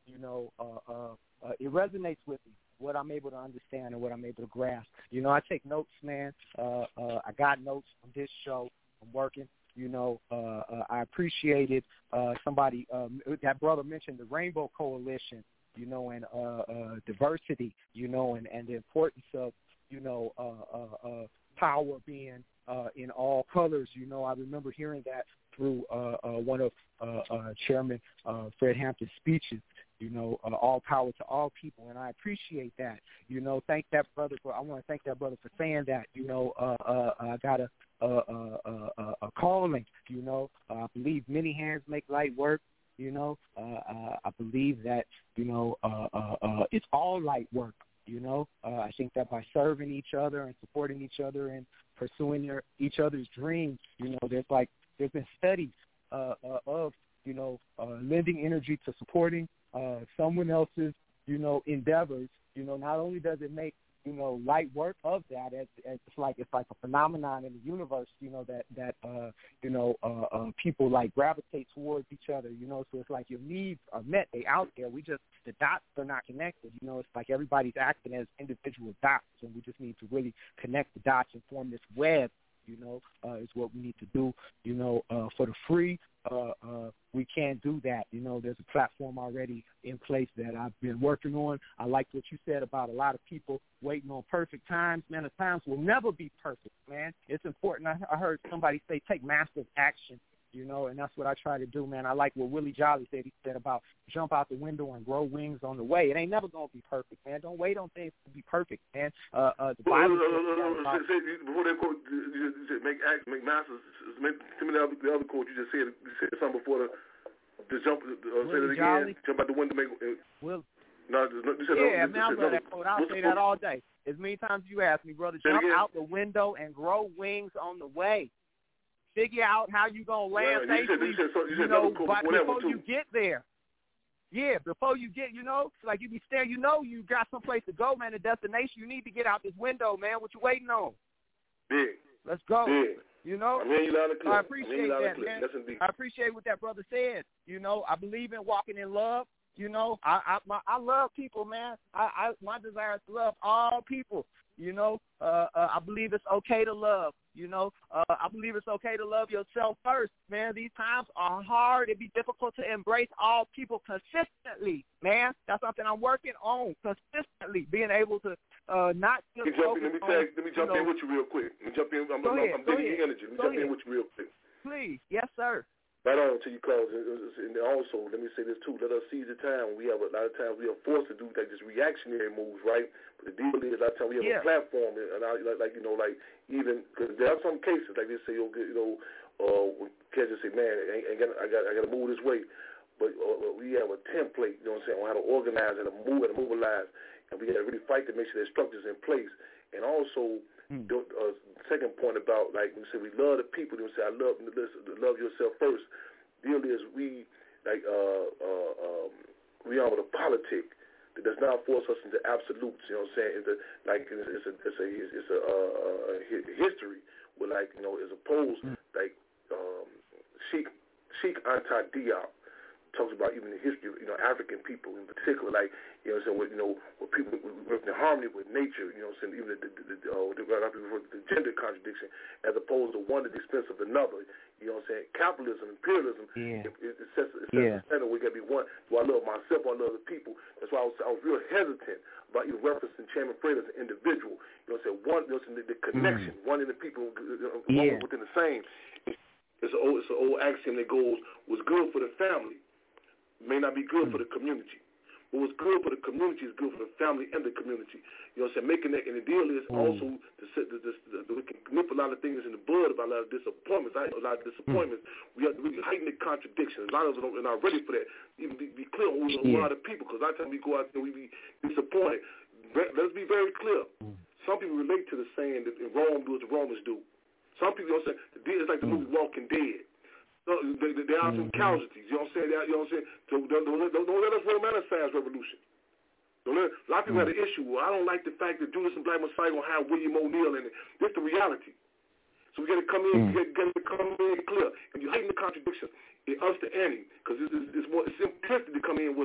you know, uh, uh, uh, it resonates with me, what I'm able to understand and what I'm able to grasp. You know, I take notes, man. Uh, uh, I got notes on this show. I'm working. You know, uh, uh, I appreciated uh, somebody, um, that brother mentioned the Rainbow Coalition, you know, and uh, uh, diversity, you know, and, and the importance of, you know, uh, uh, uh, power being uh, in all colors. You know, I remember hearing that through uh, uh, one of uh, uh, Chairman uh, Fred Hampton's speeches, you know, uh, all power to all people, and I appreciate that. You know, thank that brother for, I want to thank that brother for saying that. You know, uh, uh, I got a, a, a, a, a calling, you know. Uh, I believe many hands make light work. You know, uh, uh, I believe that, you know, uh, uh, uh, it's all light work, you know. Uh, I think that by serving each other and supporting each other and pursuing their, each other's dreams, you know, there's like, there's been studies uh, uh, of, you know, uh, lending energy to supporting uh, someone else's, you know, endeavors. You know, not only does it make, you know, light work of that, as, as it's like it's like a phenomenon in the universe, you know, that that uh, you know uh, uh, people like gravitate towards each other, you know. So it's like your needs are met; they out there. We just the dots are not connected, you know. It's like everybody's acting as individual dots, and we just need to really connect the dots and form this web. You know, uh, is what we need to do. You know, uh, for the free, uh, uh, we can't do that. You know, there's a platform already in place that I've been working on. I like what you said about a lot of people waiting on perfect times. Man, the times will never be perfect, man. It's important. I, I heard somebody say take massive action. You know, and that's what I try to do, man. I like what Willie Jolly said. He said about jump out the window and grow wings on the way. It ain't never going to be perfect, man. Don't wait on things to be perfect, man. Uh, uh, the Bible says before that quote, you said make act, make masters. Tell me the other, the other quote you just said. You said something before the, the jump. Uh, say it again. Jolly. Jump out the window. Make. Uh, Will. No, you said yeah, no, man, I love that quote. I'll say that all day. As many times as you ask me, brother, jump out the window and grow wings on the way. Figure out how you gonna land yeah, safely, you, said, you, said, you, you know, but before too. you get there. Yeah, before you get, you know, like you be staring, you know, you got someplace to go, man. The destination, you need to get out this window, man. What you waiting on? Big. Let's go. Big. You know, I, mean, you loud and clear. I appreciate I mean, that, man. I appreciate what that brother said. You know, I believe in walking in love. You know, I I, my, I love people, man. I, I my desire is to love all people. You know, uh, uh, I believe it's okay to love. You know, uh, I believe it's okay to love yourself first, man. These times are hard. It'd be difficult to embrace all people consistently, man. That's something I'm working on consistently, being able to uh, not just let me jump, in, let me, tag, on, let me jump you know, in with you real quick. Let me jump in. I'm, go I'm, ahead, I'm go digging ahead. your energy. Let me go jump ahead. in with you real quick. Please. Yes, sir. Right on until you close. And also, let me say this too. Let us seize the time. We have a lot of times we are forced to do like just reactionary moves, right? But the deal is, a lot of times we have yeah. a platform, and I, like, like you know, like even because there are some cases like they say, you know, uh, kids just say, man, I, I got, I got, I got to move this way. But uh, we have a template, you know what I'm saying, on how to organize and to move and to mobilize, and we got to really fight to make sure there's structures in place. And also, mm. the uh, second point about, like we say, we love the people. You know, say I love love yourself first. The deal is we like uh, uh, um, we are with a politic that does not force us into absolutes. You know what I'm saying? It's a, like it's a it's a it's a, uh, a history where, like, you know, as opposed mm. like um, Sheikh Sheikh Anta Diop talks about even the history of, you know, African people in particular, like, you know what I'm saying, with, you know, with people working in harmony with nature, you know what I'm saying, even the, the, the, uh, the, the gender contradiction, as opposed to one at the expense of another, you know what I'm saying, capitalism, imperialism, yeah. it, it, it sets, it sets yeah. a standard where we got to be one, do I love myself or I love the people? That's why I was, I was real hesitant about even referencing Chairman Fred as an individual, you know what I'm saying, one, you know what I'm saying, the, the connection, mm. one in the people, uh, yeah. one within the same. It's an old, it's an old axiom that goes, what's good for the family may not be good mm. for the community. But what's good for the community is good for the family and the community. You know what I'm saying? Making that, and the deal is mm. also to set the, the, the, the, we can nip a lot of things in the bud about a lot of disappointments. A lot of disappointments. Mm. We have to really heighten the contradictions. A lot of us are not ready for that. Even be, be clear on who yeah. a lot of people, because a lot of times we go out there, we be disappointed. Let's be very clear. Mm. Some people relate to the saying that Rome do as the Romans do. Some people, you know what I'm saying, it's like the movie Walking Dead. So there, there are some casualties. You know what I'm saying? You know what I'm saying? So don't, don't, don't, don't let us romanticize revolution. Don't let, a lot of people mm. have an issue. Well, I don't like the fact that Judas and Black Messiah gonna have William O'Neill in it. This the reality. So we got to come in. Mm. We got to come in clear. And you heighten the contradiction. It ups the ante, because it's, it's, it's more it's simplistic to come in with a, a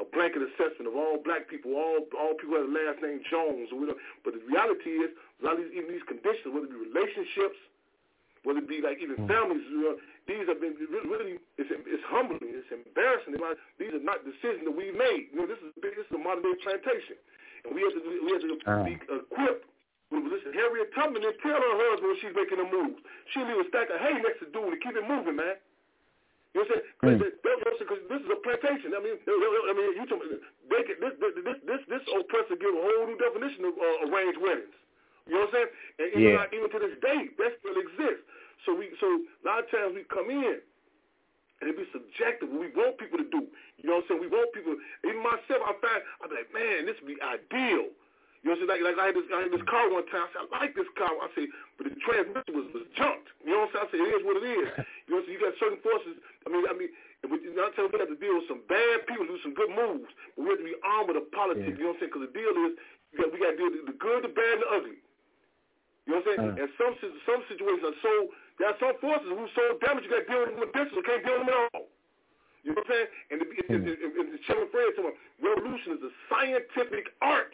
blanket assessment of all black people, all all people have the last name Jones. Or whatever. But the reality is, a lot of these, even these conditions, whether it be relationships, whether it be like even families, you know, these have been really, really it's, it's humbling, it's embarrassing. These are not decisions that we made. You know, this is this is a modern day plantation, and we have to we have to uh. be equipped. With, listen, Harriet Tubman didn't tell her husband when she's making a move. She leave a stack of hay next to dude to keep it moving, man. You know what I'm saying? Because mm. this is a plantation. I mean, I mean, you talk, they get, this, this, this, this oppressor give a whole new definition of uh, arranged weddings. You know what I'm saying? And even, yeah. like, even to this day, that still exists. So we, so a lot of times we come in and it be subjective. What we want people to do. You know what I'm saying? We want people. Even myself, I find I be like, man, this would be ideal. You know what I'm saying? Like, like I, had this, I had this car one time. I said, I like this car. I said, but the transmission was, was junked. You know what I'm saying? I said, it is what it is. You know, so you got certain forces. I mean, I mean, you know, I'm telling you, we have to deal with some bad people, do some good moves, but we have to be armed with the politics. Yeah. You know what I'm saying? Because the deal is, you got, we got to deal with the good, the bad, and the ugly. You know what I'm saying? Uh. And some some situations are so, there are some forces who are so damaged, you got to deal with them with distance, you can't deal with them at all. You know what I'm saying? And the, mm. and, and, and the Chairman Fred told me, revolution is a scientific art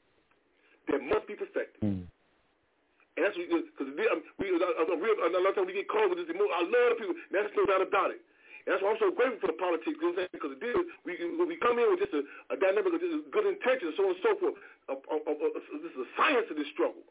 that must be perfected. Mm. And that's what, because we, we, a lot of times we get called with this emotion. I love the people. That's no doubt about it. And that's why I'm so grateful for the politics, you know what I'm saying? Because the deal is, we, we come in with just a, a dynamic of just good intentions, so on and so forth. A, a, a, a, this is a science of this struggle.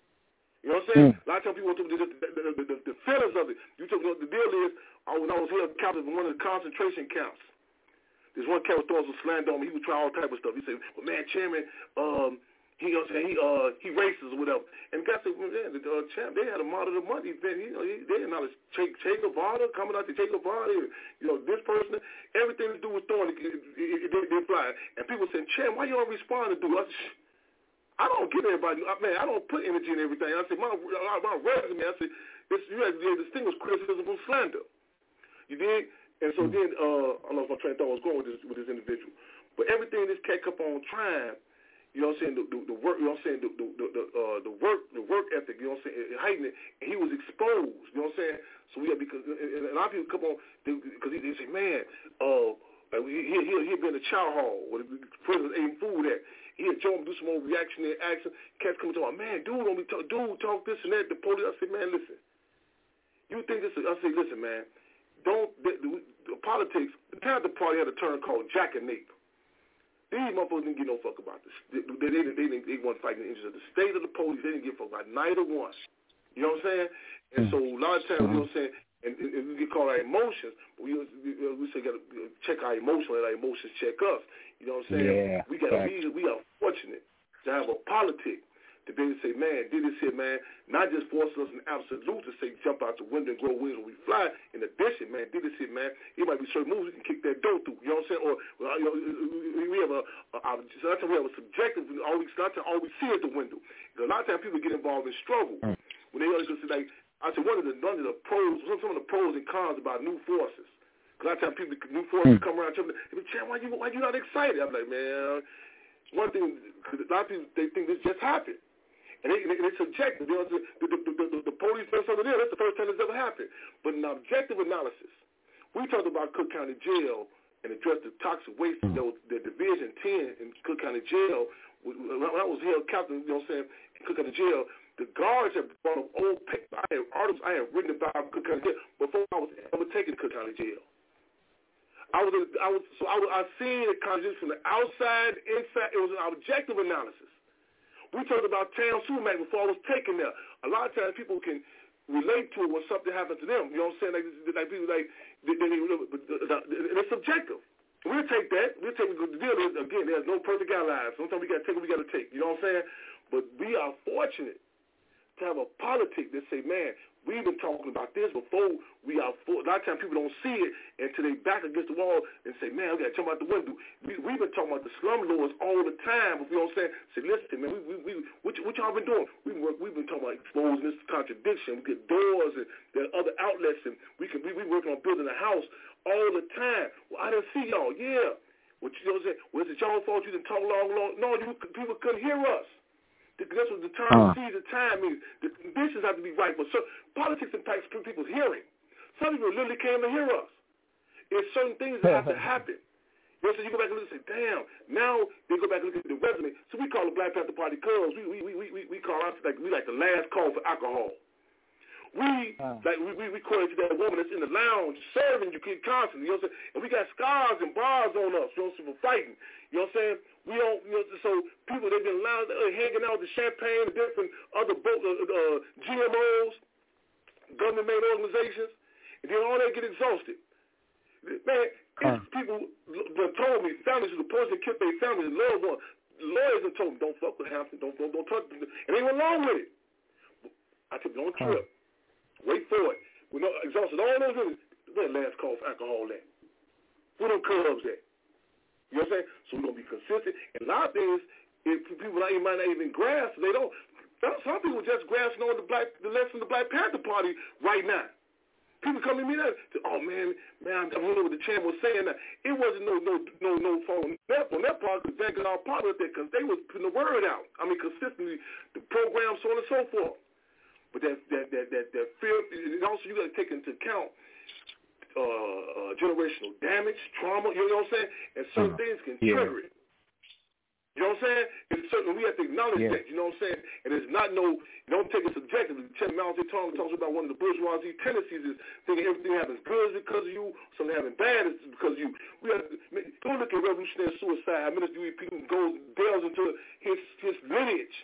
You know what I'm saying? Mm. A lot of times people talk about the, the, the, the, the feelings of it. You talk, the deal is, I was, I was here captive in one of the concentration camps. This one camp was throwing some slander on me. He would try all type of stuff. He said, well, man, Chairman, um, He, you know, he uh he racist or whatever. And God said, well, yeah, the uh, champ, they had a model of money event. You know, he, they acknowledged Che, che Guevara coming out to Che Guevara. You know, this person, everything to do with throwing, it, it, it, it, they fly. And people saying, Champ, why you don't respond to do? I said, I don't give everybody. I, man, I don't put energy in everything. I said, my my resume. I said, it's, you have to distinguish criticism from slander. You did. And so then, uh, I don't know if my train of thought was going with this with this individual, but everything this cat kept on trying. You know what I'm saying? The, the, the work, you know what I'm saying? The the the, uh, the work, the work ethic. You know what I'm saying? It heightened it, and he was exposed. You know what I'm saying? So we have because and a lot of people come on because they, they say, man, uh, he he he been in a chow hall where the prisoners eating food at. He had Joe do some more reactionary action. Cats come and talk, man, dude, don't be talk, dude talk this and that. The police. I said, man, listen. You think this? Is, I say, listen, man. Don't the, the, the politics. The time the party had a term called Jack and Nape. These motherfuckers didn't give no fuck about this. They, they, they, they, they, they weren't fighting the interests of the state or the police. They didn't give a fuck about neither one. You know what I'm saying? And so a lot of times, you know what I'm saying, and, and, and we get called our emotions, but we, we, we say got to check our emotions, let our emotions check us. You know what I'm saying? Yeah, we got we, we are fortunate to have a politic to be able to say, man, did this here, man, not just forcing us an absolute to say jump out the window and grow wings when we fly. In addition, man, did this here, man, it might be certain moves we can kick that door through. You know what I'm saying? Or well, you know, we have a, a, a sometimes we have a subjective. All we sometimes all we see is the window. Because a lot of times people get involved in struggle mm. when they always say like I said one of the one of the pros, some of the pros and cons about new forces. Because a lot of times people new forces mm. come around, they be, Chad, why you why you not excited? I'm like, man, one thing because a lot of people they think this just happened. And, they, and it's subjective. You know, the, the, the, the, the police done something there. That's the first time it's ever happened. But in objective analysis, we talked about Cook County Jail and addressed the toxic waste. Mm-hmm. That was the Division ten in Cook County Jail. When I was held captain, you know what I'm saying, in Cook County Jail, the guards have brought up old paper. I have articles I have written about Cook County Jail before I was ever taken to Cook County Jail. I was, I was, so I was, I seen the conditions from the outside, inside. It was an objective analysis. We talked about Town Sumac before I was taken there. A lot of times people can relate to it when something happens to them. You know what I'm saying? Like, like people like, they, they, they, it's subjective. We'll take that. We'll take the deal is, again, there's no perfect allies. Sometimes we got to take what we got to take. You know what I'm saying? But we are fortunate to have a politic that say, man, we've been talking about this before we are for, a lot of times people don't see it until they back against the wall and say, man, we got to jump out the window. We, we've been talking about the slum lords all the time. You know what I'm saying? Say, listen, man, we, we, we, what, what y'all been doing? We've been, we've been talking about exposing this contradiction. We get doors and there are other outlets, and we can we, we working on building a house all the time. Well, I didn't see y'all. Yeah. What you know what I'm saying? Well, is it y'all fault you didn't talk long, long? No, you, people couldn't hear us. That's what the term uh. sees the time means. The conditions have to be right. But so, politics impacts people's hearing. Some people literally can't even hear us. There's certain things that have to happen. You know, so you go back and look and say, damn, now they go back and look at the resume. So we call the Black Panther Party Cubs. We we we we we call us like we like the last call for alcohol. We uh. like we we we call it to that woman that's in the lounge serving you kid constantly. You know what I'm saying? And we got scars and bars on us. You know what I'm saying? For fighting. You know what I'm saying? We don't. You know, so people they've been lounge, uh, hanging out with the champagne, the different other boat, uh, uh, G M Os, government-made organizations, and then all they get exhausted. Man, uh. people done told me, families who the person that killed their family, the loved one, lawyers have told me, don't fuck with Hampton, don't don't, don't touch them, and they went along with it. I took them on a trip. Uh. Wait for it. We're not exhausted. All those women, where the last call for alcohol at? Where them Cubs at? You know what I'm saying? So we're gonna be consistent. And a lot of things, if people not even might not even grasp, they don't. Some people just grasping on the black, the lesson of the Black Panther Party right now. People come to me that, oh man, man, I don't know what the champ was saying. That it wasn't no no no no fault on that on that part because they got all part of that because they was putting the word out. I mean, consistently, the program, so on and so forth. But that that that that, that fear, and also you got to take into account uh, uh, generational damage, trauma. You know what I'm saying? And certain mm-hmm. things can yeah. trigger it. You know what I'm saying? It's certain we have to acknowledge yeah. that. You know what I'm saying? And it's not no. Don't take it subjectively. Tim Mao Zedong talks about one of the bourgeoisie tendencies is thinking everything happens good because of you, something happens bad is because of you. We have to go look at revolutionary suicide. Minister Dewey People goes delves into his his lineage.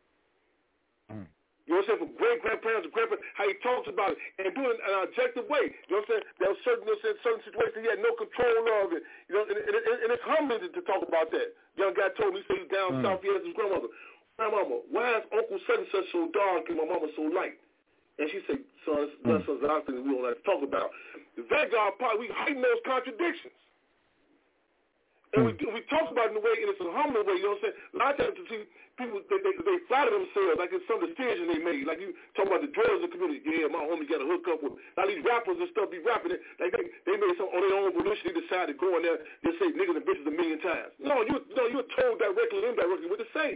Mm. You know what I'm saying? From great grandparents to grandparents, how he talks about it and do it in an objective way. You know what I'm saying? There was certain, you know, certain situations he had no control of it. You know, and, and, and it's humbling to, to talk about that. Young guy told me, he said he's down mm. south, he has his grandmother. Grandmama, why is Uncle such and such so dark and my mama so light? And she said, son, that's mm. something we don't like to talk about. The Vanguard Party, we heighten those contradictions. And we we talk about it in a way, and it's a humble way, you know what I'm saying? A lot of times you see people, they, they, they flatter themselves, like it's some decision they made. Like you talk about the drugs in the community. Yeah, my homie got to hook up with. Now these rappers and stuff be rapping it. Like they, they made some on their own volition. They decided to go in there and say niggas and bitches a million times. No, you no, you're told directly or indirectly what to say.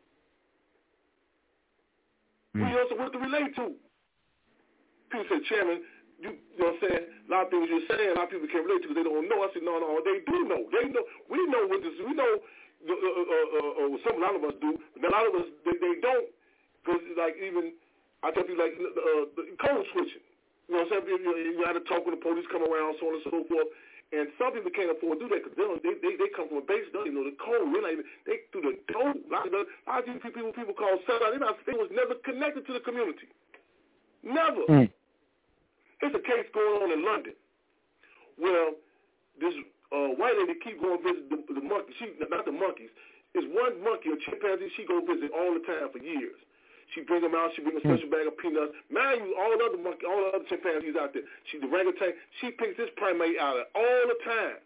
Mm. We also what to relate to. People say, Chairman, You, you know what I'm saying? A lot of things you're saying, a lot of people can't relate to because they don't know. I said, no, no, they do know. They know. We know what this. We know. Uh, uh, uh, uh, some a lot of us do. But a lot of us they, they don't. Because like even I tell people like uh, the code switching. You know what I'm saying? You, you had to talk when the police come around, so on and so forth. And some people can't afford to do that because they, they they they come from a base. They don't even know the code. They're not even, they through the code. A lot of, the, a lot of these people people call sellout. They not. They was never connected to the community. Never. Mm. There's a case going on in London where this uh, white lady keep going visit the, the monkeys. She, not the monkeys. It's one monkey, a chimpanzee, she go visit all the time for years. She bring them out. She bring a special bag of peanuts. Mind you, all the other monkey, all the other chimpanzees out there. She the orangutan. She picks this primate out all the time.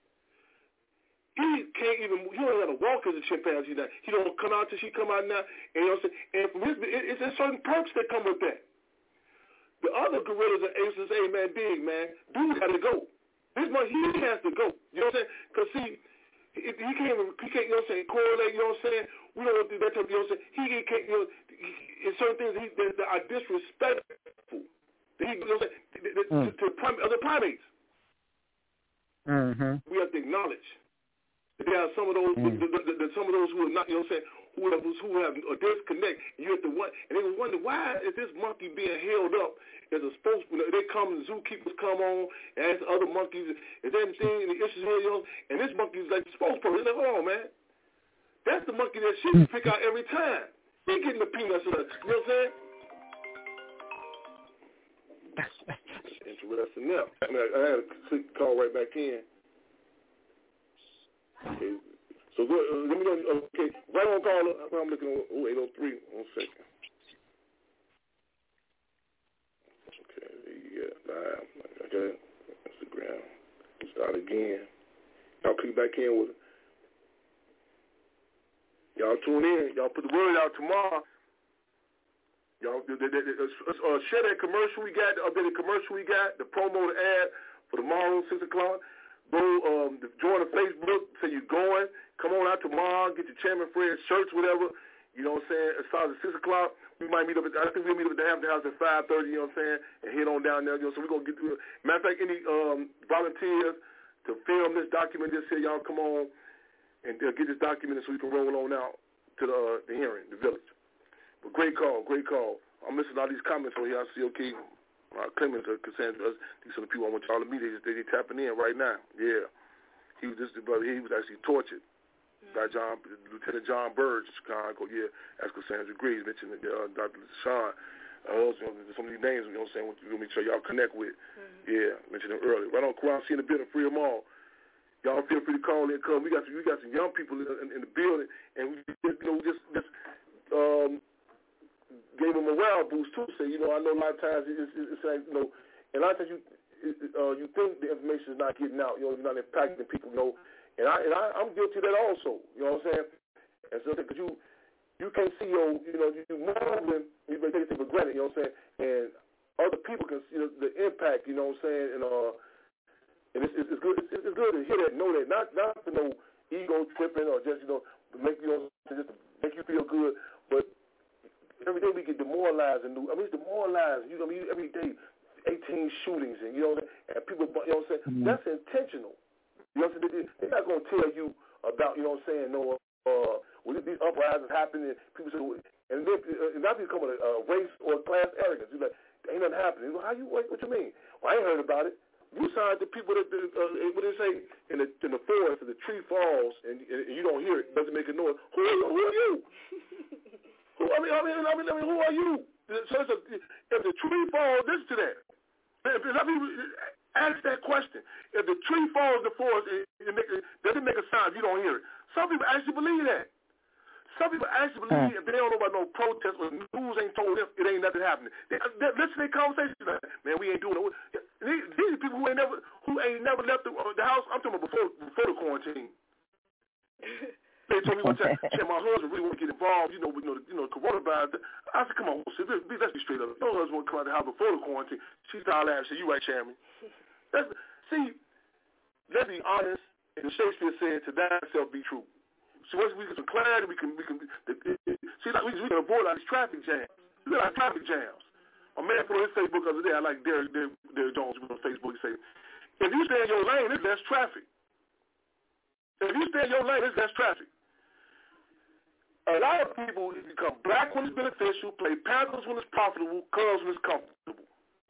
He can't even. He don't have to walk as a chimpanzee now. He don't come out till she come out now. And you know what I'm saying? And from his, it, it's there's certain perks that come with that. The other gorillas and apes say, hey, man, big, man, dude got to go. This one, he has to go. You know what I'm saying? Because, see, he, he can't, he can't, you know what I'm saying, correlate, you know what I'm saying? We don't want to do that type of, you know what I'm saying? He can't, you know, in certain things he, that, that are disrespectful. He, you know what I'm saying, mm. to, to prim- other primates. Mm-hmm. We have to acknowledge that there are some of those, mm. the, the, the, the, some of those who are not, you know what I'm saying, who have, who have a disconnect, and you have to wonder, and they wonder, why is this monkey being held up as a spokesman? They come, the zookeepers come on, and ask other monkeys, is there anything, and the issues here, you know, and this monkey is like the spokesperson. They're like, hold on, man. That's the monkey that she pick out every time. He getting the peanuts, you know what I'm saying? Interesting now. I, mean, I had a quick call right back in. Okay. So go, uh, let me go. Okay, right on call. I'm looking at oh, eight oh three. One second. Okay, yeah, live. Okay, Instagram. Start again. Y'all click back in with it. Y'all tune in. Y'all put the word out tomorrow. Y'all they, they, they, uh, share that commercial we got. Uh, the commercial we got. The promo, the ad for tomorrow, six o'clock. Go um, join the Facebook. Say you're going. Come on out tomorrow. Get your Chairman Fred shirts, whatever. You know what I'm saying? It starts at six o'clock. We might meet up at. I think we'll meet up at the Hampton House at five thirty. You know what I'm saying? And head on down there. You know, so we're gonna get. To, matter of fact, any um, volunteers to film this, document this here. Y'all come on and uh, get this documented so we can roll on out to the, uh, the hearing, the village. But great call, great call. I'm missing all these comments over here. I see, okay, uh, Clemens, uh, Cassandra, these are the people I want y'all to meet. They just they, they tapping in right now. Yeah. He was just, brother, he was actually tortured by John, Lieutenant John Burge in Chicago. Yeah, that's Cassandra Greaves, mentioned uh, Doctor Sean. Uh, you know, some of these names, you know what I'm saying, we'll make sure y'all connect with. Mm-hmm. Yeah, mentioned them earlier. Right on Quran, see in the building, free them all. Y'all feel free to call in, come. We got some, we got some young people in, in, in the building, and we just, you know, just, just um, gave them a morale boost too. Say, you know, I know a lot of times it's, it's, it's like, you know, and a lot of times you, uh, you think the information is not getting out, you know, you're not impacting people, you know, and I, and I, I'm guilty of that also. You know what I'm saying? And so, because you, you can't see your, you know, you moving, you may take it for granted. You know what I'm saying? And other people can see the, the impact. You know what I'm saying? And uh. And it's, it's, it's good. It's, it's good to hear that, know that, not not for no ego tripping or just you know make you know just to make you feel good. But every day we get demoralized and I mean it's demoralized. You know, I mean every day, eighteen shootings and you know and people. You know what I'm saying? Mm-hmm. That's intentional. You know what I'm saying? They're not gonna tell you about you know what I'm saying. No, uh, when these uprisings happen and people say, and then uh, and that become a uh, race or class arrogance. You're like, ain't nothing happening. You know, how you what, what you mean? Well, I ain't heard about it. You signed the people that, uh, what they say, in the in the forest, and the tree falls, and, and you don't hear it, doesn't make a noise. Who are you? Who are you? who, I mean, I mean, I mean, I mean, who are you? So it's a, if the tree falls, listen to that. Let me ask that question. If the tree falls in the forest, it, it, make, it doesn't make a sound. You don't hear it. Some people actually believe that. Some people actually believe if they don't know about no protest or news ain't told them, it ain't nothing happening. They, they, listen to their conversations. Like, man, we ain't doing it. These, these are people who ain't never who ain't never left the, uh, the house. I'm talking about before before the quarantine. They told me one time, "Shit, my husband really want to get involved. You know, with, you know, the, you know, coronavirus." I said, "Come on, let's be straight up. Your husband want to come out of the house before the quarantine." She started laughing. She said, "You right, Chairman." That's, see, let's be honest. And Shakespeare said, "To thyself be true." So once we get some clarity, we can we can the, the, see like we, we can avoid all these traffic jams. We got traffic jams. A man put on his Facebook the other day. I like Derek Derek, Derek Jones on Facebook. He say, "If you stay in your lane, it's less traffic. If you stay in your lane, it's less traffic." A lot of people become black when it's beneficial, play Panthers when it's profitable, Cubs when it's comfortable.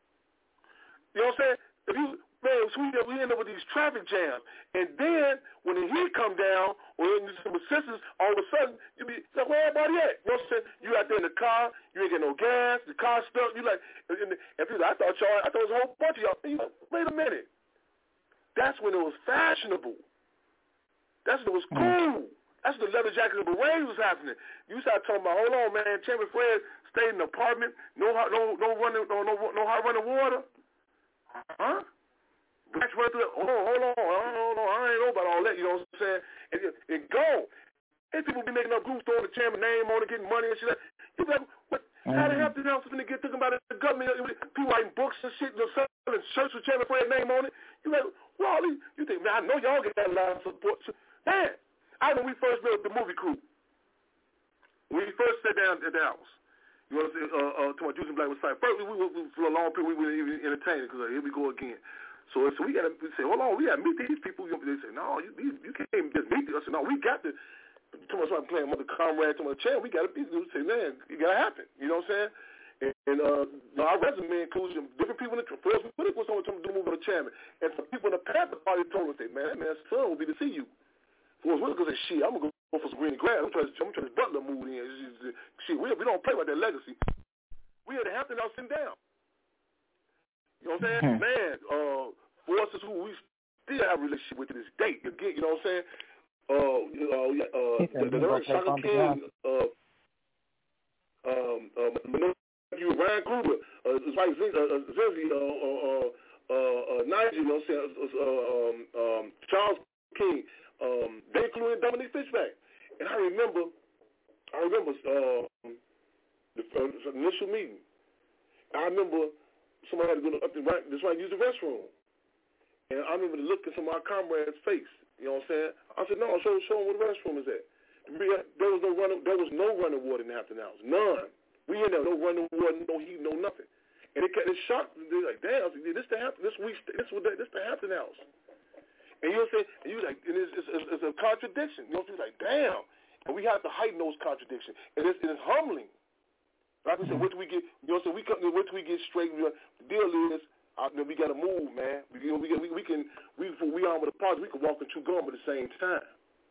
You know what I'm saying? If you man, so we, we end up with these traffic jams, and then when the heat come down or in some assistance, all of a sudden you be like, "Where everybody at?" You know what I'm saying? You out there in the car, you ain't getting no gas, the car's stuck. You like, and, and people, I thought y'all, I thought it was a whole bunch of y'all. You know, wait a minute, that's when it was fashionable. That's when it was cool. That's when the leather jacket and berets was happening. You start talking about, hold on, man, Chairman Fred stayed in an apartment, no hot, no no running, no no no hot running water, huh? Black right through. Hold on, hold on, hold on. I ain't know about all that. You know what I'm saying? And it, it go. And people be making up groups, throwing the chairman name on it, getting money and shit. You be like, what? Mm-hmm. How the hell did else to get thinking about it? The government, people writing books and shit, you know, selling shirts with Chairman Fred's name on it. You like, well, all these, you think, man, I know y'all get that a lot of support. Man, I know we first built the movie crew. When we first sat down at the house, you know what I'm saying? Uh, uh, to my Juice and Black was like, first we, we, we for a long period we weren't even entertaining because like, here we go again. So, so we got to say, hold on, we got to meet these people. They say, no, you, you, you can't just meet them. I said, no, we got to. Too much I'm playing Mother Comrade, too much chair. We got to be. Say, man, it got to happen. You know what I'm saying? And, and uh, our resume includes different people in the force. What if someone told me to move on the chairman? And some people in the Panther Party told us, say, man, that man's son will be to see you. Force Whitaker said, shit, I'm gonna go for some green grass. I'm trying to, I'm trying to Butler move in. Shit, we, we don't play about that legacy. We had the Hampton House sitting down. You know what I'm saying? Mm-hmm. Man, uh, forces who we still have a relationship with to this date. Again, you know what I'm saying? Uh, uh, uh, the, the, the Shaka King, uh, um, uh, you Ryan Kruger, uh, his wife Zizzy, uh, uh, uh, uh, Nigel, you know what I'm saying? Uh, um, um, Charles King, um, they flew in Dominique Fishback, and I remember, I remember uh, the, uh, the initial meeting. I remember somebody had to go up the right, this right, use the restroom. And I remember the look in some of our comrades' face. You know what I'm saying? I said, no, show, show them where the restroom is at. There was no running, there was no running water in the Hampton House. None. We in there, no running water, no heat, no nothing. And it, it shocked them. They're like, damn, this the Hampton, this we, this this the Hampton House. And you know what I'm saying? And you like, and it's, it's, it's, it's a contradiction. You know what I'm saying? Like, damn. And we have to heighten those contradictions. And it's, and it's humbling. Like I said, what do we get? You know what I'm saying? We come, what do we get straight? The deal is, uh, you know, we got to move, man. We, you know, we, we, we can, we, we arm with a partner, we can walk and chew gum at the same time.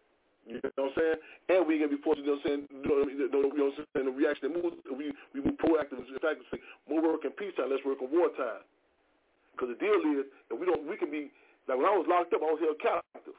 You know what I'm saying? And we can be forced, you know what I'm saying? You know, you know what I'm saying? The reaction moves, we we move proactive. In fact, say more work in peacetime, less work in wartime. Because the deal is, if we don't, we can be like when I was locked up, I was held captive.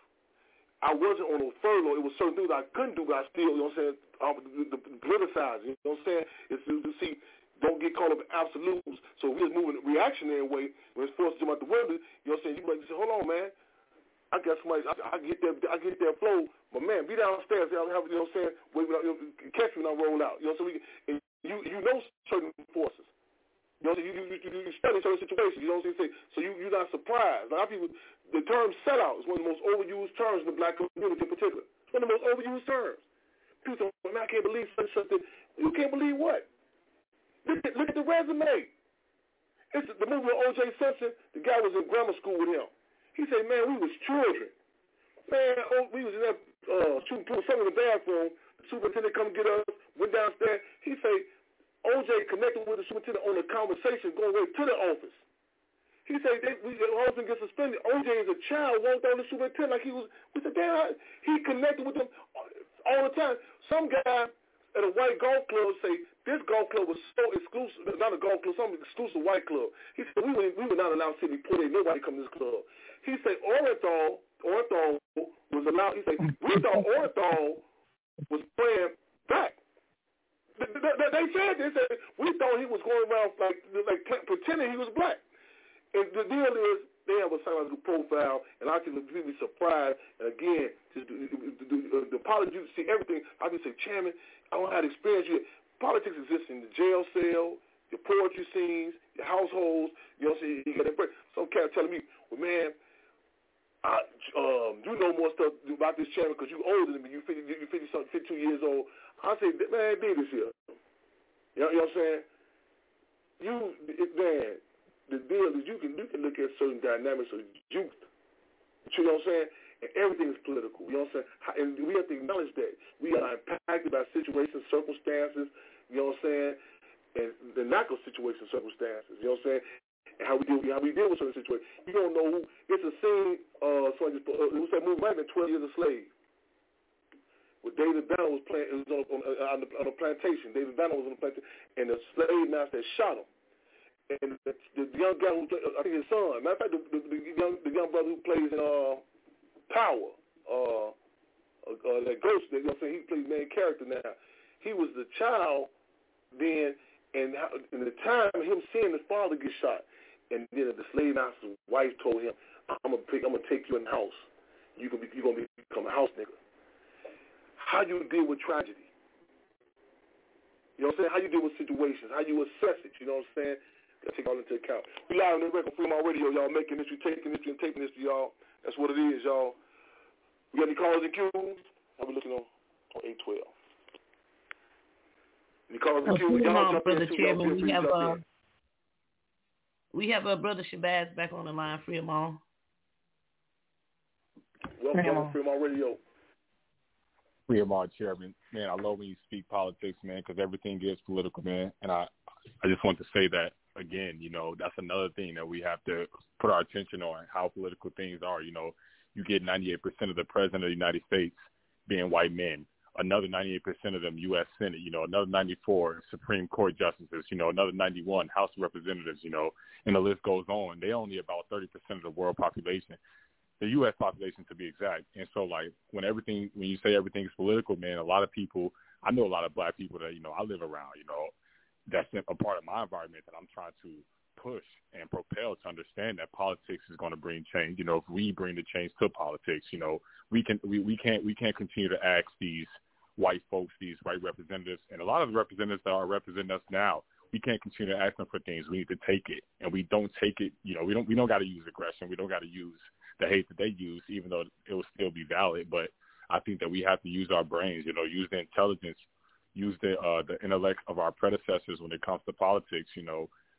I wasn't on a furlough. It was certain things I couldn't do, but I still, you know what I'm saying, um, the, the politicized, you know what I'm saying? It's to see, don't get caught up in absolutes. So we just moving the reactionary way. When it's forced to jump out the window, you know what I'm saying? You might say, hold on, man. I got somebody, I, I get that, I get that flow, but man, be downstairs, you know what I'm saying? Wait, you know, catch me when I roll out. You know, so we, and you, you know certain forces. You know, you, you, you, you study certain situations. You know what I'm saying? So you, you're not surprised. A lot of people, the term sellout is one of the most overused terms in the black community in particular. It's one of the most overused terms. People say, man, I can't believe something. You can't believe what? Look at, look at the resume. It's the movie with O J Simpson. The guy was in grammar school with him. He said, man, we was children. Man, oh, we was in there uh, shooting pool, something in the bathroom. The superintendent come get us, went downstairs. He said, O J connected with the superintendent on a conversation going away to the office. He said, they, we, the husband gets suspended. O J as a child walked down the superintendent like he was, we said, damn, he connected with them all the time. Some guy at a white golf club say, this golf club was so exclusive, not a golf club, some exclusive white club. He said, we were, we were not allowed to see Port A, nobody come to this club. He said, Orenthal, Orenthal was allowed, he said, we thought Orenthal was playing black. They, they, they said, they said, we thought he was going around like, like pretending he was black. And the deal is, they have a psychological profile, and I can be surprised. And again, just the, the, the, the politics, see everything. I can say, Chairman, I don't have experience yet. Politics exists in the jail cell, your poetry scenes, your households. You know what I'm saying? You got that break. Some cat telling me, well, man, I, um, you know more stuff about this chairman because you older than me. You fifty, you fifty something, fifty-two years old. I say, man, dig this here. You know, you know what I'm saying? You, it, man, the deal is you can you can look at certain dynamics of youth. You know what I'm saying? And everything is political. You know what I'm saying? And we have to acknowledge that we are impacted by situations, circumstances. You know what I'm saying? And the lack of situation, circumstances. You know what I'm saying? And how we deal, how we deal with certain situations. You don't know who. It's a scene. Uh, so I just, uh, it was that movie, might have been twelve Years a Slave. Where David Banner was playing. It was on, on, on, the, on a plantation. David Banner was on the plantation, and the slave master shot him. And the, the young guy who played, I think his son. Matter of fact, the, the, the young the young brother who plays in uh, Power, uh, uh, uh, that Ghost. You know what I'm saying? He plays main character now. He was the child then, and how, in the time him seeing his father get shot. And then the slave master's wife told him, "I'm gonna pick, I'm gonna take you in the house. You gonna be, you gonna become a house nigga." How you deal with tragedy? You know what I'm saying? How you deal with situations? How you assess it? You know what I'm saying? Gotta take all into account. We live on the record, Freedom Radio, y'all, making history, taking history, and taping history, y'all. That's what it is, y'all. We got any callers and cues? How we looking on on eight twelve? Any callers and cues? Y'all jump in too. Y'all feel free to jump in. We have a brother Shabazz back on the line. Free them all. Welcome to Freedom Radio. Freedom all, Chairman. Man, I love when you speak politics, man, because everything gets political, man. And I, I just want to say that again. You know, that's another thing that we have to put our attention on, how political things are. You know, you get ninety-eight percent of the president of the United States being white men. Another ninety-eight percent of them U S Senate, you know, another ninety-four Supreme Court justices, you know, another ninety-one House of Representatives, you know, and the list goes on. They only about thirty percent of the world population, the U S population to be exact. And so, like, when everything, when you say everything is political, man, a lot of people, I know a lot of black people that, you know, I live around, you know, that's a part of my environment that I'm trying to push and propel to understand that politics is going to bring change. You know, if we bring the change to politics, you know, we can we, we can't we can't continue to ask these white folks, these white representatives, and a lot of the representatives that are representing us now, we can't continue to ask them for things. We need to take it, and we don't take it. You know, we don't we don't got to use aggression. We don't got to use the hate that they use, even though it will still be valid. But I think that we have to use our brains. You know, use the intelligence, use the uh, the intellect of our predecessors when it comes to politics. You know,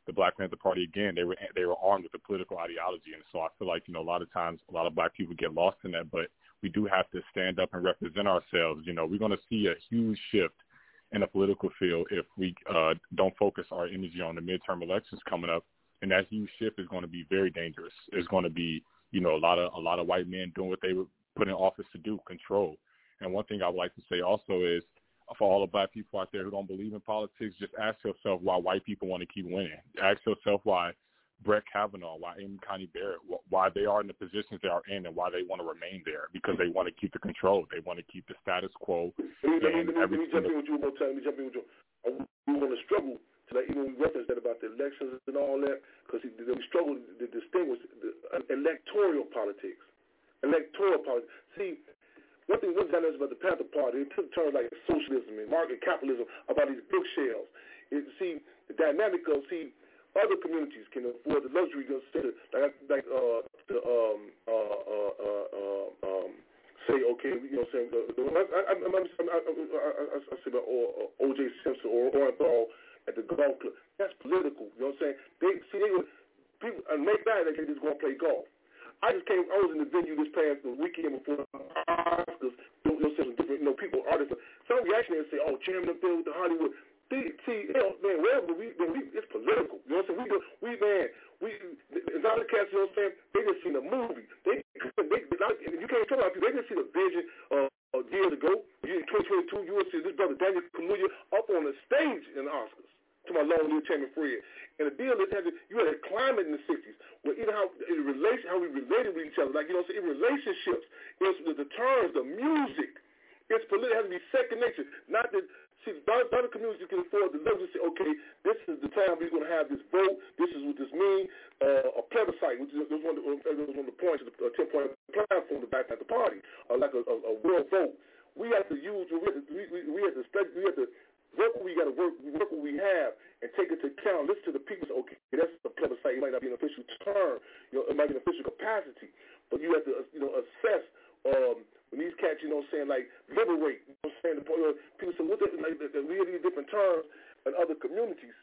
the Black Panther Party, again, they were they were armed with a political ideology. And so I feel like, you know, a lot of times a lot of black people get lost in that, but we do have to stand up and represent ourselves. You know, we're going to see a huge shift in the political field if we uh, don't focus our energy on the midterm elections coming up. And that huge shift is going to be very dangerous. It's going to be, you know, a lot of a lot of white men doing what they were put in office to do, control. And one thing I would like to say also is, for all the black people out there who don't believe in politics, just ask yourself why white people want to keep winning. Ask yourself why Brett Kavanaugh, why Amy Coney Barrett, why they are in the positions they are in, and why they want to remain there, because they want to keep the control. They want to keep the status quo. Let me, let me, let me, let me jump in with you one more time. Let me jump in with you. We want to struggle to, like, even reference that about the elections and all that, because we struggle to distinguish the electoral politics. Electoral politics. See, one thing one thing about the Panther Party, it took terms like socialism and market capitalism about these bookshelves. It, see, the dynamic of, see, other communities can afford the luxury to like, like uh, to um, uh, uh, uh, uh, um, say, okay, you know what I'm saying? The, the, I, I, I, I, I, I say about O J Simpson or Orenthal at the golf club. That's political. You know what I'm saying? They see they were people. And make that they just go and play golf. I just came. I was in the venue this past weekend before Oscars. You know, some different, you know, people, artists. Some reactionaries say, "Oh, Chairman up there with the Hollywood." See, see, you know, man, wherever we, man, we, it's political. You know what I'm saying? We, do, we, man, we, as other cats, you know what I'm saying? They just seen a movie. They, they, they you can't tell about people. They just seen a vision uh, uh, years ago. In twenty twenty-two, you will see this brother Daniel Kaluuya up on the stage in the Oscars. To my long little Chairman Fred. And the deal is that you had a climate in the sixties where even how in relation, how we related with each other, like, you know, so in relationships, it's the, the terms, the music, it's political, it has to be second nature. Not that, see, other communities can afford the luxury to say, okay, this is the time we're going to have this vote, this is what this means, uh, a plebiscite, which is one of the, uh, one of the points of the uh, ten-point platform to back at the party, uh, like a, a, a world vote. We have to use, we have to, we, we, we have to study, we have to work what we got to work, work what we have, and take it to account. Listen to the people. Say, okay, that's a plebiscite. It might not be an official term. You know, it might be an official capacity, but you have to, you know, assess um, when these cats, you know, saying like liberate. You know, saying the you know, people say what the, like the, we have these different terms in other communities,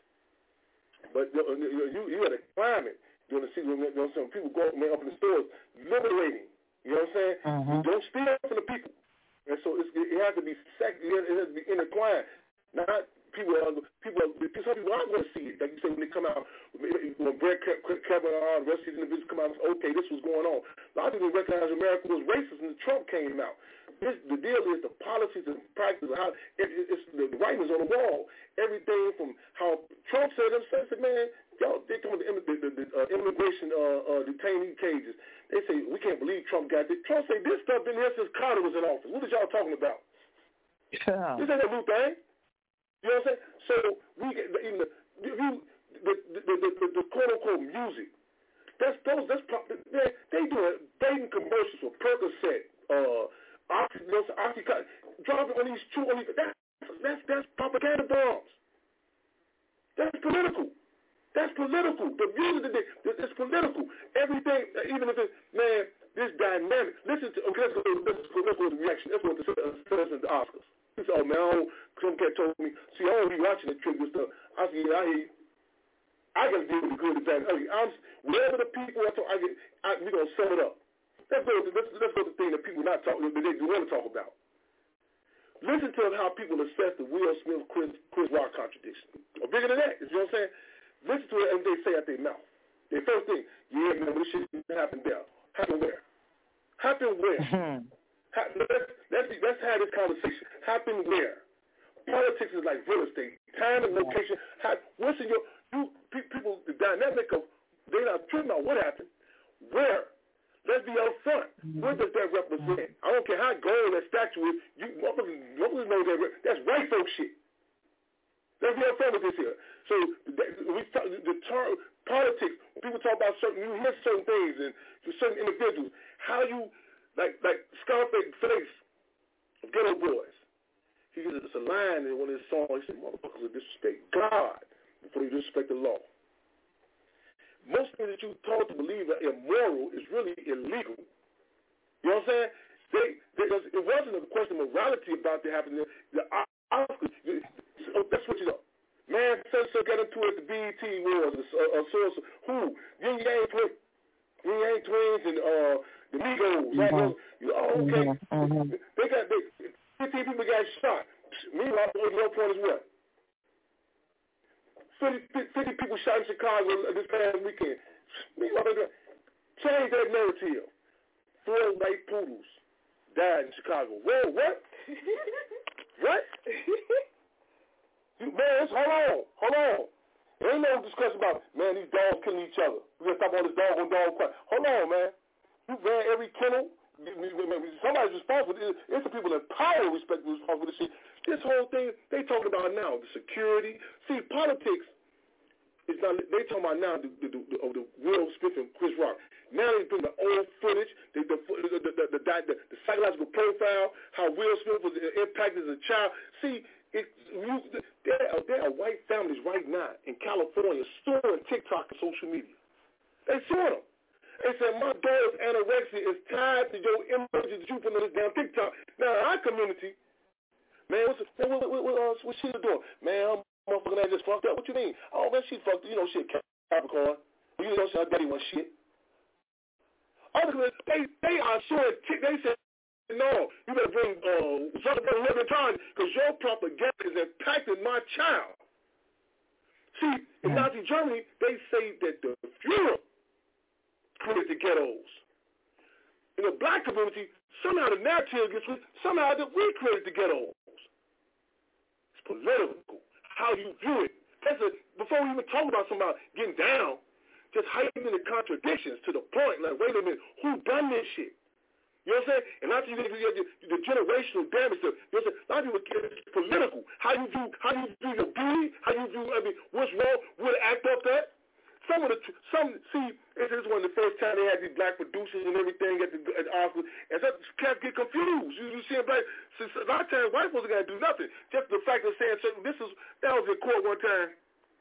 but you know, you, you had a climate. You know, see, you know, some people go man, up in the stores liberating. You know what I'm saying? Mm-hmm. You don't steal from the people, and so it's, it has to be sec- it has to be intertwined. Not people, are, people, are, some people aren't going to see it. Like you say, when they come out, when Brett Kavanaugh and the rest of these individuals come out and say, okay, this was going on. A lot of people recognize America was racist when Trump came out. This, the deal is the policies and practices, how it, it's the writings on the wall. Everything from how Trump said himself, said, man, y'all, they come with the, the, the, the uh, immigration uh, uh, detainee cages. They say, we can't believe Trump got this. Trump said, this stuff been here since Carter was in office. What is y'all talking about? Yeah. This ain't a new thing. You know what I'm saying? So we even the the the the, the, the, the quote unquote music. That's those. That's they they doing dating commercials for Percocet, uh, Oxy, you know, Oxycontin, dropping on these two. On these, that's that's that's propaganda bombs. That's political. That's political. The music today, it's political. Everything, even if it's man, this dynamic. Listen to okay. Let's go. Let's go. Let's go to the reaction. Let's go to the, the Oscars. He said, oh, man, I don't, some cat told me, see, I don't be watching the trivia stuff. I said, yeah, I hear you. I got to deal with the good and bad. I mean, I'm, whatever the people I talk, I get, I, we're going to sum it up. Let's go to, let's, let's go to the thing that people not talking, that they want to talk about. Listen to how people assess the Will Smith, Chris, Chris Rock contradiction. Or bigger than that, you know what I'm saying? Listen to it as they say out their mouth. Their first thing, yeah, man, this shit happened there. Happened where? Happened where? Let's, let's, let's have this conversation. Happen where? Politics is like real estate. Time and location. How, what's in your, you, people, the dynamic of, they're not tripping about what happened. Where? Let's be up front. What does that represent? I don't care how gold that statue is. You motherfuckers know that. That's white folk shit. Let's be up front with this here. So we talk, the term politics, when people talk about certain, you hear certain things and to certain individuals, how you, Like like Scarface Face of Ghetto Boys. He uses a line in one of his songs. He said, motherfuckers will disrespect God before they disrespect the law. Most things that you taught to believe are immoral is really illegal. You know what I'm saying? They, they, it wasn't a question of morality about to happen. The Oscars, oh, that's what you know. Man, so so got into it at the B E T Awards, a source who Yin Yang Twins, Yin Yang Twins, and uh, the Migos. Right? Mm-hmm. You, oh, okay. Mm-hmm. They got they, fifteen people got shot. Meanwhile, your point is what? fifty, fifty people shot in Chicago this past weekend. Meanwhile, change that narrative. Four white poodles died in Chicago. Whoa, what? What? Man, hold on, hold on. There ain't no discussion about, man, these dogs killing each other. We gotta stop all this dog on dog crap. Hold on, man. You ran every kennel. Somebody's responsible. It's the people in power responsible for this shit. This whole thing they talking about now, the security. See, politics is not. They talking about now the the, the, the, the Will Smith and Chris Rock. Now they bring the old footage, the the the, the, the, the, the, the psychological profile, how Will Smith was impacted as a child. See. It, you, there, are, there are white families right now in California suing TikTok and social media. They suing them. They said, my daughter's anorexia is tied to your images that you put on this damn TikTok. Now, in our community, man, what's, what, what, what, what, uh, what's she doing? Man, her motherfucking ass just fucked up. What you mean? Oh, man, she fucked, you know, shit, Capricorn. You know, her daddy was shit. Other they, they are suing, they said, no, you better bring uh, Zuckerberg eleven times because your propaganda is impacting my child. See, in mm-hmm. Nazi Germany, they say that the Fuhrer created the ghettos. In the black community, somehow the narrative gets somehow that we created the ghettos. It's political, how you view it. That's a, before we even talk about somebody getting down, just heightening the contradictions to the point, like, wait a minute, who done this shit? You know what I'm saying? And not you get the, the generational damage. To, you know what I'm saying? A lot of people get it's political. How you do, how you do your beauty? How you do? I mean, what's wrong? Would act up that? Some of the, some see, this is one of the first time they had these black producers and everything at the at the Oscars, and some cats get confused. You, you see, black. Since a lot of times white folks are gonna do nothing. Just the fact of saying certain. This is that was in court one time.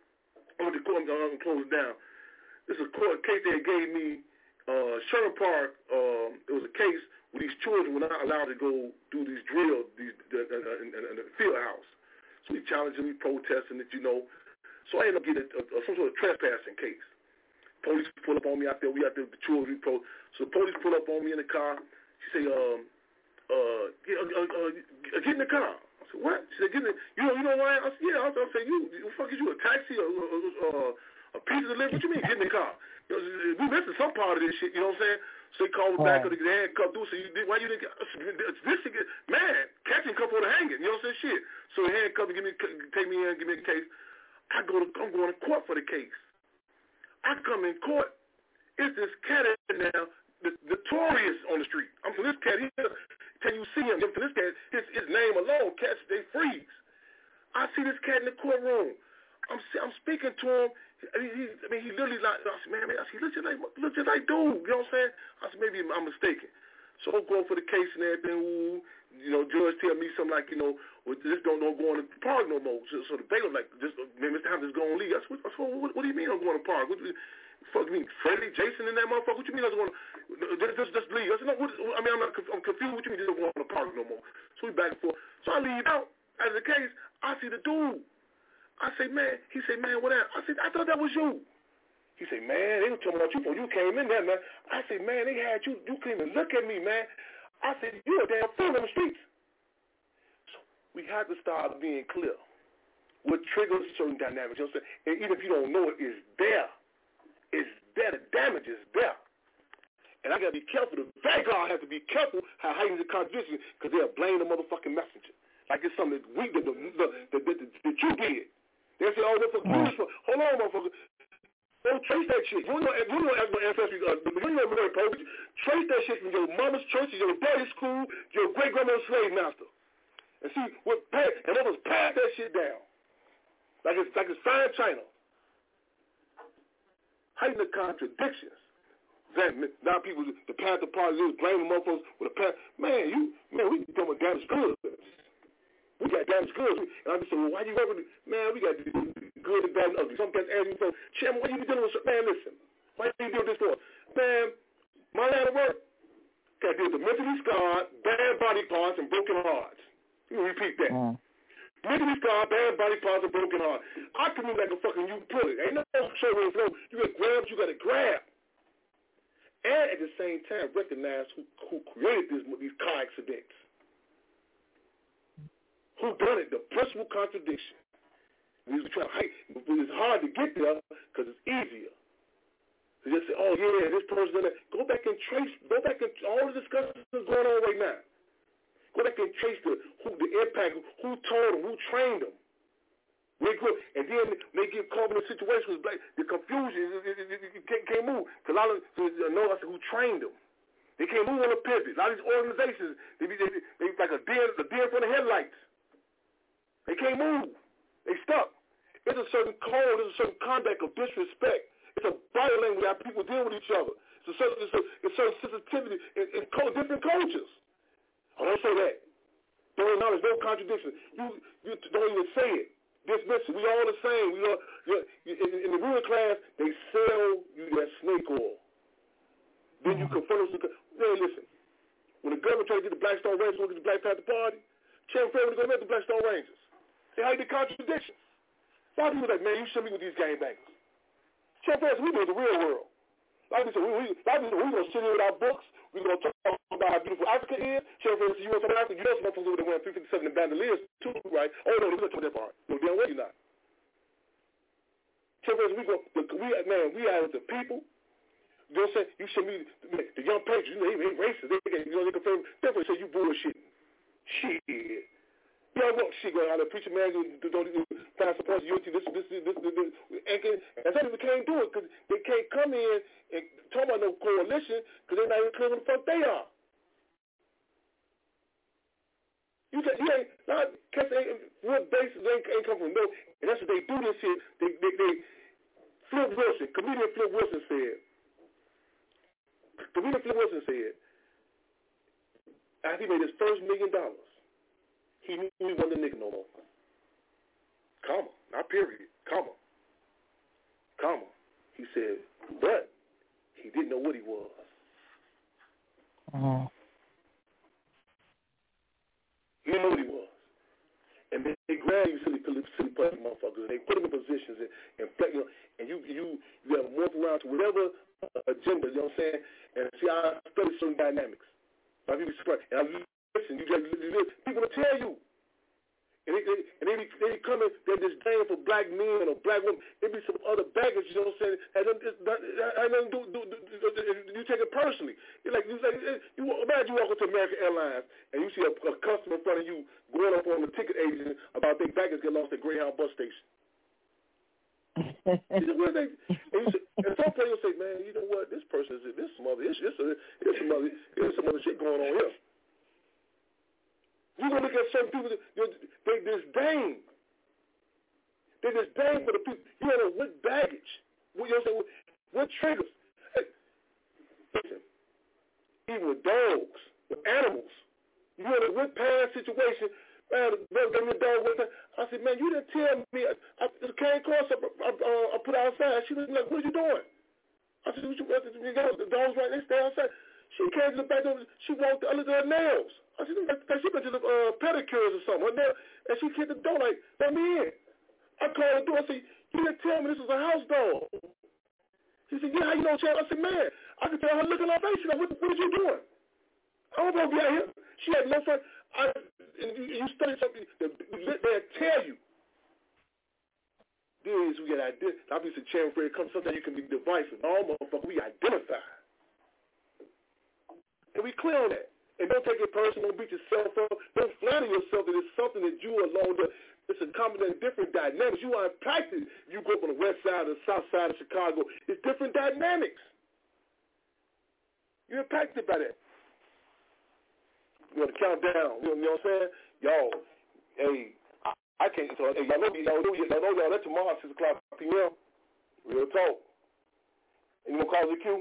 I went to court. I'm gonna close it down. This is a court case they gave me. Uh, Sherman Park, um, it was a case where these children were not allowed to go do these drills these, uh, uh, in, in, in the field house. So we challenged them, we protesting it, you know. So I ended up getting a, a, some sort of trespassing case. Police pull up on me out there. We out there with the children. We pro- so the police pull up on me in the car. She say, um, uh, get, uh, uh, get in the car. I said, what? She said, get in the, you know, you know why? I said, yeah. I said, you, the fuck is you, a taxi or uh, a pizza delivery? What you mean, get in the car? You know, we missing some part of this shit, you know what I'm saying? So they called me back, or they handcuffed through, so you did, why you didn't get, this shit, man, catching come for the hanging, you know what I'm saying, shit. So they handcuffed me, give me, take me in, give me a case. I go to, I'm going to court for the case. I come in court, it's this cat in there, the, the notorious on the street. I'm from this cat here, till you see him, from this cat, his, his name alone, cats, they freeze. I see this cat in the courtroom. I'm, I'm speaking to him. I mean, he, I mean, he literally like, I said, man, man, I said, he looks just like, look just like dude, you know what I'm saying? I said, maybe I'm mistaken. So I'm going for the case and everything, ooh, you know, judge tell me something like, you know, well, this don't, don't go in the park no more. So, so the bailiff like, just, man, Mister Hampton's going to leave. I said, what, what, what do you mean I'm going to the park? What, fuck you mean, Freddie, Jason in that motherfucker? What you mean I was going to, just, just, just leave? I said, no, what, I mean, I'm not, I'm confused. What you mean you don't go in the park no more? So we back and forth. So I leave out. As the case, I see the dude. I say, man, he said, man, what that? I said, I thought that was you. He said, man, they were talking about you before you came in there, man. I said, man, they had you, you couldn't even look at me, man. I said, you a damn fool on the streets. So we have to start being clear. What triggers certain dynamics, you know what I'm saying? And even if you don't know it, it's there. It's there. The damage is there. And I got to be careful. The vanguard has to be careful how heightens the contradiction because they'll blame the motherfucking messenger. Like it's something that we, that, the, the, the, the, the, that you did. They'll say, oh, motherfucker, mm. hold on, motherfucker. Don't trace that shit. You know, you know, as my ancestry, uh, you know, really poetry. Trace that shit from your mama's church, your daddy's school, your great grandmother's slave master, and see what and others pass that shit down like it's like it's fine china. Heighten the contradictions. That now people, the Panther Party, is blaming motherfuckers with a Panther. Man, you man, we become a damaged goods. We got damaged goods. And I just said, well, why you working? Man, we got good and bad and ugly. Some cats ask me, Chairman, what you be dealing with? Man, listen, why you doing this for? Man, my line of work got to deal with mentally scarred, bad body parts, and broken hearts. You repeat that. Mm. Mentally scarred, bad body parts, and broken heart. I can move like a fucking you pull it. Ain't no show and flow. You got grabs, you got to grab. And at the same time, recognize who, who created this, these car accidents. Who done it? The principal contradiction. We was trying to hide. It's hard to get there because it's easier. They just say, oh, yeah, this person done that. Go back and trace. Go back and all the discussions going on right now. Go back and trace the who the impact, who told them, who trained them. They grew, and then they get caught in a situation with like the confusion. It, it, it, it can't, can't move because a lot of you know I said who trained them. They can't move on a pivot. A lot of these organizations, they be they, they like a deer, a deer from the headlights. They can't move. They stuck. It's a certain code. It's a certain conduct of disrespect. It's a body language how people deal with each other. It's a certain, it's a, it's a certain sensitivity in, in co- different cultures. I don't say that. Don't acknowledge no contradiction. You, you don't even say it. Dismiss it. We all the same. We all, in, in the ruling class, they sell you that snake oil. Then you confront us. Hey, listen. When the government tried to get the Blackstone Rangers, want to get the Black Panther Party, Chairman Fred was going to met the Blackstone Rangers. They had the contradictions. A lot of people like, man, you shouldn't be with these gangbangers. Chairman Fred said, we live in the real world. A lot of people said, we, we, we, we're going to sit here with our books. We're going to talk about how beautiful Africa is. Chairman Fred said, you want something Africa? You know some folks over there wearing three fifty-seven and bandoliers too, right? Oh, no, they're not that part. No, damn well you're not. Chairman Fred said, we go, we, man, we are the people. You know what I'm saying? You should be, the young patriots, you know, they ain't racist. They, you know, they confirm. Definitely say you bullshitting. Shit. You know what? Shit, going out there, preaching man, don't even find support to unity, this, this, this, this, this, this. And, and some people can't do it because they can't come in and talk about no coalition because they're not even clear what the fuck they are. You just, you ain't, not, cause they, real bases ain't, ain't come from no, and that's what they do this here. They, they, they, Flip Wilson, comedian Flip Wilson said, comedian Flip Wilson said, after he made his first million dollars, he knew he wasn't a nigga no more. Comma, not period, comma, comma. He said, but he didn't know what he was. Uh-huh. He didn't know what he was. And they, they grab you silly, silly, silly pussy motherfuckers, and they put them in positions, and, and you know, and you, you, you have to morph around to whatever agenda, you know what I'm saying? And see, I study certain dynamics. A lot of people surprised. And I listen, you just people will tell you. And they, they, and they, be, they be coming, they're disdain for black men or black women. There be some other baggage, you know what I'm saying? And nothing do, do, do, do, you take it personally. You're like, you, like, you imagine you walk into American Airlines and you see a, a customer in front of you going up on the ticket agent about their baggage get lost at Greyhound bus station. You know what they, and, you say, and some people say, man, you know what? This person is this some other issue. This is some other, there's some other shit going on here. You're going to look at certain people, they disdain. They disdain for the people. You don't know what baggage, what, you know what, what triggers. Hey, listen, even with dogs, with animals, you know what past situation, man, the brother gave me a dog one time. I said, man, you didn't tell me. I, I came across, I, I, I put it outside. She was like, what are you doing? I said, what you, what, you got the dog's right there, stay outside. She came to the back door, she walked under her nails. I said, she went to the uh, pedicures or something. Nail, and she hit the door like, let me in. I called the door. I said, you didn't tell me this was a house dog. She said, yeah, how you know, Chad? I said, man, I could tell her look at her face. She's like, what, what are you doing? I don't know if you're out here. She had no friend. I, and you, you study something, they'll tell you. This we get identified. Obviously, Chairman Fred comes, sometimes you can be divisive. All motherfuckers, we identify. And we clear on that. And don't take it personal. Don't beat yourself up. Don't flatter yourself that it's something that you alone do. It's a combination of different dynamics. You are impacted. You go up on the west side or the south side of Chicago. It's different dynamics. You're impacted by that. You want to count down. You know, you know what I'm saying? Y'all, hey, I, I can't. So, hey, y'all know, y'all know, y'all know, y'all, that's tomorrow, six o'clock p m Real talk. And you want to call the Q?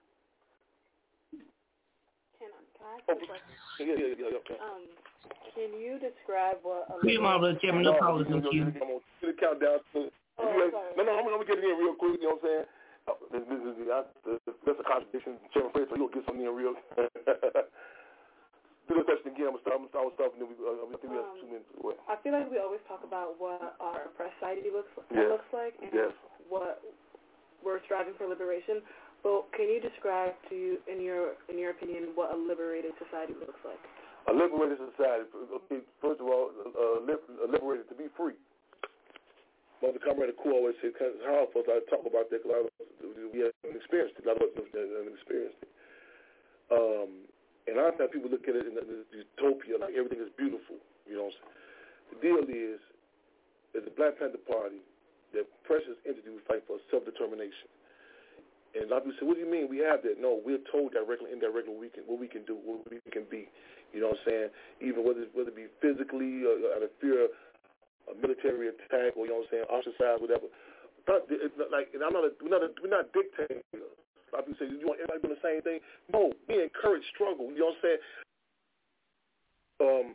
Oh, yeah, yeah, yeah, yeah, okay. Um, can you describe what a Queen Mama, Chairman, no callers in queue. I'm going to count down. To, oh, you no, no, I'm going to get it in real quick, you know what I'm saying? Uh, this, this, this, this, that's a contradiction. Chairman Fred, so you'll get something in real. do the question again. I'm gonna start. I'm gonna start with stuff, and then we. Uh, I think we have Um, two minutes away. I feel like we always talk about what our oppressed society looks Yes. looks like, and Yes. what we're striving for liberation. But can you describe to you, in your in your opinion, what a liberated society looks like? A liberated society. Okay, first of all, uh, a liberated to be free. Mother Comrade Cool always said, it's hard for us to talk about that because we haven't experienced it. A lot of us haven't experienced it. Um, and a lot of times people look at it in this utopia, like everything is beautiful. You know what I'm saying? The deal is, as the Black Panther Party, the precious entity we fight for self-determination. And a lot of people say, what do you mean we have that? No, we're told directly, indirectly what we can, what we can do, what we can be. You know what I'm saying? Even whether, whether it be physically or out of fear of a military attack, or you know what I'm saying, ostracized, whatever. Not, it's not like, and I'm not, a, we're not, a, we're not dictators. A lot of people say, you want everybody doing the same thing? No, we encourage struggle. You know what I'm saying? Um,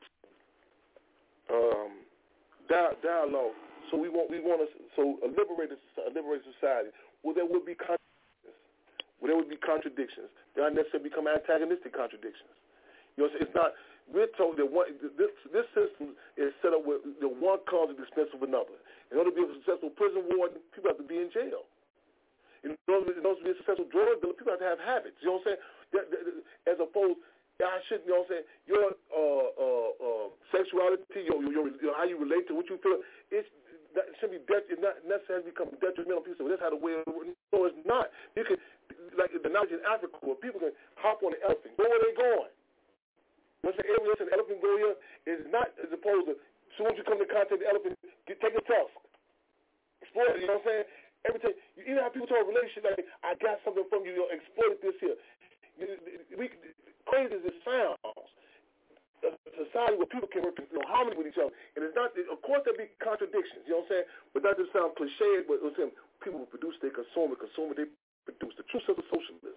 um, di- dialogue. So we want, we want to, so a liberated, a liberated society. Well, there would be contradictions. Well, there would be contradictions. They not necessarily become antagonistic contradictions. You know, what I'm saying? It's not. We're told that one, this this system is set up where the one cause is expensive of another. In order to be a successful prison warden, people have to be in jail. In order, in order to be a successful drug dealer, people have to have habits. You know what I'm saying? That, that, that, as opposed, I shouldn't. You know what I'm saying? Your uh, uh, uh, sexuality, your, your, your how you relate to what you feel, it's that should be det- it's not necessarily become detrimental. People say, well, that's how the way. No, it's not. You can, like the knowledge in Africa, where people can hop on an elephant. Where are they going? Let's say every listen, elephant go here is not as opposed to as soon as you come to contact the elephant, get, take a tusk. Exploit it, you know what I'm saying? Every time, you even have people talk relationship like, I got something from you, you know, exploit this here. We, crazy as it sounds, a society where people can work in you know, harmony with each other. And it's not, of course there'll be contradictions, you know what I'm saying? But that just sounds cliche, but it's saying people will produce, they consume, and consume, they produce. The true sense of socialism.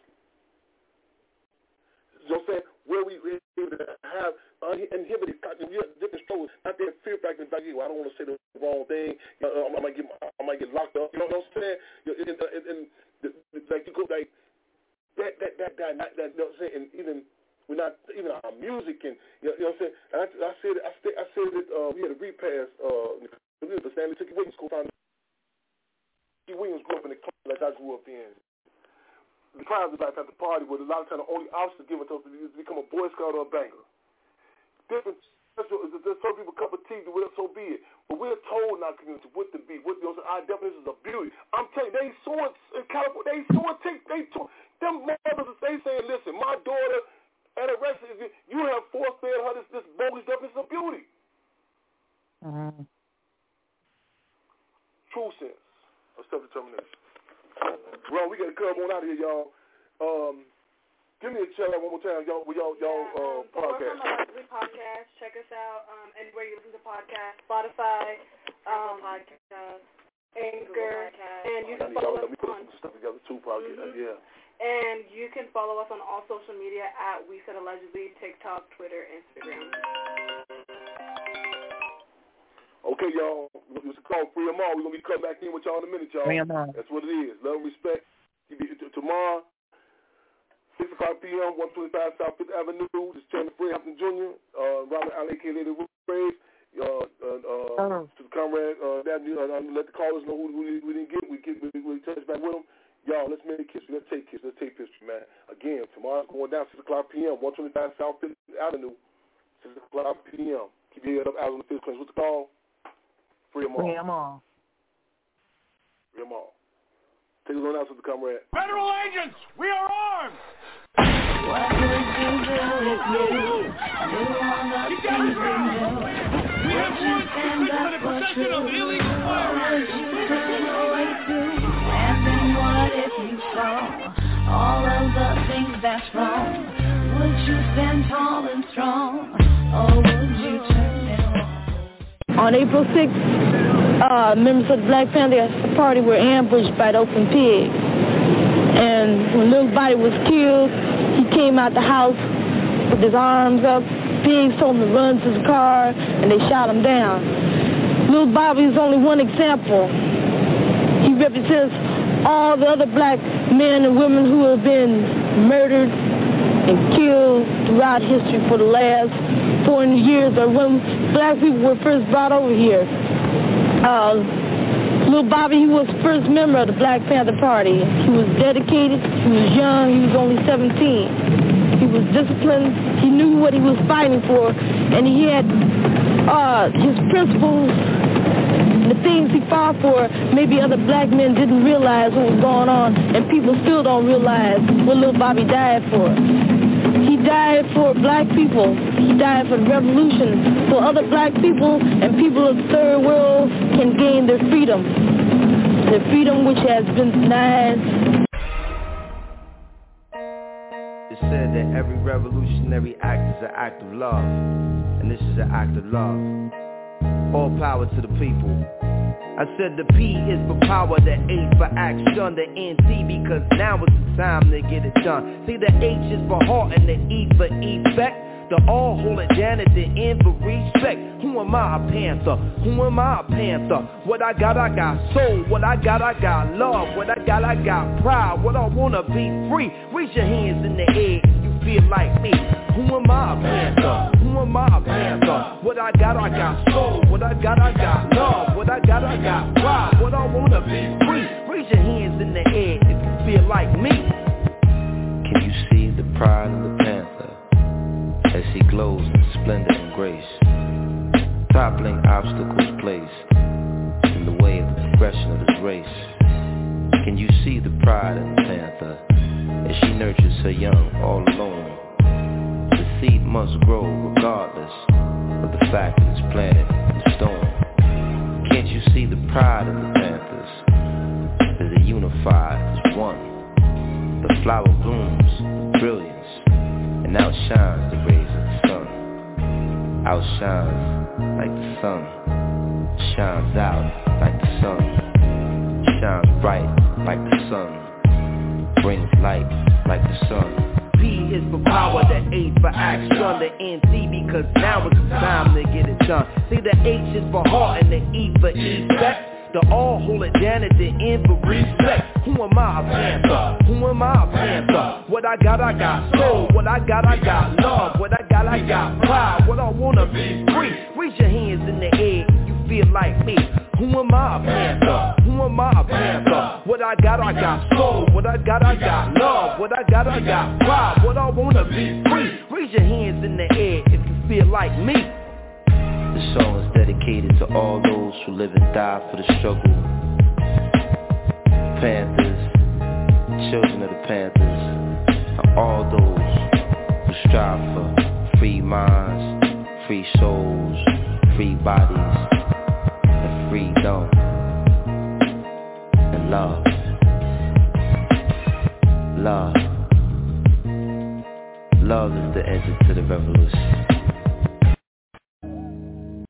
You know what I'm saying? Where we able to have uninhibited, we have different struggles, not that fear factor, like, well, I don't want to say the wrong thing, you know, I might get, I might get locked up. You know what I'm saying? And, and, and the, like you go like that, that, that guy, that, that, you know what I'm saying? And even we're not even our music and you know, you know what I'm saying? And I, I said, I said, I said that uh, we had a repass. Uh, the Stanley Tookie Williams co-founder. Tookie Williams grew up in the club like I grew up in. The crowd of the Black Panther Party was a lot of times the only option given to us is to become a Boy Scout or a banger. Different, there's some people cup of tea, so be it. But we're told in our community what to be, what you know, our definitions of beauty. I'm telling you, they saw it in California, they saw it, take, they told, them mothers, they saying, listen, my daughter, anorexia, you have force-fed her this, this bogus definition of beauty. Mm-hmm. True sense of self-determination. Well, we got to come on out of here, y'all. Um, give me a shout out one more time, y'all. Y'all, y'all yeah, uh, um, podcast. We're from Allegedly Podcast. Check us out um, anywhere you listen to podcasts, Spotify, um, Podcast, Anchor, Podcast. and you can I follow need, us we put on. some stuff together too, probably. Mm-hmm. Yeah. And you can follow us on all social media at We Said Allegedly, TikTok, Twitter, Instagram. Okay, y'all. It's called Free Them All. We're going to be cutting back in with y'all in a minute, y'all. Free 'em all. That's what it is. Love and respect. Tomorrow, six o'clock p.m., one twenty-five South Fifth Avenue. This is Chairman Fred Hampton Junior, uh, Robert Allen, a k a. Lady Rose, uh, uh, uh, to the comrade, uh, that, uh, let the callers know who we, we didn't get. We get we, we touch back with them. Y'all, let's make history. Let's take history. Let's take history, man. Again, tomorrow's going down six o'clock p.m., one twenty-five South Fifth Avenue, six o'clock p.m. Keep your head up, out on the fifth cleanse. What's the call? Free them all. Free 'em all. Free them all. Take us on out to the comrade. Federal agents, we are armed! What would you do if you knew all the things we knew? We have warrants for the possession of illegal firearms. What would you turn away to? And then what if you saw all of the things that's wrong? Would you stand tall and strong? Or would you turn it on? On April sixth, uh, members of the Black Panther Party were ambushed by the Open Pig. And when Little Bobby was killed, he came out the house with his arms up. Pigs told him to run to the car, and they shot him down. Little Bobby is only one example. He represents all the other black men and women who have been murdered and killed throughout history for the last four hundred years, or when black people were first brought over here. Uh, Little Bobby, he was the first member of the Black Panther Party. He was dedicated, he was young, he was only seventeen. He was disciplined, he knew what he was fighting for, and he had uh, his principles, the things he fought for. Maybe other black men didn't realize what was going on, and people still don't realize what Little Bobby died for. He died for black people. He died for the revolution, so other black people and people of the third world can gain their freedom. Their freedom which has been denied. It's said that every revolutionary act is an act of love, and this is an act of love. All power to the people. I said the P is for power, the A for action, the N C because now is the time to get it done. See, the H is for heart and the E for effect. The all hold it down at the end for respect. Who am I, a panther? Who am I, a panther? What I got, I got soul. What I got, I got love. What I got, I got pride. What I wanna be free. Reach your hands in the air if you feel like me. Who am I, a panther? Who am I, a panther? What I got, I got soul. What I got, I got love. What I got, I got pride. What I wanna be free. Reach your hands in the air if you feel like me. Can you see the pride of the panther as he glows in splendor and grace, toppling obstacles placed in the way of the progression of his race? Can you see the pride in the panther as she nurtures her young all alone? The seed must grow regardless of the fact that it's planted in stone. Can't you see the pride in the panthers as they unify as one? The flower blooms with brilliance and outshines the rays of the sun. Outshines like the sun, shines out like the sun, shines bright like the sun, brings light like the sun. P is for power, the A for action, the N C because now is the time to get it done. See, the H is for heart and the E for effect. The all hold it down at the end for respect. Who am I, a panther? Who am I, a panther? What I got, I got soul. What I got, I got love. What I got, I got pride. What I wanna be free. Reach your hands in the air if you feel like me. Who am I, a panther? Who am I, a panther? What I got, I got soul. What I got, I got love. What I got, I got pride. What I wanna be free. Reach your hands in the air if you feel like me. The song is dedicated to all those who live and die for the struggle. Panthers, children of the Panthers, and all those who strive for free minds, free souls, free bodies, and freedom, and love. Love. Love is the engine to the revolution.